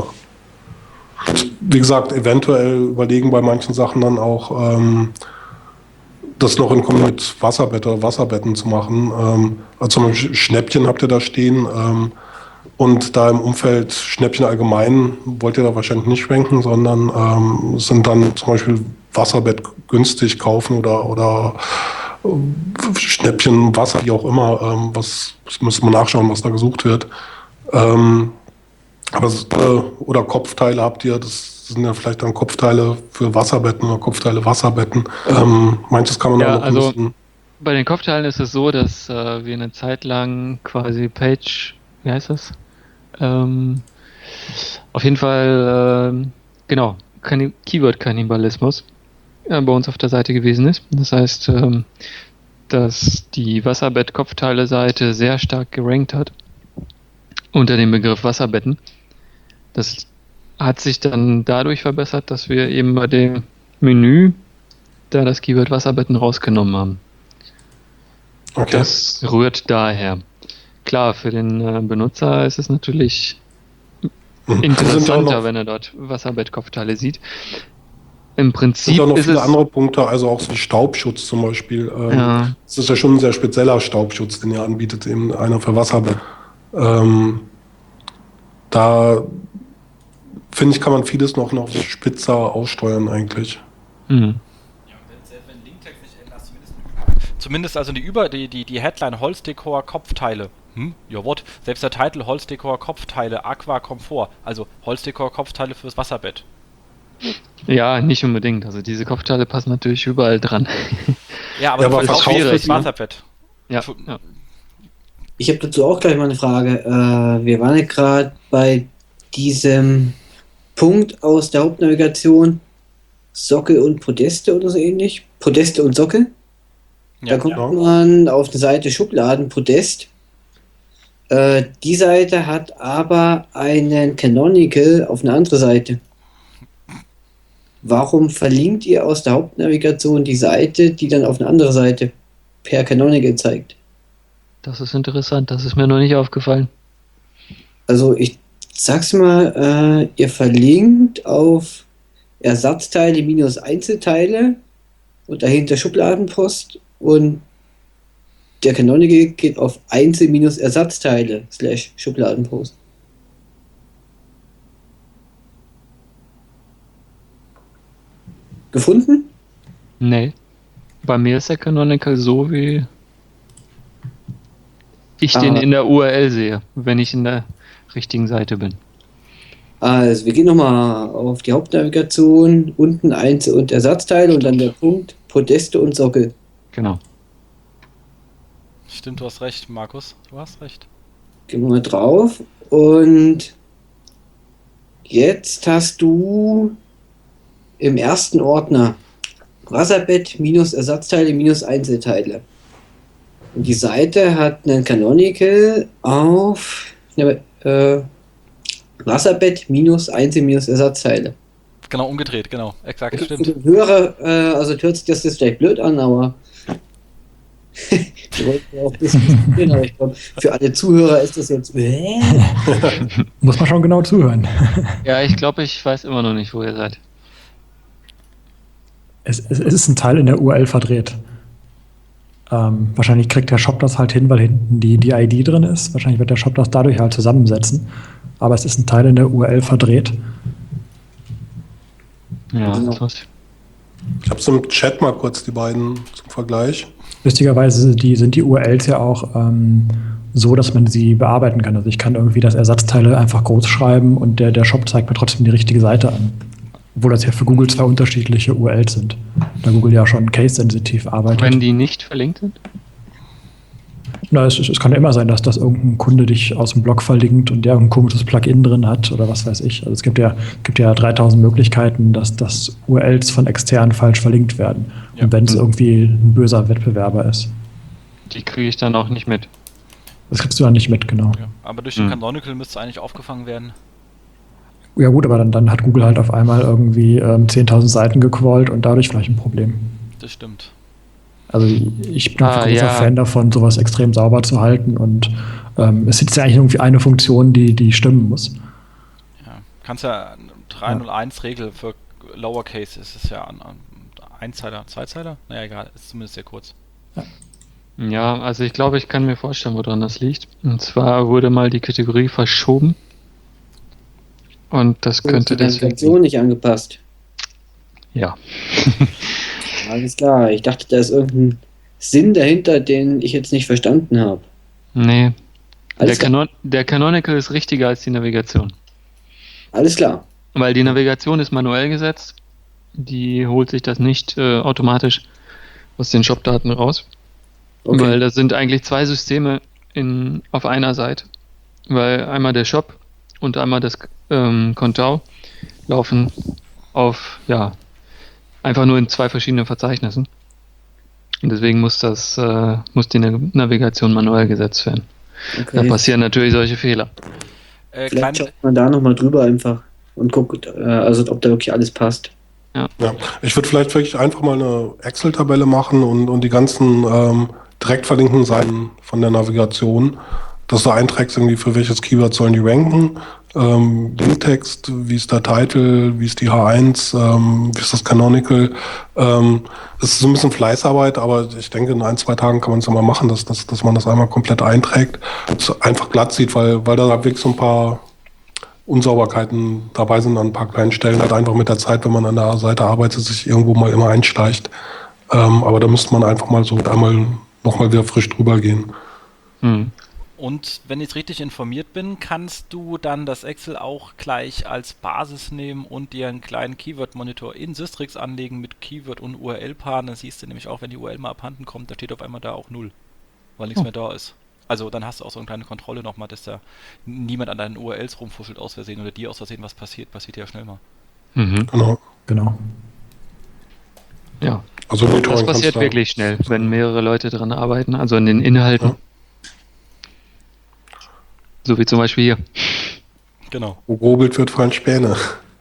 Wie gesagt, eventuell überlegen bei manchen Sachen dann auch, ähm, das noch in Kombi mit Wasserbett oder Wasserbetten zu machen. Ähm, also zum Beispiel Schnäppchen habt ihr da stehen. Ähm, und da im Umfeld Schnäppchen allgemein wollt ihr da wahrscheinlich nicht schwenken, sondern ähm, sind dann zum Beispiel Wasserbett günstig kaufen oder, oder äh, Schnäppchen, Wasser, wie auch immer. Ähm, was das müsste man nachschauen, was da gesucht wird. Ähm, aber äh, oder Kopfteile habt ihr, das sind ja vielleicht dann Kopfteile für Wasserbetten oder Kopfteile Wasserbetten. Ähm, manches kann man Ja, auch noch also ein bisschen. bei den Kopfteilen ist es so, dass äh, wir eine Zeit lang quasi Page, wie heißt das? Ähm, auf jeden Fall, ähm, genau, Kanni- Keyword-Kannibalismus äh, bei uns auf der Seite gewesen ist. Das heißt, ähm, dass die Wasserbett-Kopfteile-Seite sehr stark gerankt hat unter dem Begriff Wasserbetten. Das hat sich dann dadurch verbessert, dass wir eben bei dem Menü da das Keyword Wasserbetten rausgenommen haben. Okay. Das rührt daher. Klar, für den äh, Benutzer ist es natürlich Mhm. Es sind ja auch interessanter, noch, wenn er dort Wasserbettkopfteile sieht. Im es sind Prinzip ja auch noch ist viele es andere Punkte, also auch so wie Staubschutz zum Beispiel. Ähm, ja, Es ist ja schon ein sehr spezieller Staubschutz, den ihr anbietet, eben einer für Wasserbett. Ähm, da finde ich, kann man vieles noch, noch spitzer aussteuern eigentlich. mhm. Ja, und wenn, selbst wenn Linktext nicht änderst, zumindest, zumindest also die über die, die, die Headline Holzdekor Kopfteile. Hm, ja what? Selbst der Titel Holzdekor Kopfteile Aqua Komfort, also Holzdekor Kopfteile fürs Wasserbett. Ja, nicht unbedingt. Also diese Kopfteile passen natürlich überall dran. Ja, aber Ja, du aber verkaufst schwierig, fürs ne? Wasserbett. Ja, Fu- ja. Ich habe dazu auch gleich mal eine Frage. Äh, wir waren ja gerade bei diesem Punkt aus der Hauptnavigation, Sockel und Podeste oder so ähnlich. Podeste und Sockel. Da Ja, kommt ja. man auf eine Seite Schubladen, Podest. Äh, die Seite hat aber einen Canonical auf eine andere Seite. Warum verlinkt ihr aus der Hauptnavigation die Seite, die dann auf eine andere Seite per Canonical zeigt? Das ist interessant. Das ist mir noch nicht aufgefallen. Also ich sag's mal, äh, ihr verlinkt auf Ersatzteile minus Einzelteile und dahinter Schubladenpost und der Canonical geht auf Einzel minus Ersatzteile slash Schubladenpost. Gefunden? Nee. Bei mir ist der Canonical so, wie ich Ah. den in der U R L sehe, wenn ich in der richtigen Seite bin. Also wir gehen nochmal auf die Hauptnavigation, unten Einzel- und Ersatzteile und dann der Punkt Podeste und Sockel. Genau. Stimmt, du hast recht, Markus. Du hast recht. Gehen wir mal drauf und jetzt hast du im ersten Ordner Wasserbett minus Ersatzteile minus Einzelteile. Und die Seite hat einen Canonical auf äh, Wasserbett minus Einzel minus Ersatzteile. Genau, umgedreht, genau. Exakt, Für stimmt. den Hörer, äh, also hört sich das jetzt vielleicht blöd an, aber wir wollten ja auch diskutieren, aber ich glaube, für alle Zuhörer ist das jetzt äh? Muss man schon genau zuhören. Ja, ich glaube, ich weiß immer noch nicht, wo ihr seid. Es, es, es ist ein Teil in der U R L verdreht. Ähm, wahrscheinlich kriegt der Shop das halt hin, weil hinten die, die I D drin ist. Wahrscheinlich wird der Shop das dadurch halt zusammensetzen. Aber es ist ein Teil in der U R L verdreht. Ja, Genau. krass. Ich habe es im Chat mal kurz, die beiden zum Vergleich. Lustigerweise die, sind die U R Ls ja auch ähm, so, dass man sie bearbeiten kann. Also ich kann irgendwie das Ersatzteile einfach groß schreiben und der, der Shop zeigt mir trotzdem die richtige Seite an. Obwohl das ja für Google zwei unterschiedliche U R Ls sind. Da Google ja schon case-sensitiv arbeitet. Wenn die nicht verlinkt sind? Na, es, es kann ja immer sein, dass das irgendein Kunde dich aus dem Blog verlinkt und der ein komisches Plugin drin hat oder was weiß ich. Also es gibt ja, gibt ja dreitausend Möglichkeiten, dass, dass U R Ls von externen falsch verlinkt werden. Ja. Und wenn es irgendwie ein böser Wettbewerber ist. Die kriege ich dann auch nicht mit. Das kriegst du dann nicht mit, genau. Ja. Aber durch den Hm. Canonical müsste es eigentlich aufgefangen werden. Ja gut, aber dann, dann hat Google halt auf einmal irgendwie ähm, zehntausend Seiten gecrawlt und dadurch vielleicht ein Problem. Das stimmt. Also ich bin Ah, ein großer ja. Fan davon, sowas extrem sauber zu halten und ähm, es ist ja eigentlich irgendwie eine Funktion, die, die stimmen muss. Ja. Kannst ja drei null eins Regel für Lowercase ist es ja an, an Einzeiler, Zweizeiler? Naja, egal, ist zumindest sehr kurz. Ja, also ich glaube, ich kann mir vorstellen, woran das liegt. Und zwar wurde mal die Kategorie verschoben. Und das könnte die deswegen. Navigation nicht angepasst. Ja. Alles klar, ich dachte, da ist irgendein Sinn dahinter, den ich jetzt nicht verstanden habe. Nee. Der, Alles klar. Canon der Canonical ist richtiger als die Navigation. Alles klar. Weil die Navigation ist manuell gesetzt. Die holt sich das nicht äh, automatisch aus den Shop-Daten raus. Okay. Weil das sind eigentlich zwei Systeme in, auf einer Seite. Weil einmal der Shop und einmal das ähm, Kontau laufen auf, ja, einfach nur in zwei verschiedenen Verzeichnissen. Und deswegen muss das, äh, muss die Nav- Navigation manuell gesetzt werden. Da okay. passieren natürlich solche Fehler. Äh, Vielleicht klein, schaut man da nochmal drüber einfach und guckt, äh, also ob da wirklich alles passt. Ja, ich würde vielleicht wirklich einfach mal eine Excel-Tabelle machen und, und die ganzen ähm, direkt verlinkten Seiten von der Navigation, dass du einträgst, irgendwie für welches Keyword sollen die ranken, ähm, Linktext, wie ist der Titel, wie ist die H eins, ähm, wie ist das Canonical. Ähm, das ist so ein bisschen Fleißarbeit, aber ich denke, in ein, zwei Tagen kann man es ja mal machen, dass, dass, dass man das einmal komplett einträgt, es einfach glatt sieht, weil, weil da wirklich so ein paar Unsauberkeiten dabei sind an ein paar kleinen Stellen, halt einfach mit der Zeit, wenn man an der Seite arbeitet, sich irgendwo mal immer einschleicht. Ähm, aber da müsste man einfach mal so einmal nochmal wieder frisch drüber gehen. Hm. Und wenn ich richtig informiert bin, kannst du dann das Excel auch gleich als Basis nehmen und dir einen kleinen Keyword-Monitor in Systrix anlegen mit Keyword- und U R L-Paaren. Dann siehst du nämlich auch, wenn die U R L mal abhanden kommt, da steht auf einmal da auch null, weil nichts Oh. mehr da ist. Also dann hast du auch so eine kleine Kontrolle nochmal, dass da niemand an deinen U R Ls rumfuschelt aus Versehen oder dir aus Versehen was passiert. Passiert ja schnell mal. Mhm. Genau. Genau. Ja. Also Das Monitoring passiert kannst du da- wirklich schnell, wenn mehrere Leute dran arbeiten, also an den Inhalten. Ja. So wie zum Beispiel hier. Genau. Wo gobelt wird fallen Späne.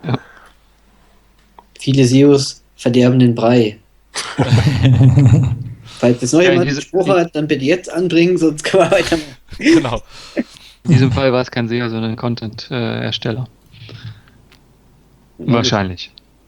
Viele S E Os verderben den Brei. Falls jetzt noch Ja, jemand einen diese- Spruch hat, dann bitte jetzt anbringen, sonst können wir weitermachen. Genau. In diesem Fall war es kein S E O, sondern ein Content-Ersteller. Wahrscheinlich.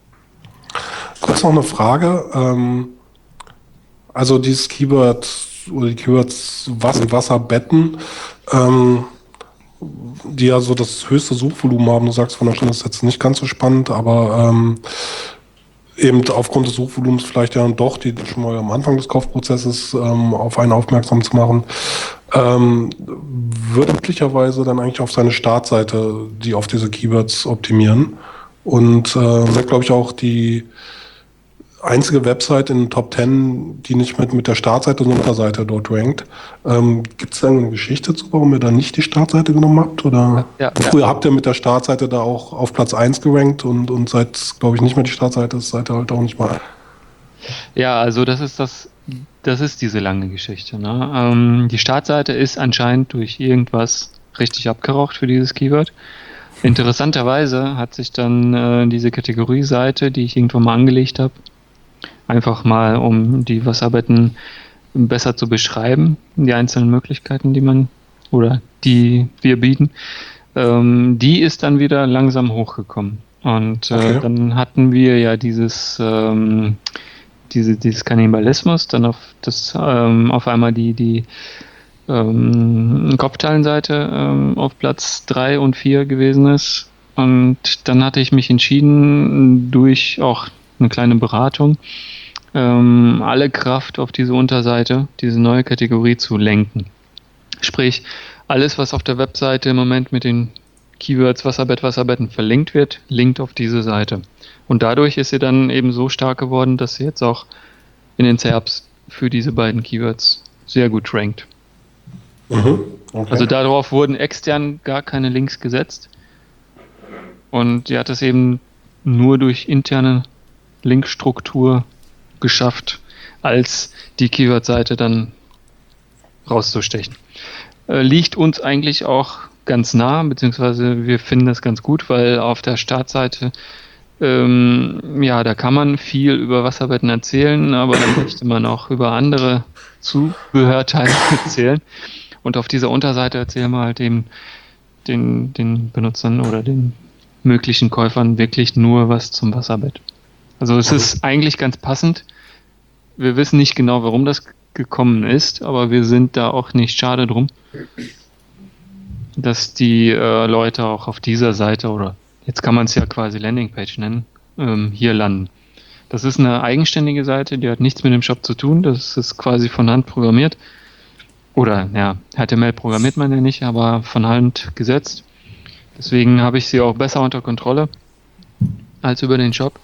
Kurz noch eine Frage. Ähm, also dieses Keyword oder die Keywords Was und Wasserbetten, ähm, die ja so das höchste Suchvolumen haben. Du sagst von der Stunde ist jetzt nicht ganz so spannend, aber ähm, eben aufgrund des Suchvolumens vielleicht ja doch, die schon mal am Anfang des Kaufprozesses ähm, auf einen aufmerksam zu machen, ähm, würde möglicherweise dann eigentlich auf seine Startseite die auf diese Keywords optimieren. Und äh, wäre, glaube ich, auch die einzige Website in den Top Ten, die nicht mit, mit der Startseite, sondern mit der Unterseite dort rankt. Ähm, Gibt es da eine Geschichte zu, warum ihr da nicht die Startseite genommen habt? Oder Ja, früher ja. habt ihr mit der Startseite da auch auf Platz eins gerankt und, und seid, glaube ich, nicht mehr die Startseite, ist seid ihr halt auch nicht mal. Ja, also das ist das, das ist diese lange Geschichte. Ne? Ähm, die Startseite ist anscheinend durch irgendwas richtig abgeraucht für dieses Keyword. Interessanterweise hat sich dann äh, diese Kategorieseite, die ich irgendwo mal angelegt habe, einfach mal um die Wasserbetten besser zu beschreiben, die einzelnen Möglichkeiten, die man oder die wir bieten, ähm, die ist dann wieder langsam hochgekommen. Und äh, Okay. dann hatten wir ja dieses ähm, diese, dieses Kannibalismus, dann auf das ähm, auf einmal die die ähm, Kopfteilenseite ähm, auf Platz drei und vier gewesen ist. Und dann hatte ich mich entschieden, durch auch eine kleine Beratung, ähm, alle Kraft auf diese Unterseite, diese neue Kategorie zu lenken. Sprich, alles, was auf der Webseite im Moment mit den Keywords Wasserbett, Wasserbetten verlinkt wird, linkt auf diese Seite. Und dadurch ist sie dann eben so stark geworden, dass sie jetzt auch in den S E R Ps für diese beiden Keywords sehr gut rankt. Mhm. Okay. Also darauf wurden extern gar keine Links gesetzt. Und sie hat es eben nur durch interne Linkstruktur geschafft, als die Keyword-Seite dann rauszustechen. Äh, liegt uns eigentlich auch ganz nah, beziehungsweise wir finden das ganz gut, weil auf der Startseite, ähm, ja, da kann man viel über Wasserbetten erzählen, aber dann möchte man auch über andere Zubehörteile erzählen. Und auf dieser Unterseite erzählen wir halt eben den, den Benutzern oder den möglichen Käufern wirklich nur was zum Wasserbett. Also es ist eigentlich ganz passend. Wir wissen nicht genau, warum das gekommen ist, aber wir sind da auch nicht schade drum, dass die äh, Leute auch auf dieser Seite, oder jetzt kann man es ja quasi Landingpage nennen, ähm, hier landen. Das ist eine eigenständige Seite, die hat nichts mit dem Shop zu tun, das ist quasi von Hand programmiert. Oder, ja, H T M L programmiert man ja nicht, aber von Hand gesetzt. Deswegen habe ich sie auch besser unter Kontrolle als über den Shop.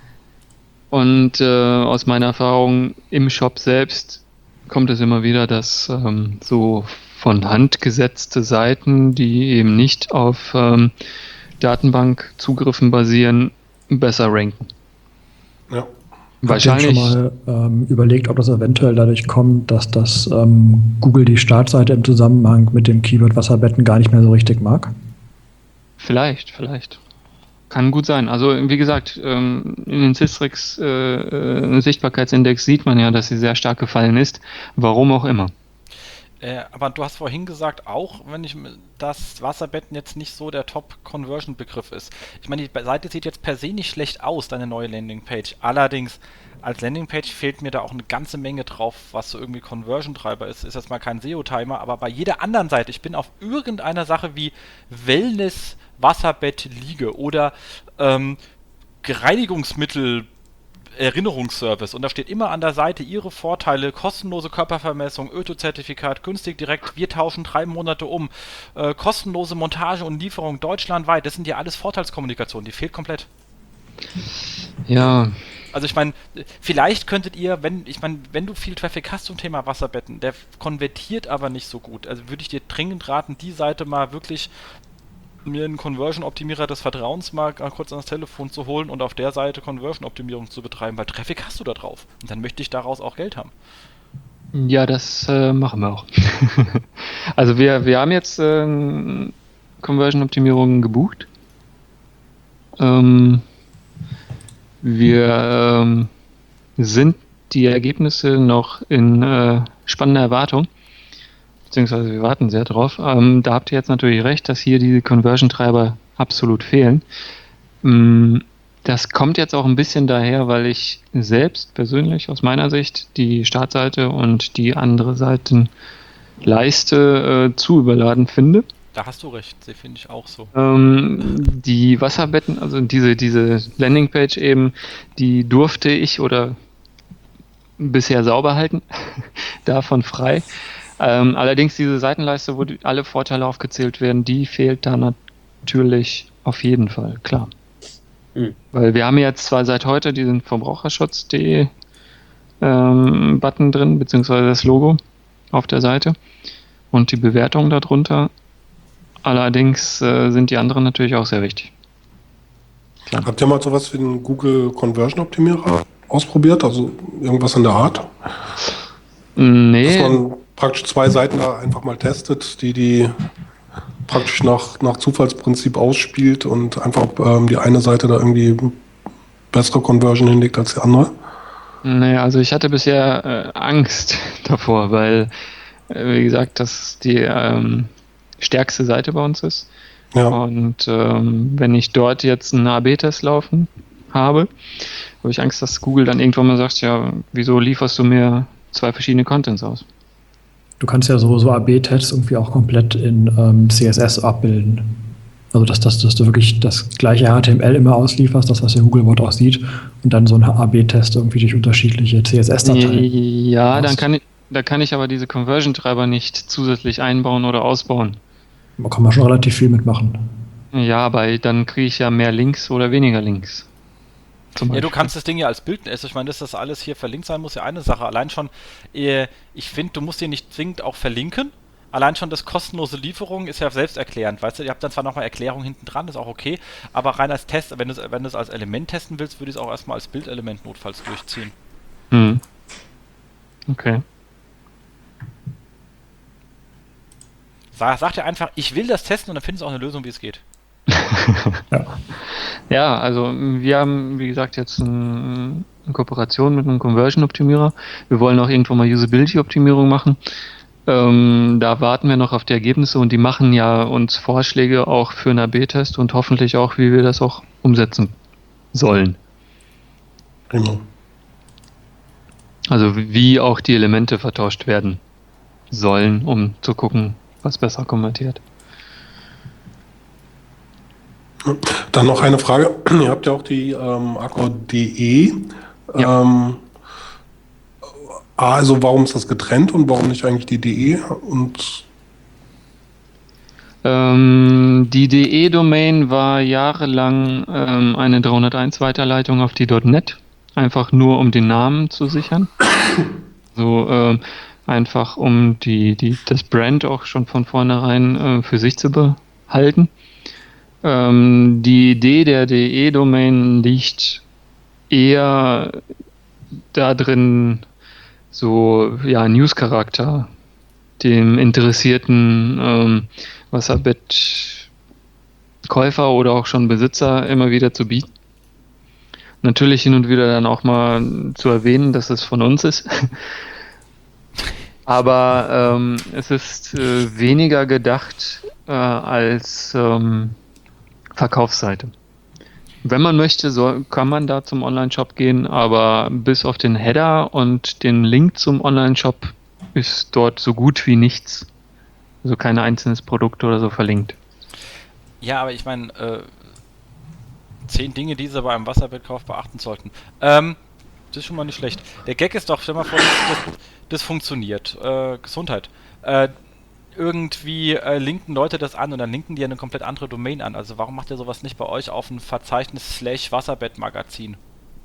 Und äh, aus meiner Erfahrung im Shop selbst kommt es immer wieder, dass ähm, so von Hand gesetzte Seiten, die eben nicht auf ähm, Datenbankzugriffen basieren, besser ranken. Ja. Wahrscheinlich. Habt ihr schon mal ähm, überlegt, ob das eventuell dadurch kommt, dass das ähm, Google die Startseite im Zusammenhang mit dem Keyword Wasserbetten gar nicht mehr so richtig mag? Vielleicht, vielleicht. Kann gut sein. Also wie gesagt, ähm, in den Systrix äh, äh, Sichtbarkeitsindex sieht man ja, dass sie sehr stark gefallen ist. Warum auch immer. Äh, aber du hast vorhin gesagt, auch wenn ich dass Wasserbetten jetzt nicht so der Top-Conversion-Begriff ist. Ich meine, die Seite sieht jetzt per se nicht schlecht aus, deine neue Landingpage. Allerdings, als Landingpage fehlt mir da auch eine ganze Menge drauf, was so irgendwie Conversion-Treiber ist. Ist jetzt mal kein S E O-Timer, aber bei jeder anderen Seite, ich bin auf irgendeiner Sache wie Wellness, Wasserbett, Liege oder ähm, Reinigungsmittel, Erinnerungsservice und da steht immer an der Seite ihre Vorteile, kostenlose Körpervermessung, Öko-Zertifikat, günstig direkt, wir tauschen drei Monate um, äh, kostenlose Montage und Lieferung deutschlandweit, das sind ja alles Vorteilskommunikation, die fehlt komplett. Ja. Also ich meine, vielleicht könntet ihr, wenn, ich meine, wenn du viel Traffic hast zum Thema Wasserbetten, der konvertiert aber nicht so gut, also würde ich dir dringend raten, die Seite mal wirklich mir einen Conversion-Optimierer des Vertrauens mal kurz ans Telefon zu holen und auf der Seite Conversion-Optimierung zu betreiben, weil Traffic hast du da drauf. Und dann möchte ich daraus auch Geld haben. Ja, das äh, machen wir auch. Also wir, wir haben jetzt äh, Conversion-Optimierungen gebucht. Ähm, wir ähm, sind die Ergebnisse noch in äh, spannender Erwartung. beziehungsweise wir warten sehr drauf. Ähm, da habt ihr jetzt natürlich recht, dass hier die Conversion-Treiber absolut fehlen. Ähm, das kommt jetzt auch ein bisschen daher, weil ich selbst persönlich aus meiner Sicht die Startseite und die andere Seitenleiste äh, zu überladen finde. Da hast du recht, das finde ich auch so. Ähm, die Wasserbetten, also diese, diese Landingpage eben, die durfte ich oder bisher sauber halten, davon frei. Ähm, allerdings diese Seitenleiste, wo die, alle Vorteile aufgezählt werden, die fehlt da natürlich auf jeden Fall, klar. Hm. Weil wir haben jetzt zwar seit heute diesen Verbraucherschutz punkt de ähm, Button drin, beziehungsweise das Logo auf der Seite und die Bewertung darunter. Allerdings äh, sind die anderen natürlich auch sehr wichtig. Klar. Habt ihr mal sowas wie einen Google Conversion Optimierer ausprobiert? Also irgendwas in der Art? Nee. Dass man praktisch zwei Seiten da einfach mal testet, die die praktisch nach, nach Zufallsprinzip ausspielt und einfach ähm, die eine Seite da irgendwie bessere Conversion hinlegt als die andere? Nee, also ich hatte bisher äh, Angst davor, weil, äh, wie gesagt, das die ähm, stärkste Seite bei uns ist. Ja. Und ähm, wenn ich dort jetzt einen A B-Test laufen habe, habe ich Angst, dass Google dann irgendwann mal sagt, ja, wieso lieferst du mir zwei verschiedene Contents aus? Du kannst ja so, so A B-Tests irgendwie auch komplett in ähm, C S S abbilden. Also dass, dass, dass du wirklich das gleiche H T M L immer auslieferst, das was der Googlebot auch sieht, und dann so ein A B-Test irgendwie durch unterschiedliche C S S-Dateien. Ja, dann kann ich, da kann ich aber diese Conversion-Treiber nicht zusätzlich einbauen oder ausbauen. Da kann man schon relativ viel mitmachen. Ja, aber dann kriege ich ja mehr Links oder weniger Links. Ja, du kannst das Ding ja als Bild, also ich meine, dass das alles hier verlinkt sein muss, ja eine Sache. Allein schon, äh, ich finde, du musst hier nicht zwingend auch verlinken. Allein schon das kostenlose Lieferung ist ja selbsterklärend, weißt du, ihr habt dann zwar nochmal Erklärung hinten dran, ist auch okay, aber rein als Test, wenn du es wenn du es als Element testen willst, würde ich es auch erstmal als Bildelement notfalls durchziehen. Hm. Okay. Sag, sag dir einfach, ich will das testen und dann findest du auch eine Lösung, wie es geht. Ja. Ja, also wir haben, wie gesagt, jetzt ein, eine Kooperation mit einem Conversion-Optimierer. Wir wollen auch irgendwann mal Usability-Optimierung machen. Ähm, da warten wir noch auf die Ergebnisse und die machen ja uns Vorschläge auch für einen A B-Test und hoffentlich auch, wie wir das auch umsetzen sollen. Genau. Also wie auch die Elemente vertauscht werden sollen, um zu gucken, was besser konvertiert. Dann noch eine Frage. Ihr habt ja auch die ähm, Accor punkt de. Ja. Ähm, also warum ist das getrennt und warum nicht eigentlich die de? Und Ähm, die D E-Domain war jahrelang ähm, eine dreihunderteins Weiterleitung auf die .net, einfach nur um den Namen zu sichern. So ähm, einfach um die, die, das Brand auch schon von vornherein äh, für sich zu behalten. Ähm, die Idee der D E-Domain liegt eher da drin, so ja, News-Charakter dem interessierten ähm, Wasserbett-Käufer oder auch schon Besitzer immer wieder zu bieten. Natürlich hin und wieder dann auch mal zu erwähnen, dass es von uns ist. Aber ähm, es ist äh, weniger gedacht äh, als ähm, Verkaufsseite. Wenn man möchte, so, kann man da zum Online-Shop gehen, aber bis auf den Header und den Link zum Online-Shop ist dort so gut wie nichts. Also kein einzelnes Produkt oder so verlinkt. Ja, aber ich meine, äh, zehn Dinge, die sie beim Wasserbettkauf beachten sollten. Ähm, das ist schon mal nicht schlecht. Der Gag ist doch, stell mal vor, das, das, das funktioniert. Äh, Gesundheit. Äh, irgendwie äh, linken Leute das an und dann linken die eine komplett andere Domain an. Also warum macht ihr sowas nicht bei euch auf ein Verzeichnis slash Wasserbettmagazin?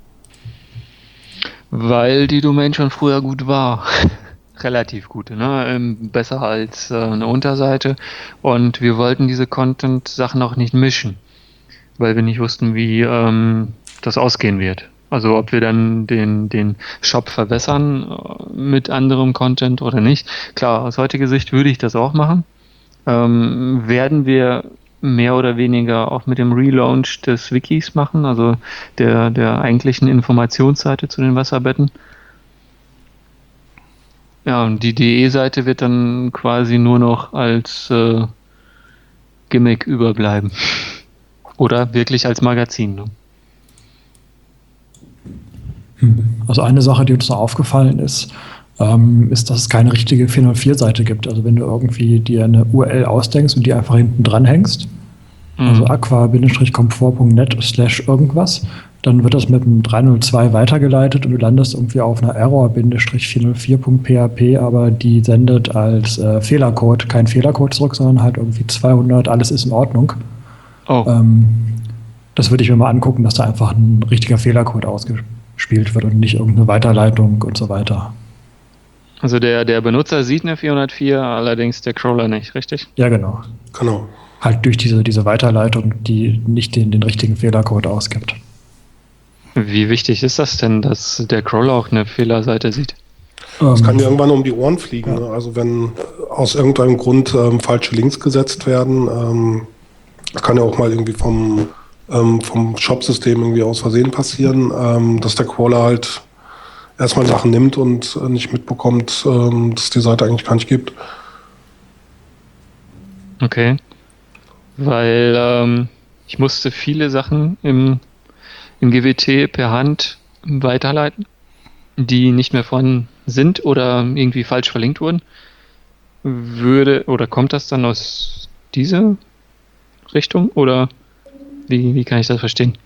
Weil die Domain schon früher gut war. Relativ gut, ne? Ähm, besser als äh, eine Unterseite. Und wir wollten diese Content-Sachen auch nicht mischen, weil wir nicht wussten, wie ähm, das ausgehen wird. Also ob wir dann den, den Shop verbessern äh, mit anderem Content oder nicht. Klar, aus heutiger Sicht würde ich das auch machen. Ähm, werden wir mehr oder weniger auch mit dem Relaunch des Wikis machen, also der, der eigentlichen Informationsseite zu den Wasserbetten. Ja, und die D E-Seite wird dann quasi nur noch als äh, Gimmick überbleiben. Oder wirklich als Magazin. Ne? Also eine Sache, die uns noch aufgefallen ist, ähm, ist, dass es keine richtige vierhundertvier-Seite gibt. Also wenn du irgendwie dir eine U R L ausdenkst und die einfach hinten dran hängst, also aqua-komfort.net slash irgendwas, dann wird das mit einem dreihundertzwei weitergeleitet und du landest irgendwie auf einer error-vierhundertvier.php, aber die sendet als äh, Fehlercode kein Fehlercode zurück, sondern halt irgendwie zweihundert, alles ist in Ordnung. Oh. Ähm, das würde ich mir mal angucken, dass da einfach ein richtiger Fehlercode ausgespielt wird und nicht irgendeine Weiterleitung und so weiter. Also der, der Benutzer sieht eine vierhundertvier, allerdings der Crawler nicht, richtig? Ja, genau. Genau. Halt durch diese, diese Weiterleitung, die nicht den, den richtigen Fehlercode ausgibt. Wie wichtig ist das denn, dass der Crawler auch eine Fehlerseite sieht? Das Ähm, kann dir irgendwann um die Ohren fliegen. Ja. Ne? Also wenn aus irgendeinem Grund ähm, falsche Links gesetzt werden, ähm, das kann ja auch mal irgendwie vom, ähm, vom Shop-System irgendwie aus Versehen passieren, ähm, dass der Crawler halt erstmal Sachen nimmt und äh, nicht mitbekommt, ähm, dass es die Seite eigentlich gar nicht gibt. Okay. Weil ähm, ich musste viele Sachen im, im G W T per Hand weiterleiten, die nicht mehr vorhanden sind oder irgendwie falsch verlinkt wurden. Würde oder kommt das dann aus dieser Richtung oder wie, wie kann ich das verstehen?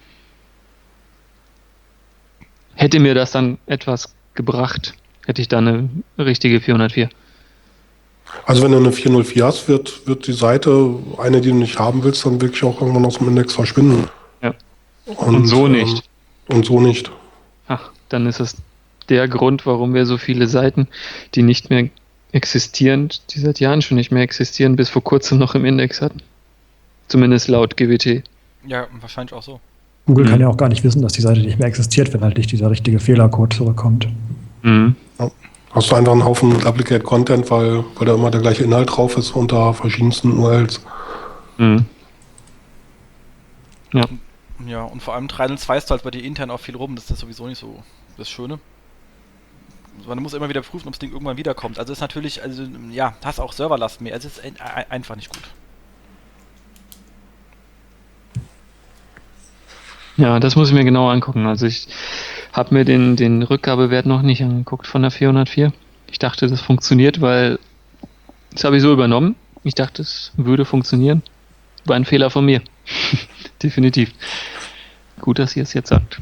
Hätte mir das dann etwas gebracht, hätte ich da eine richtige vierhundertvier. Also wenn du eine vierhundertvier hast, wird, wird die Seite, eine, die du nicht haben willst, dann wirklich auch irgendwann aus dem Index verschwinden. Ja. Und so nicht. Ähm, und so nicht. Ach, dann ist es der Grund, warum wir so viele Seiten, die nicht mehr existieren, die seit Jahren schon nicht mehr existieren, bis vor kurzem noch im Index hatten. Zumindest laut G W T. Ja, wahrscheinlich auch so. Google Mhm. kann ja auch gar nicht wissen, dass die Seite nicht mehr existiert, wenn halt nicht dieser richtige Fehlercode zurückkommt. Mhm. Hast du einfach einen Haufen Duplicate Content, weil, weil da immer der gleiche Inhalt drauf ist unter verschiedensten U R Ls. Mhm. Ja. Ja, und vor allem dreihundertzwei ist halt bei dir intern auch viel rum, das ist sowieso nicht so das Schöne. Man muss immer wieder prüfen, ob das Ding irgendwann wiederkommt. Also ist natürlich, also ja, hast auch Serverlast mehr, also es ist ein, ein, einfach nicht gut. Ja, das muss ich mir genau angucken. Also ich habe mir den, den Rückgabewert noch nicht angeguckt von der vierhundertvier. Ich dachte, das funktioniert, weil das habe ich so übernommen. Ich dachte, es würde funktionieren. War ein Fehler von mir. Definitiv. Gut, dass ihr es jetzt sagt.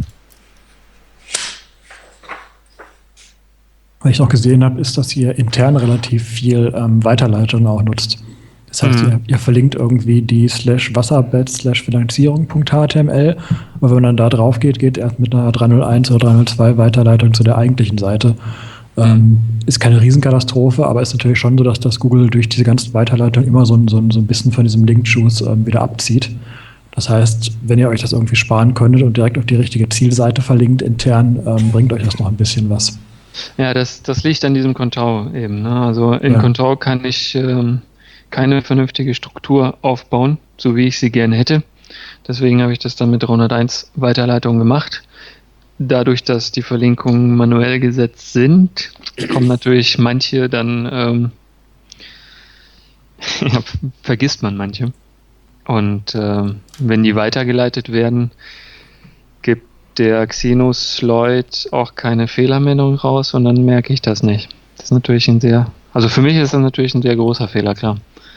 Was ich noch gesehen habe, ist, dass ihr intern relativ viel ähm, Weiterleitung auch nutzt. Das heißt, Mhm. ihr, ihr verlinkt irgendwie die slash Wasserbett slash Finanzierung.html, aber wenn man dann da drauf geht, geht erst mit einer dreihunderteins oder dreihundertzwei Weiterleitung zu der eigentlichen Seite. Ähm, ist keine Riesenkatastrophe, aber ist natürlich schon so, dass das Google durch diese ganzen Weiterleitungen immer so ein, so ein, so ein bisschen von diesem Link-Juice ähm, wieder abzieht. Das heißt, wenn ihr euch das irgendwie sparen könntet und direkt auf die richtige Zielseite verlinkt intern, ähm, bringt euch das noch ein bisschen was. Ja, das, das liegt an diesem Contao eben. Ne? Also in Ja. Contao kann ich ähm, keine vernünftige Struktur aufbauen, so wie ich sie gerne hätte. Deswegen habe ich das dann mit dreihunderteins Weiterleitung gemacht. Dadurch, dass die Verlinkungen manuell gesetzt sind, kommen natürlich manche dann, ähm, ja, vergisst man manche. Und ähm, wenn die weitergeleitet werden, gibt der Xenus-Lloyd auch keine Fehlermeldung raus und dann merke ich das nicht. Das ist natürlich ein sehr, also für mich ist das natürlich ein sehr großer Fehler, klar.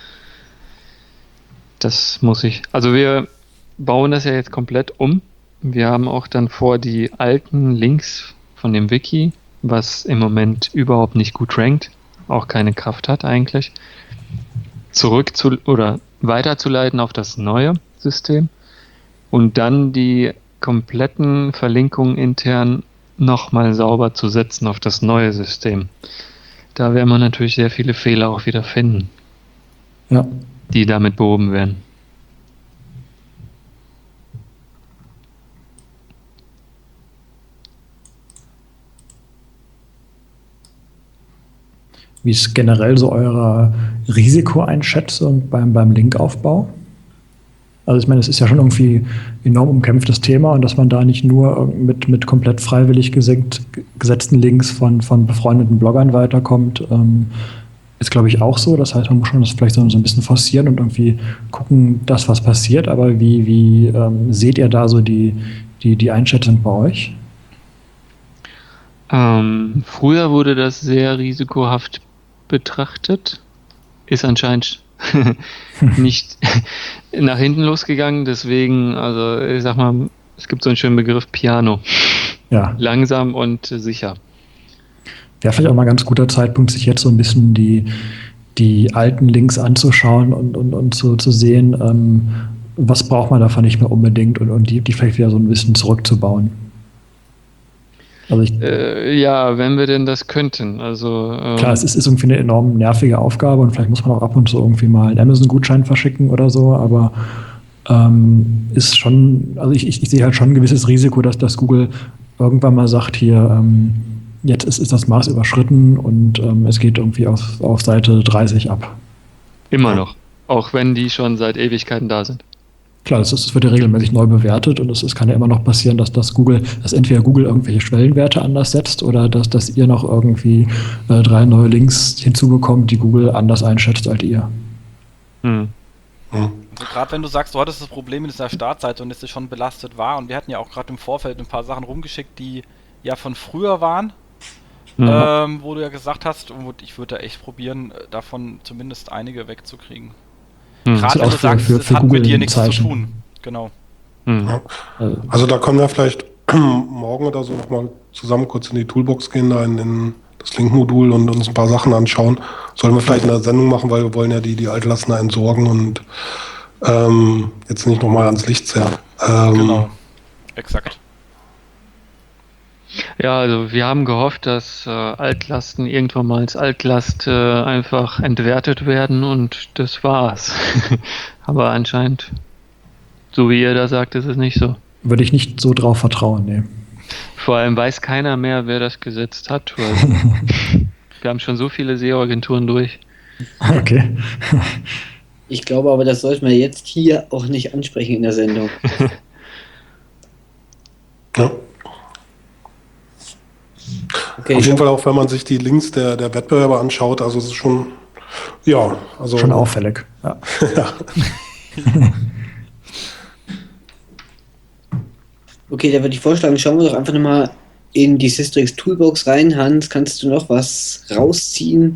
Das muss ich, also wir bauen das ja jetzt komplett um. Wir haben auch dann vor, die alten Links von dem Wiki, was im Moment überhaupt nicht gut rankt, auch keine Kraft hat eigentlich, zurück zu oder weiterzuleiten auf das neue System und dann die kompletten Verlinkungen intern nochmal sauber zu setzen auf das neue System. Da werden wir natürlich sehr viele Fehler auch wieder finden, Ja. die damit behoben werden. Wie ist generell so eure Risikoeinschätzung beim, beim Linkaufbau? Also ich meine, es ist ja schon irgendwie ein enorm umkämpftes Thema und dass man da nicht nur mit, mit komplett freiwillig gesenkt, gesetzten Links von, von befreundeten Bloggern weiterkommt, ähm, ist, glaube ich, auch so. Das heißt, man muss schon das vielleicht so, so ein bisschen forcieren und irgendwie gucken, dass was passiert. Aber wie, wie ähm, seht ihr da so die, die, die Einschätzung bei euch? Ähm, früher wurde das sehr risikohaft betrachtet, ist anscheinend nicht nach hinten losgegangen, deswegen, also ich sag mal, es gibt so einen schönen Begriff Piano. Ja. Langsam und sicher. Wäre vielleicht auch mal ein ganz guter Zeitpunkt, sich jetzt so ein bisschen die, die alten Links anzuschauen und, und, und so zu sehen, ähm, was braucht man davon nicht mehr unbedingt und, und die, die vielleicht wieder so ein bisschen zurückzubauen. Also ich, äh, ja, wenn wir denn das könnten. Also, ähm, klar, es ist, ist irgendwie eine enorm nervige Aufgabe und vielleicht muss man auch ab und zu irgendwie mal einen Amazon-Gutschein verschicken oder so, aber ähm, ist schon, also ich, ich, ich sehe halt schon ein gewisses Risiko, dass, dass Google irgendwann mal sagt, hier, ähm, jetzt ist, ist das Maß überschritten und ähm, es geht irgendwie auf, auf Seite dreißig ab. Immer noch, auch wenn die schon seit Ewigkeiten da sind. Klar, es, ist, es wird ja regelmäßig neu bewertet und es, es kann ja immer noch passieren, dass, dass Google, dass entweder Google irgendwelche Schwellenwerte anders setzt oder dass, dass ihr noch irgendwie äh, drei neue Links hinzubekommt, die Google anders einschätzt als ihr. Hm. Also gerade wenn du sagst, du hattest das Problem mit dieser Startseite und dass sie schon belastet war und wir hatten ja auch gerade im Vorfeld ein paar Sachen rumgeschickt, die ja von früher waren, Mhm. ähm, wo du ja gesagt hast, und ich würde da echt probieren, davon zumindest einige wegzukriegen. Hm. Gerade wenn auch du für- sagst, für- es für hat Google mit dir ein nichts zu Zeichen. tun. Genau. Hm. Ja. Also, Also da können wir vielleicht morgen oder so nochmal zusammen kurz in die Toolbox gehen, da in, in das Link-Modul und uns ein paar Sachen anschauen. Sollen wir vielleicht in der Sendung machen, weil wir wollen ja die, die Altlassner entsorgen und ähm, jetzt nicht nochmal ans Licht zerren. Ähm, Genau. Exakt. Ja, also wir haben gehofft, dass äh, Altlasten irgendwann mal als Altlast äh, einfach entwertet werden und das war's. Aber anscheinend, so wie ihr da sagt, ist es nicht so. würde ich nicht so drauf vertrauen, nee. Vor allem weiß keiner mehr, wer das gesetzt hat. Weil wir haben schon so viele S E O-Agenturen durch. Okay. Ich glaube aber, das sollten wir jetzt hier auch nicht ansprechen in der Sendung. ja. Okay, Auf jeden Fall auch, wenn man sich die Links der, der Wettbewerber anschaut, also es ist schon, ja, also Schon auffällig. Ja. ja. okay, da würde ich vorschlagen, schauen wir doch einfach nochmal in die Systrix Toolbox rein. Hans, kannst du noch was rausziehen,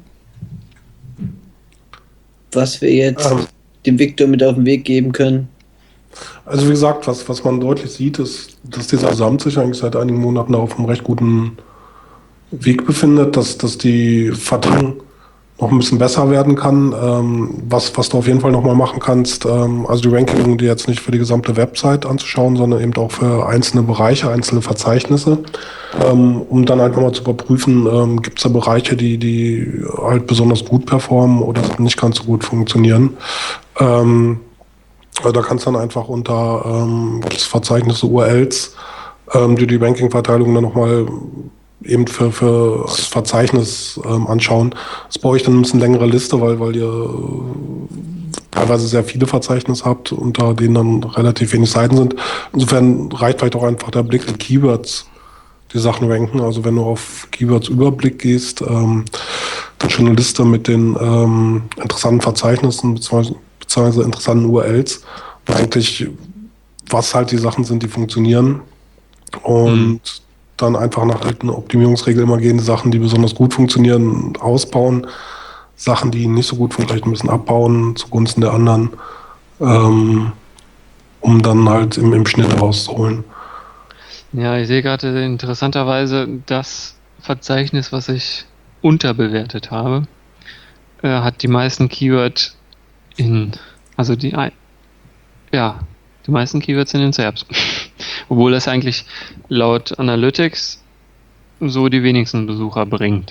was wir jetzt Ähm. dem Victor mit auf den Weg geben können? Also wie gesagt, was, was man deutlich sieht, ist, dass dieser Samt sich eigentlich seit einigen Monaten auf einem recht guten Weg befindet, dass, dass die Verteilung noch ein bisschen besser werden kann. Ähm, was, was du auf jeden Fall nochmal machen kannst, ähm, also die Ranking, die jetzt nicht für die gesamte Website anzuschauen, sondern eben auch für einzelne Bereiche, einzelne Verzeichnisse, ähm, um dann einfach mal zu überprüfen, ähm, gibt es da Bereiche, die, die halt besonders gut performen oder nicht ganz so gut funktionieren. Ähm, also da kannst du dann einfach unter ähm, das Verzeichnis U R Ls ähm, die die Ranking-Verteilung dann nochmal eben für, für das Verzeichnis ähm, anschauen. Das brauche ich dann ein bisschen längere Liste, weil, weil ihr äh, teilweise sehr viele Verzeichnisse habt, unter denen dann relativ wenig Seiten sind. Insofern reicht vielleicht auch einfach der Blick in Keywords, die Sachen ranken. Also wenn du auf Keywords-Überblick gehst, ähm, dann schon eine Liste mit den ähm, interessanten Verzeichnissen beziehungsweise, beziehungsweise interessanten U R Ls. Und eigentlich, was halt die Sachen sind, die funktionieren. Und mhm. dann einfach nach alten Optimierungsregeln immer gehen, Sachen, die besonders gut funktionieren, ausbauen, Sachen, die nicht so gut funktionieren, vielleicht ein bisschen abbauen zugunsten der anderen, ähm, um dann halt im, im Schnitt rauszuholen. Ja, ich sehe gerade interessanterweise das Verzeichnis, was ich unterbewertet habe, äh, hat die meisten Keywords in, also die, ja, die meisten Keywords sind in S E R Ps. Obwohl das eigentlich laut Analytics so die wenigsten Besucher bringt.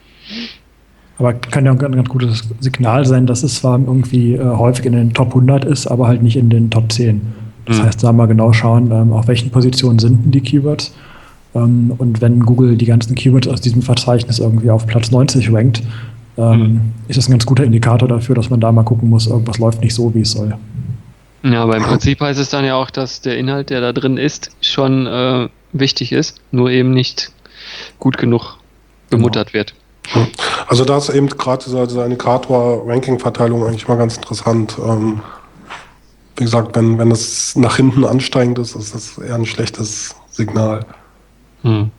Aber kann ja auch ein ganz gutes Signal sein, dass es zwar irgendwie äh, häufig in den Top hundert ist, aber halt nicht in den Top zehn. Das mhm. heißt, da mal genau schauen, ähm, auf welchen Positionen sind denn die Keywords. Ähm, und wenn Google die ganzen Keywords aus diesem Verzeichnis irgendwie auf Platz neunzig rankt, ähm, mhm. ist das ein ganz guter Indikator dafür, dass man da mal gucken muss, irgendwas läuft nicht so, wie es soll. Ja, aber im Prinzip heißt es dann ja auch, dass der Inhalt, der da drin ist, schon äh, wichtig ist, nur eben nicht gut genug bemuttert wird. Also da ist eben gerade diese, diese Indikator-Ranking-Verteilung eigentlich mal ganz interessant. Ähm, wie gesagt, wenn, wenn es nach hinten ansteigend ist, ist das eher ein schlechtes Signal. Hm.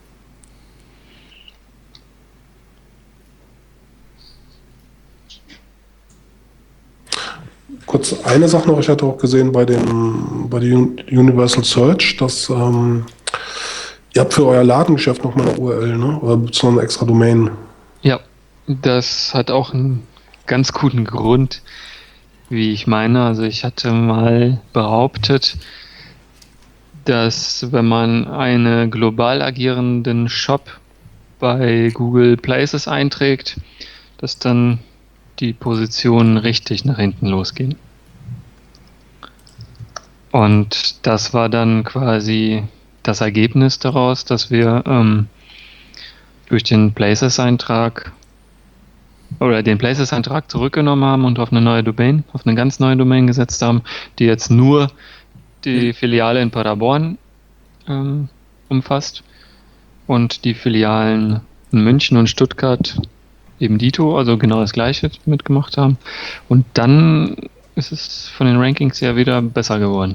Kurz eine Sache noch, ich hatte auch gesehen bei dem bei der Universal Search, dass ähm, ihr habt für euer Ladengeschäft nochmal eine U R L, ne? Oder beziehungsweise eine extra Domain. Ja, das hat auch einen ganz guten Grund, wie ich meine. Also ich hatte mal behauptet, dass wenn man einen global agierenden Shop bei Google Places einträgt, dass dann die Positionen richtig nach hinten losgehen. Und das war dann quasi das Ergebnis daraus, dass wir ähm, durch den Places-Eintrag oder den Places-Eintrag zurückgenommen haben und auf eine neue Domain, auf eine ganz neue Domain gesetzt haben, die jetzt nur die Filiale in Paderborn ähm, umfasst und die Filialen in München und Stuttgart eben dito, also genau das gleiche mitgemacht haben. Und dann ist es von den Rankings ja wieder besser geworden.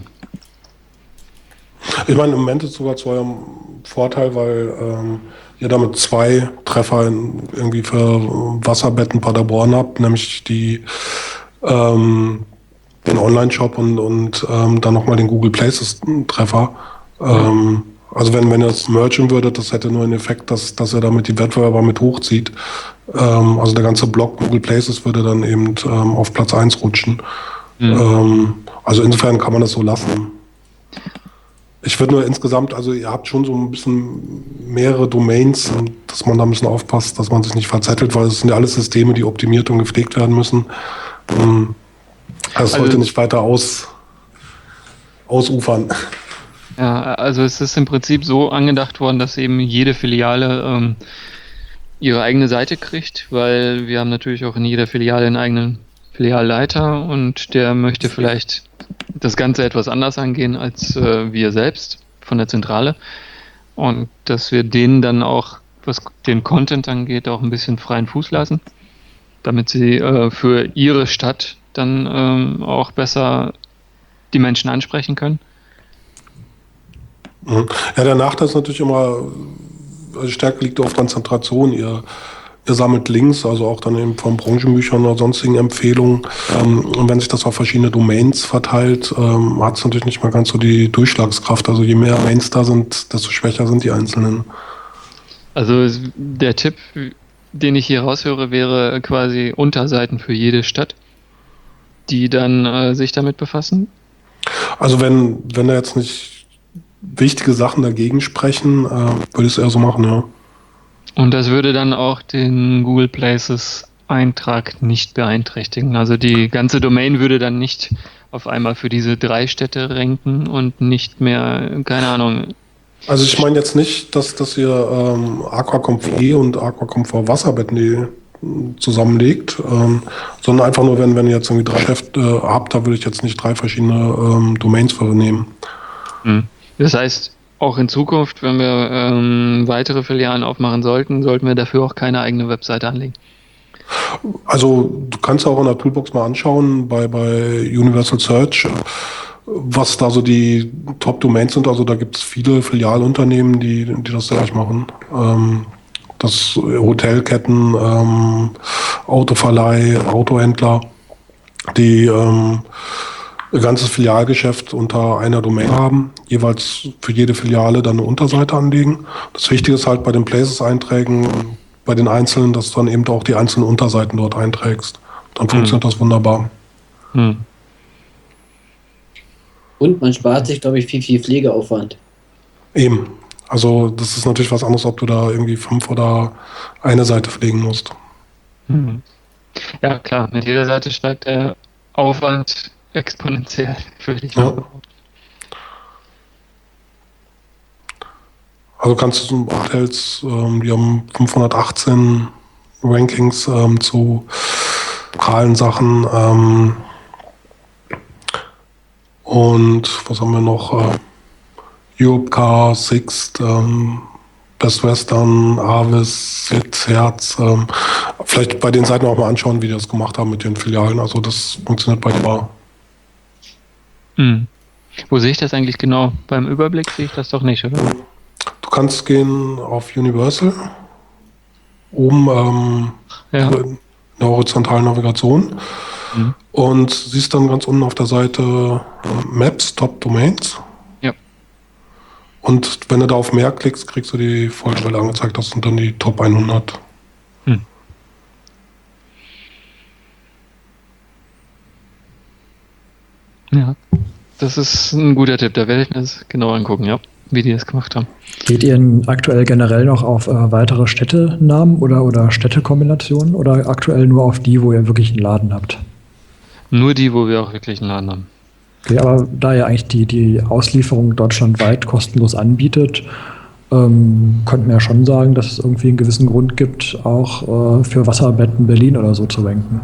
Ich meine, im Moment ist es sogar zu eurem Vorteil, weil ähm, ihr damit zwei Treffer in, irgendwie für Wasserbetten Paderborn habt, nämlich die ähm, den Online-Shop und, und ähm, dann nochmal den Google Places-Treffer. Ähm, also wenn, wenn ihr das mergen würdet, das hätte nur den Effekt, dass, dass ihr damit die Wettbewerber mit hochzieht. Ähm, also der ganze Block Google Places würde dann eben ähm, auf Platz eins rutschen. Mhm. Ähm, also insofern kann man das so lassen. Ich würde nur insgesamt, also ihr habt schon so ein bisschen mehrere Domains, und dass man da ein bisschen aufpasst, dass man sich nicht verzettelt, weil es sind ja alles Systeme, die optimiert und gepflegt werden müssen. Ähm, das sollte also nicht weiter aus, ausufern. Ja, also es ist im Prinzip so angedacht worden, dass eben jede Filiale ähm, ihre eigene Seite kriegt, weil wir haben natürlich auch in jeder Filiale einen eigenen Filialleiter und der möchte vielleicht das Ganze etwas anders angehen als äh, wir selbst von der Zentrale und dass wir denen dann auch, was den Content angeht, auch ein bisschen freien Fuß lassen, damit sie äh, für ihre Stadt dann ähm, auch besser die Menschen ansprechen können. Ja, der Nachteil ist natürlich immer, also Stärke liegt auf Konzentration. Ihr, ihr sammelt Links, also auch dann eben von Branchenbüchern oder sonstigen Empfehlungen. Ähm, und wenn sich das auf verschiedene Domains verteilt, ähm, hat es natürlich nicht mehr ganz so die Durchschlagskraft. Also je mehr Domains da sind, desto schwächer sind die einzelnen. Also der Tipp, den ich hier raushöre, wäre quasi Unterseiten für jede Stadt, die dann äh, sich damit befassen. Also wenn, wenn da jetzt nicht wichtige Sachen dagegen sprechen, äh, würde ich es eher so machen, ja. Und das würde dann auch den Google Places Eintrag nicht beeinträchtigen. Also die ganze Domain würde dann nicht auf einmal für diese drei Städte ranken und nicht mehr, keine Ahnung. Also ich meine jetzt nicht, dass, dass ihr ähm, Aquacomfort und Aquacomfort Wasserbetten zusammenlegt, ähm, sondern einfach nur, wenn, wenn ihr jetzt irgendwie drei Geschäfte äh, habt, da würde ich jetzt nicht drei verschiedene ähm, Domains für nehmen. Hm. Das heißt, auch in Zukunft, wenn wir ähm, weitere Filialen aufmachen sollten, sollten wir dafür auch keine eigene Webseite anlegen. Also du kannst auch in der Toolbox mal anschauen bei, bei Universal Search, was da so die Top-Domains sind. Also da gibt es viele Filialunternehmen, die, die das gleich machen. Ähm, das Hotelketten, ähm, Autoverleih, Autohändler, die ähm, ein ganzes Filialgeschäft unter einer Domain haben, jeweils für jede Filiale dann eine Unterseite anlegen. Das Wichtige ist halt bei den Places-Einträgen, bei den einzelnen, dass du dann eben auch die einzelnen Unterseiten dort einträgst. Dann funktioniert hm. das wunderbar. Hm. Und man spart sich, glaube ich, viel, viel Pflegeaufwand. Eben. Also das ist natürlich was anderes, ob du da irgendwie fünf oder eine Seite pflegen musst. Hm. Ja, klar. Mit jeder Seite steigt der Aufwand exponentiell, würde ich ja. Also kannst du Hotels, ähm, die haben fünfhundertachtzehn Rankings ähm, zu lokalen Sachen. Ähm, Und was haben wir noch? Äh, Europcar, Sixt, ähm, Best Western, Avis, Hit, Herz. Ähm, vielleicht bei den Seiten auch mal anschauen, wie die das gemacht haben mit den Filialen. Also das funktioniert bei dir. Hm. Wo sehe ich das eigentlich genau? Beim Überblick sehe ich das doch nicht, oder? Du kannst gehen auf Universal, oben ähm, Ja. in der horizontalen Navigation Mhm. und siehst dann ganz unten auf der Seite äh, Maps, Top Domains. Ja. Und wenn du da auf mehr klickst, kriegst du die Vollstelle angezeigt. Das sind dann die Top hundert. Hm. Ja, das ist ein guter Tipp. Da werde ich mir das genau angucken, ja, wie die das gemacht haben. Geht ihr denn aktuell generell noch auf äh, weitere Städtenamen oder, oder Städtekombinationen oder aktuell nur auf die, wo ihr wirklich einen Laden habt? Nur die, wo wir auch wirklich einen Laden haben. Okay, aber da ihr eigentlich die, die Auslieferung deutschlandweit kostenlos anbietet, ähm, könnten wir ja schon sagen, dass es irgendwie einen gewissen Grund gibt, auch äh, für Wasserbetten Berlin oder so zu ranken.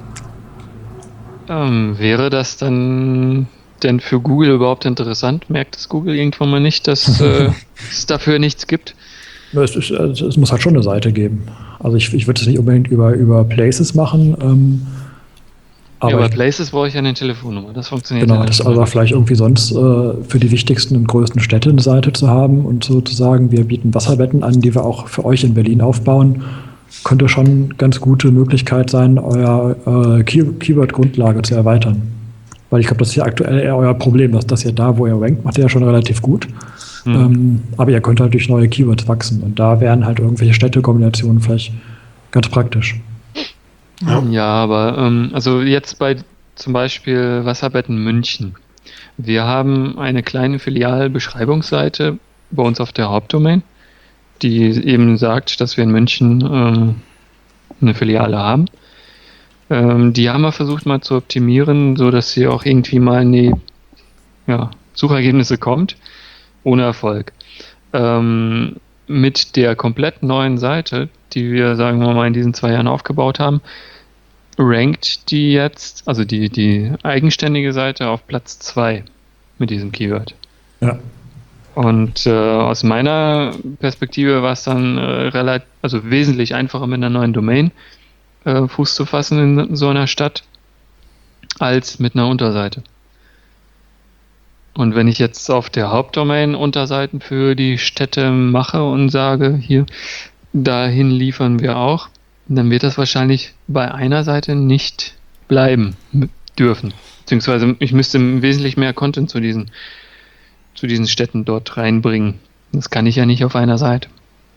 Ähm, wäre das dann denn für Google überhaupt interessant? Merkt es Google irgendwann mal nicht, dass äh, es dafür nichts gibt? Es, ist, es muss halt schon eine Seite geben. Also ich, ich würde es nicht unbedingt über, über Places machen. Ähm, aber ja, bei ich, Places brauche ich ja eine Telefonnummer. Das funktioniert genau, ja das nicht. aber vielleicht irgendwie sonst äh, für die wichtigsten und größten Städte eine Seite zu haben und sozusagen, wir bieten Wasserbetten an, die wir auch für euch in Berlin aufbauen, könnte schon eine ganz gute Möglichkeit sein, euer äh, Key- Keyword-Grundlage zu erweitern. Weil ich glaube, das ist ja aktuell eher euer Problem, dass das ihr da, wo ihr rankt, macht ihr ja schon relativ gut. Hm. Ähm, aber ihr könnt halt durch neue Keywords wachsen und da wären halt irgendwelche Städtekombinationen vielleicht ganz praktisch. Ja. Ja, aber ähm, also jetzt bei zum Beispiel Wasserbetten München. Wir haben eine kleine Filialbeschreibungsseite bei uns auf der Hauptdomain, die eben sagt, dass wir in München ähm, eine Filiale haben. Ähm, die haben wir versucht mal zu optimieren, so dass sie auch irgendwie mal in die ja, Suchergebnisse kommt, ohne Erfolg. Ähm, mit der komplett neuen Seite, die wir, sagen wir mal, in diesen zwei Jahren aufgebaut haben, rankt die jetzt, also die, die eigenständige Seite auf Platz zwei mit diesem Keyword. Ja. Und äh, aus meiner Perspektive war es dann äh, relativ, also wesentlich einfacher mit einer neuen Domain äh, Fuß zu fassen in so einer Stadt, als mit einer Unterseite. Und wenn ich jetzt auf der Hauptdomain Unterseiten für die Städte mache und sage, hier, dahin liefern wir auch, dann wird das wahrscheinlich bei einer Seite nicht bleiben m- dürfen. Beziehungsweise ich müsste wesentlich mehr Content zu diesen, zu diesen Städten dort reinbringen. Das kann ich ja nicht auf einer Seite.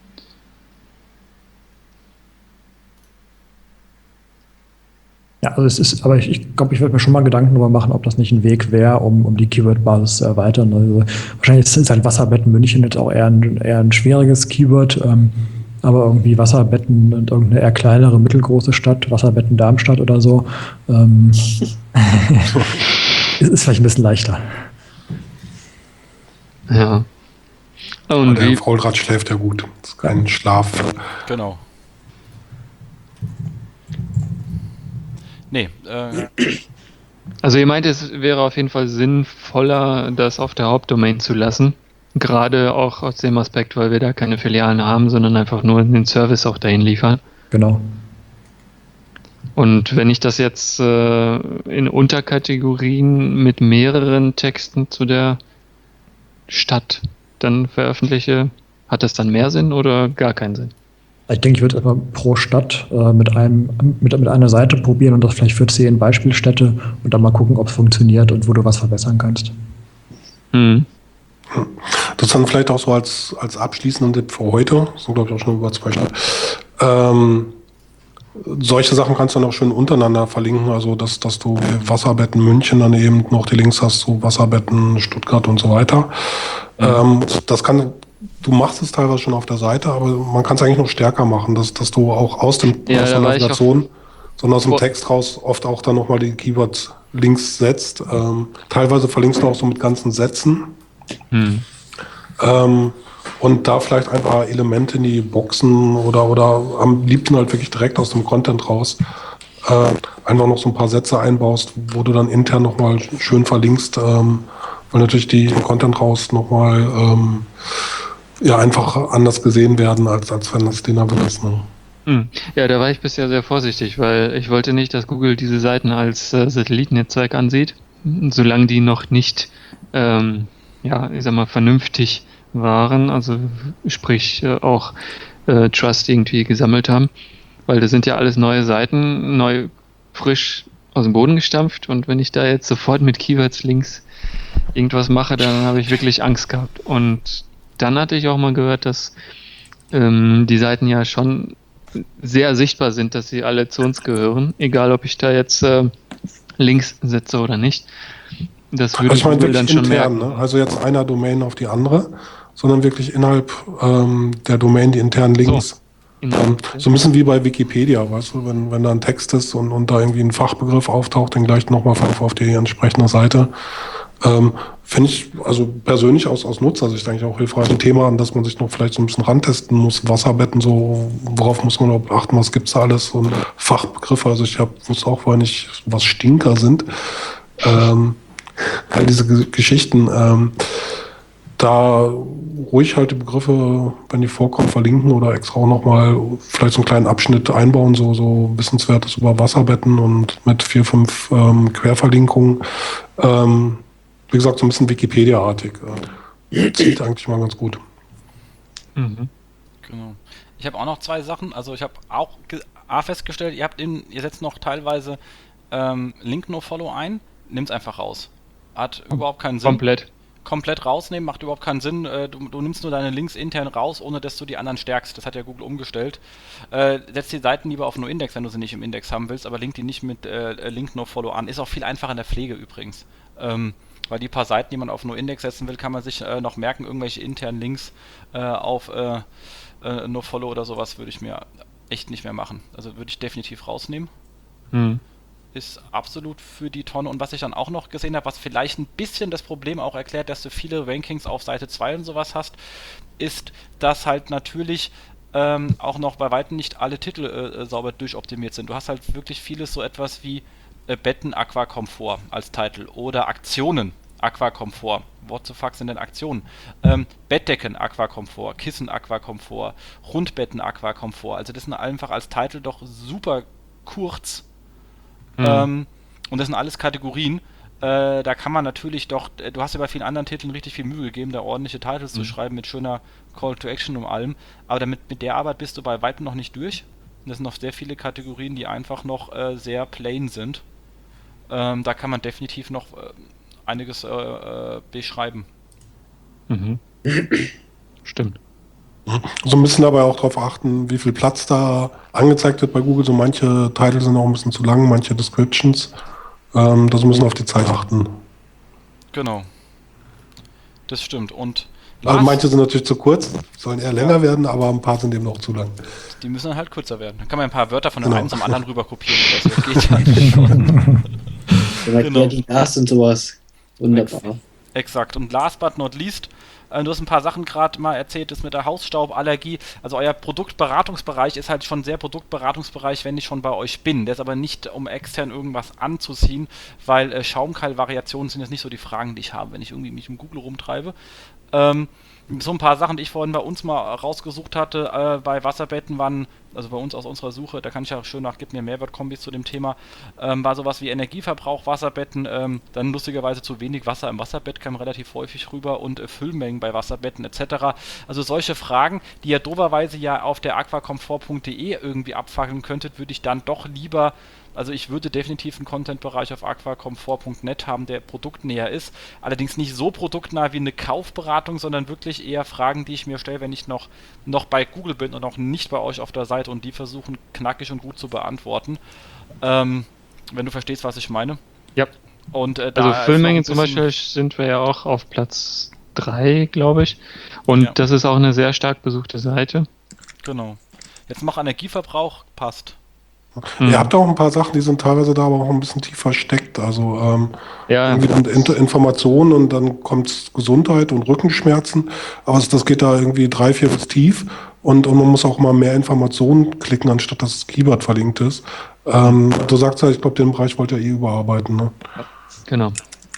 Ja, also es ist, aber ich, ich glaube, ich würde mir schon mal Gedanken darüber machen, ob das nicht ein Weg wäre, um, um die Keyword-Basis zu erweitern. Also wahrscheinlich ist halt Wasserbetten München jetzt auch eher ein, eher ein schwieriges Keyword, ähm, aber irgendwie Wasserbetten und irgendeine eher kleinere, mittelgroße Stadt, Wasserbetten Darmstadt oder so, ähm, ist, ist vielleicht ein bisschen leichter. Ja. Und Der wie, Faulrad schläft ja gut. Das ist kein Schlaf. Genau. Nee, äh, also ihr meint, es wäre auf jeden Fall sinnvoller, das auf der Hauptdomain zu lassen. Gerade auch aus dem Aspekt, weil wir da keine Filialen haben, sondern einfach nur den Service auch dahin liefern. Genau. Und wenn ich das jetzt äh, in Unterkategorien mit mehreren Texten zu der Stadt dann veröffentliche, hat das dann mehr Sinn oder gar keinen Sinn? Ich denke, ich würde erstmal pro Stadt äh, mit, einem, mit, mit einer Seite probieren und das vielleicht für zehn Beispielstädte und dann mal gucken, ob es funktioniert und wo du was verbessern kannst. Hm. Das dann vielleicht auch so als, als abschließenden Tipp für heute. Das sind, glaube ich, auch schon über zwei Stunden. Ähm, solche Sachen kannst du dann auch schön untereinander verlinken. Also, dass, dass du Wasserbetten München dann eben noch die Links hast zu Wasserbetten Stuttgart und so weiter. Mhm. Ähm, das kann, du machst es teilweise schon auf der Seite, aber man kann es eigentlich noch stärker machen, dass, dass du auch aus, dem, Ja, aus da der war ich Navigation, sondern aus dem Boah. Text raus oft auch dann nochmal die Keyword-Links setzt. Ähm, teilweise verlinkst du auch so mit ganzen Sätzen. Hm. Ähm, und da vielleicht ein paar Elemente in die Boxen oder, oder am liebsten halt wirklich direkt aus dem Content raus äh, einfach noch so ein paar Sätze einbaust, wo du dann intern nochmal schön verlinkst, ähm, weil natürlich die im Content raus nochmal ähm, ja, einfach anders gesehen werden, als, als wenn das den einfach ist. Ne? Hm. Ja, da war ich bisher sehr vorsichtig, weil ich wollte nicht, dass Google diese Seiten als äh, Satellitennetzwerk ansieht, solange die noch nicht, ähm, ja, ich sag mal, vernünftig waren, also sprich äh, auch äh, Trust irgendwie gesammelt haben, weil das sind ja alles neue Seiten, neu, frisch aus dem Boden gestampft, und wenn ich da jetzt sofort mit Keywords links irgendwas mache, dann habe ich wirklich Angst gehabt. Und dann hatte ich auch mal gehört, dass ähm, die Seiten ja schon sehr sichtbar sind, dass sie alle zu uns gehören, egal ob ich da jetzt äh, Links setze oder nicht. Das würde Also ich meine Google dann wirklich schon intern, merken. ne? Also jetzt einer Domain auf die andere, sondern wirklich innerhalb ähm, der Domain die internen Links. So. Ähm, so ein bisschen wie bei Wikipedia, weißt du, wenn, wenn da ein Text ist und, und da irgendwie ein Fachbegriff auftaucht, den gleich nochmal auf, auf die entsprechende Seite. Ähm, Finde ich also persönlich aus, aus Nutzersicht eigentlich auch hilfreich. Ein Thema, an das man sich noch vielleicht so ein bisschen rantesten muss. Wasserbetten, so, worauf muss man überhaupt achten, was gibt's da alles? Und Fachbegriffe, also ich hab, wusste auch vorher nicht, was Stinker sind. Ähm, all diese G- Geschichten, ähm, da ruhig halt die Begriffe, wenn die vorkommen, verlinken oder extra auch nochmal vielleicht so einen kleinen Abschnitt einbauen, so, so Wissenswertes über Wasserbetten und mit vier, fünf ähm, Querverlinkungen. Ähm, wie gesagt, so ein bisschen Wikipedia-artig. Äh, zieht eigentlich mal ganz gut. Mhm. Genau. Ich habe auch noch zwei Sachen. Also ich habe auch ge- A festgestellt, ihr habt in, ihr setzt noch teilweise ähm, Link No Follow ein, nimmt's einfach raus. Hat überhaupt keinen Sinn. Komplett. Komplett rausnehmen, macht überhaupt keinen Sinn. Äh, du, du nimmst nur deine Links intern raus, ohne dass du die anderen stärkst. Das hat ja Google umgestellt. Äh, setz die Seiten lieber auf No-Index, wenn du sie nicht im Index haben willst, aber link die nicht mit äh, Link No Follow an. Ist auch viel einfacher in der Pflege übrigens. Ähm, weil die paar Seiten, die man auf No-Index setzen will, kann man sich äh, noch merken, irgendwelche internen Links äh, auf äh, äh, No Follow oder sowas würde ich mir echt nicht mehr machen. Also würde ich definitiv rausnehmen. Mhm. Ist absolut für die Tonne. Und was ich dann auch noch gesehen habe, was vielleicht ein bisschen das Problem auch erklärt, dass du viele Rankings auf Seite zwei und sowas hast, ist, dass halt natürlich ähm, auch noch bei weitem nicht alle Titel äh, sauber durchoptimiert sind. Du hast halt wirklich vieles so etwas wie äh, Betten Aquakomfort als Titel oder Aktionen Aquakomfort. What the fuck sind denn Aktionen? Ähm, Bettdecken Aquakomfort, Kissen Aquakomfort, Rundbetten Aquakomfort. Also das sind einfach als Titel doch super kurz. Mhm. Ähm, und das sind alles Kategorien. Äh, da kann man natürlich doch, äh, du hast ja bei vielen anderen Titeln richtig viel Mühe gegeben, da ordentliche Titles Mhm. zu schreiben mit schöner Call to Action und allem. Aber damit mit der Arbeit bist du bei weitem noch nicht durch. Und das sind noch sehr viele Kategorien, die einfach noch äh, sehr plain sind. Ähm, da kann man definitiv noch äh, einiges äh, äh, beschreiben. Mhm. Stimmt. So ein bisschen dabei auch darauf achten, wie viel Platz da angezeigt wird bei Google. So manche Titel sind auch ein bisschen zu lang, manche Descriptions. Ähm, da so ein bisschen auf die Zeit achten. Genau. Das stimmt. Und Also Lars, manche sind natürlich zu kurz, sollen eher länger werden, aber ein paar sind eben noch zu lang. die müssen dann halt kürzer werden. Dann kann man ein paar Wörter von dem Genau. einen zum anderen rüber kopieren oder so. Geht ja schon. Dann erklärt Genau. die Last und sowas. Wunderbar. Exakt. Und last but not least, äh, du hast ein paar Sachen gerade mal erzählt, das mit der Hausstauballergie. Also euer Produktberatungsbereich ist halt schon sehr Produktberatungsbereich, wenn ich schon bei euch bin. Der ist aber nicht, um extern irgendwas anzuziehen, weil äh, Schaumkeilvariationen sind jetzt nicht so die Fragen, die ich habe, wenn ich irgendwie mich im Google rumtreibe. Ähm, so ein paar Sachen, die ich vorhin bei uns mal rausgesucht hatte, äh, bei Wasserbetten waren, also bei uns aus unserer Suche, da kann ich ja schön nach, gib mir Mehrwertkombis zu dem Thema, ähm, war sowas wie Energieverbrauch, Wasserbetten, ähm, dann lustigerweise zu wenig Wasser im Wasserbett kam relativ häufig rüber und äh, Füllmengen bei Wasserbetten et cetera. Also solche Fragen, die ihr doverweise ja auf der aquakomfort punkt de irgendwie abfackeln könntet, würde ich dann doch lieber, also ich würde definitiv einen Content-Bereich auf aquakomfort punkt net haben, der produktnäher ist. Allerdings nicht so produktnah wie eine Kaufberatung, sondern wirklich eher Fragen, die ich mir stelle, wenn ich noch, noch bei Google bin und noch nicht bei euch auf der Seite und die versuchen knackig und gut zu beantworten. Ähm, wenn du verstehst, was ich meine. Ja. Und, äh, da Also ist Füllmenge noch ein zum bisschen- Beispiel sind wir ja auch auf Platz drei, glaube ich. Und Ja. das ist auch eine sehr stark besuchte Seite. Genau. Jetzt noch Energieverbrauch, passt. Mhm. Ihr habt auch ein paar Sachen, die sind teilweise da aber auch ein bisschen tief versteckt. Also ähm, Ja, irgendwie dann Inter- Informationen und dann kommt Gesundheit und Rückenschmerzen. Aber es- das geht da irgendwie drei, vier bis tief. und, und man muss auch immer mehr Informationen klicken, anstatt dass das Keyword verlinkt ist. Ähm, du sagst ja, ich glaube, den Bereich wollt ihr eh überarbeiten, ne? Genau.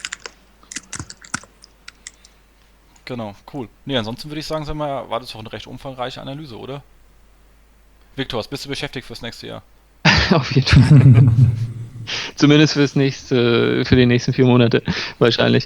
Genau, cool. Nee, ansonsten würde ich sagen, sag mal, war das doch eine recht umfangreiche Analyse, oder? Viktor, was bist du beschäftigt fürs nächste Jahr? Auf jeden Fall. Zumindest fürs nächste, für die nächsten vier Monate wahrscheinlich.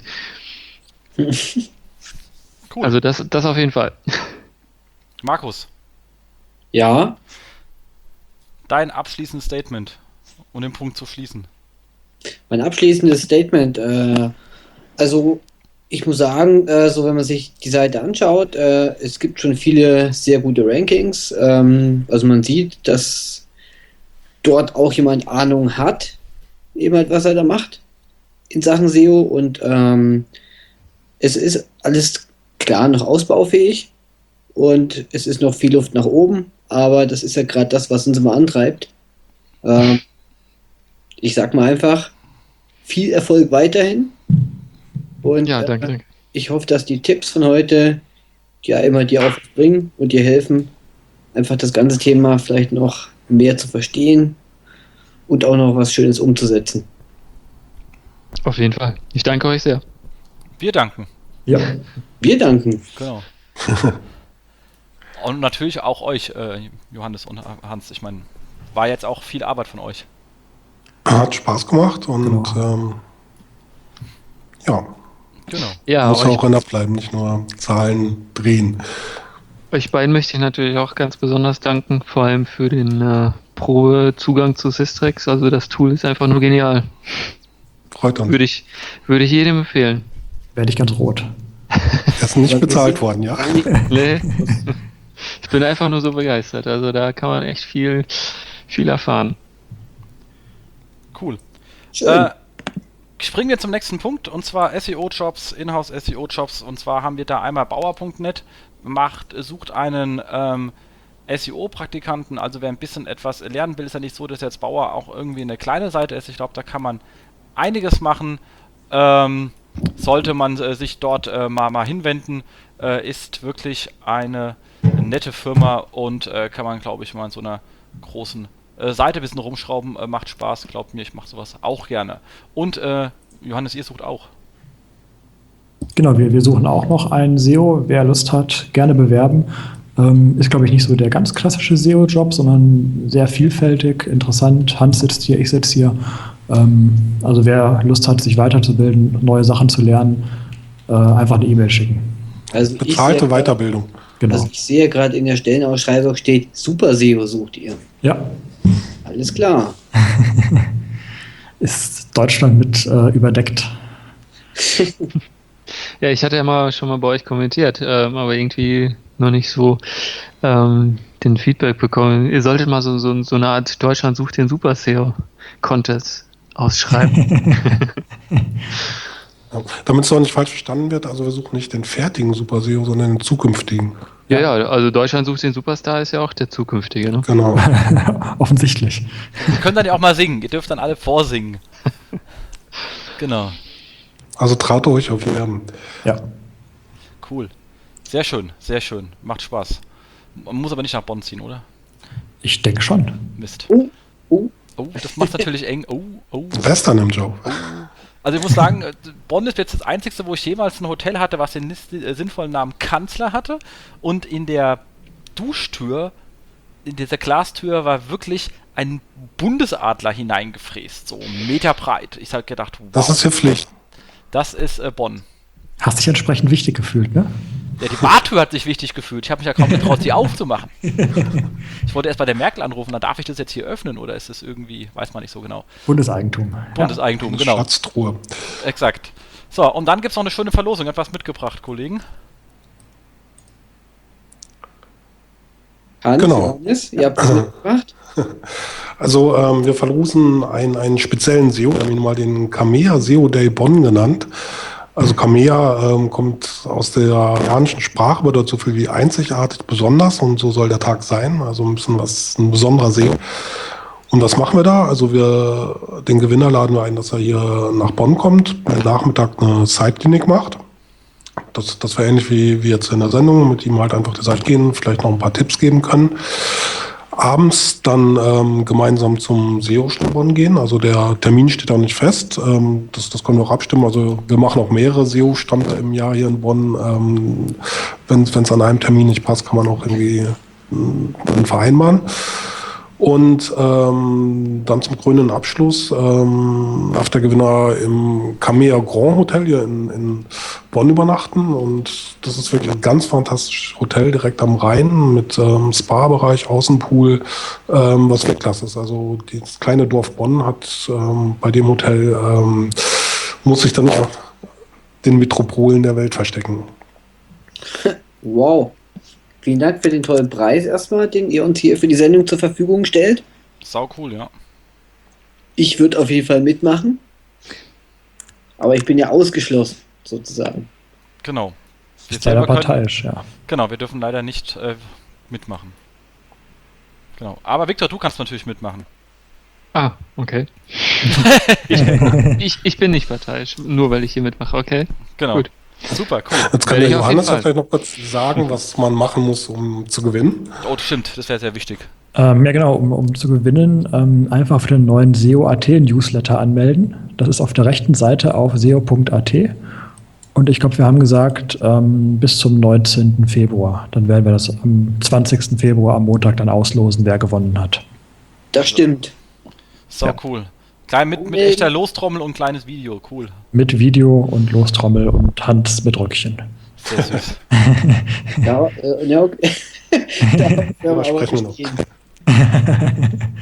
Cool. Also das, das auf jeden Fall. Markus, Ja, dein abschließendes Statement, um den Punkt zu schließen. mein abschließendes Statement. Äh, also ich muss sagen, äh, so wenn man sich die Seite anschaut, äh, es gibt schon viele sehr gute Rankings. Ähm, also man sieht, dass dort auch jemand Ahnung hat, eben halt, was er da macht in Sachen S E O. Und ähm, es ist alles klar noch ausbaufähig und es ist noch viel Luft nach oben, aber das ist ja gerade das, was uns immer antreibt. Ähm, ich sag mal einfach, viel Erfolg weiterhin. Und Ja, äh, danke, danke. ich hoffe, dass die Tipps von heute ja immer dir aufbringen und dir helfen, einfach das ganze Thema vielleicht noch mehr zu verstehen und auch noch was Schönes umzusetzen. Auf jeden Fall. Ich danke euch sehr. Wir danken. Ja. Wir danken. Genau. Und natürlich auch euch, äh, Johannes und Hans. Ich meine, war jetzt auch viel Arbeit von euch. Hat Spaß gemacht und Genau. ähm, ja, Genau. Ja, muss ja euch, auch enough bleiben, nicht nur Zahlen drehen. euch beiden möchte ich natürlich auch ganz besonders danken, vor allem für den äh, Probezugang zu Systrix. Also das Tool ist einfach nur genial. Freut uns. Würde ich, würde ich jedem empfehlen. Werde ich ganz rot. Er ist nicht bezahlt worden, ja. Nee. Ich bin einfach nur so begeistert. Also da kann man echt viel, viel erfahren. Cool. Schön. Äh, springen wir zum nächsten Punkt, und zwar S E O-Jobs, Inhouse-S E O-Jobs. Und zwar haben wir da einmal Bauer Punkt net, macht, sucht einen ähm, S E O-Praktikanten. Also wer ein bisschen etwas lernen will, ist ja nicht so, dass jetzt Bauer auch irgendwie eine kleine Seite ist. Ich glaube, da kann man einiges machen. Ähm, sollte man äh, sich dort äh, mal, mal hinwenden, äh, ist wirklich eine nette Firma und äh, kann man, glaube ich, mal in so einer großen äh, Seite ein bisschen rumschrauben, äh, macht Spaß, glaubt mir, ich mache sowas auch gerne. Und äh, Johannes, ihr sucht auch. Genau, wir, wir suchen auch noch einen S E O. Wer Lust hat, gerne bewerben. Ähm, ist, glaube ich, nicht so der ganz klassische S E O-Job, sondern sehr vielfältig, interessant. Hans sitzt hier, ich sitze hier. Ähm, also wer Lust hat, sich weiterzubilden, neue Sachen zu lernen, äh, einfach eine E-Mail schicken. Also ich Bezahlte sehe grad- Weiterbildung. Genau. Also ich sehe gerade in der Stellenausschreibung steht, Super S E O sucht ihr. Ja, Alles klar. ist Deutschland mit äh, überdeckt. Ja, ich hatte ja mal schon mal bei euch kommentiert, ähm, aber irgendwie noch nicht so ähm, den Feedback bekommen. Ihr solltet mal so, so, so eine Art Deutschland sucht den Super S E O-Contest ausschreiben. Ja. Damit es auch nicht falsch verstanden wird, also wir suchen nicht den fertigen Super S E O, sondern den zukünftigen. Ja, ja, also Deutschland sucht den Superstar ist ja auch der zukünftige, ne? Genau. Offensichtlich. Ihr könnt dann ja auch mal singen, ihr dürft dann alle vorsingen. Genau, Also traut euch auf Werben. Ja. cool. Sehr schön, sehr schön, macht Spaß. Man muss aber nicht nach Bonn ziehen, oder? Ich denke schon. Mist. Oh, oh. Oh, das macht natürlich eng. Oh, oh. Western im Job. Also ich muss sagen, äh, Bonn ist jetzt das einzigste, wo ich jemals ein Hotel hatte, was den nis- äh, sinnvollen Namen Kanzler hatte. Und in der Duschtür, in dieser Glastür, war wirklich ein Bundesadler hineingefräst, so einen Meter breit. Ich habe gedacht, wow, Das ist hier Pflicht. das ist äh, Bonn. Hast dich entsprechend wichtig gefühlt, ne? Ja, die Bartür hat sich wichtig gefühlt. Ich habe mich ja kaum getraut, sie aufzumachen. Ich wollte erst bei der Merkel anrufen, dann darf ich das jetzt hier öffnen oder ist das irgendwie, weiß man nicht so genau. Bundeseigentum. Bundeseigentum, genau. Schatztruhe. Exakt. So, und dann gibt es noch eine schöne Verlosung. Etwas mitgebracht, Kollegen. Hans, Genau. Johannes, ihr habt das mitgebracht. Also ähm, wir verlosen einen, einen speziellen S E O, wir haben ihn mal den Kamea S E O Day Bonn genannt. Also Kamea ähm, kommt aus der japanischen Sprache, bedeutet so viel wie einzigartig, besonders, und so soll der Tag sein. Also ein bisschen was, ein besonderer S E O. Und was machen wir da? Also wir, den Gewinner laden wir ein, dass er hier nach Bonn kommt, am Nachmittag eine Site-Klinik macht. dass, dass wir ähnlich wie, wie jetzt in der Sendung mit ihm halt einfach die Seite gehen, vielleicht noch ein paar Tipps geben können. Abends dann ähm, gemeinsam zum S E O-Stand Bonn gehen. Also der Termin steht auch nicht fest. Ähm, das, das können wir auch abstimmen. Also wir machen auch mehrere S E O-Stande im Jahr hier in Bonn. Ähm, wenn es an einem Termin nicht passt, kann man auch irgendwie äh, einen vereinbaren. Und ähm, dann zum krönenden Abschluss ähm, darf der Gewinner im Camea Grand Hotel hier in, in Bonn übernachten. Und das ist wirklich ein ganz fantastisches Hotel direkt am Rhein mit ähm, Spa-Bereich, Außenpool, ähm, was Weltklasse ist. Also das kleine Dorf Bonn hat ähm, bei dem Hotel, ähm, muss sich dann auch den Metropolen der Welt verstecken. Wow. Vielen Dank für den tollen Preis erstmal, den ihr uns hier für die Sendung zur Verfügung stellt. Sau cool, ja. Ich würde auf jeden Fall mitmachen. Aber ich bin ja ausgeschlossen, sozusagen. Genau. Wir Ist leider selber können, parteiisch, ja. genau, wir dürfen leider nicht äh, mitmachen. Genau. Aber Victor, du kannst natürlich mitmachen. Ah, okay. ich, ich, ich bin nicht parteiisch, nur weil ich hier mitmache, okay? Genau. Gut. Super, cool. Jetzt kann Werde der ich auf Johannes jeden ja Fall. vielleicht noch kurz sagen, was man machen muss, um zu gewinnen. Oh, stimmt, das wäre sehr wichtig. Ähm, ja, genau, um, um zu gewinnen, ähm, einfach für den neuen S E O Punkt A T Newsletter anmelden. Das ist auf der rechten Seite auf S E O Punkt A T. Und ich glaube, wir haben gesagt, ähm, bis zum neunzehnten Februar. Dann werden wir das am zwanzigsten Februar am Montag dann auslosen, wer gewonnen hat. Das stimmt. So Ja. cool. Klein mit, mit echter Lostrommel und kleines Video, cool. Mit Video und Lostrommel und Hand mit Röckchen. Sehr süß. Ja, äh, ja okay. Da können wir aber sprechen wir nicht reden.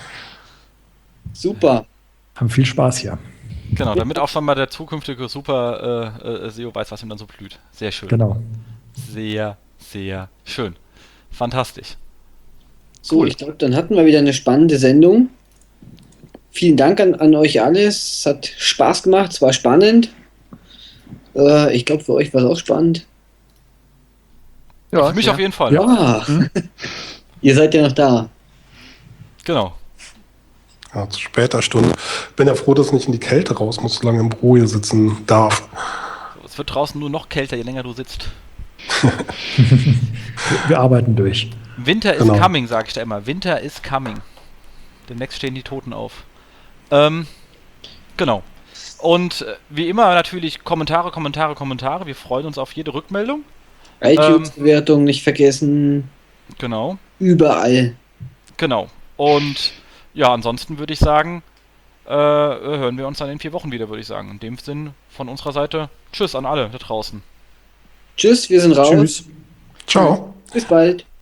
Super. Haben viel Spaß hier. Genau, damit auch schon mal der zukünftige Super äh, äh, S E O weiß, was ihm dann so blüht. Sehr schön. Genau. Sehr, sehr schön. Fantastisch. So, Cool. ich glaube, dann hatten wir wieder eine spannende Sendung. Vielen Dank an, an euch alle. Es hat Spaß gemacht, es war spannend. Äh, ich glaube, für euch war es auch spannend. Ja, Für mich ja. auf jeden Fall. Ja, ihr seid ja noch da. Genau. Ja, zu später Stunde. Bin ja froh, dass ich nicht in die Kälte raus muss, solange im Büro hier sitzen darf. Es wird draußen nur noch kälter, je länger du sitzt. Wir, wir arbeiten durch. Winter is Genau. coming, sage ich da immer. Winter is coming. Demnächst stehen die Toten auf. Ähm, genau. Und äh, wie immer natürlich Kommentare, Kommentare, Kommentare. Wir freuen uns auf jede Rückmeldung. iTunes-Bewertung nicht vergessen. Genau. Überall. Genau. Und ja, ansonsten würde ich sagen, äh, hören wir uns dann in vier Wochen wieder, würde ich sagen. In dem Sinn von unserer Seite, tschüss an alle da draußen. Tschüss, wir sind raus. Tschüss. Ciao. Bis bald.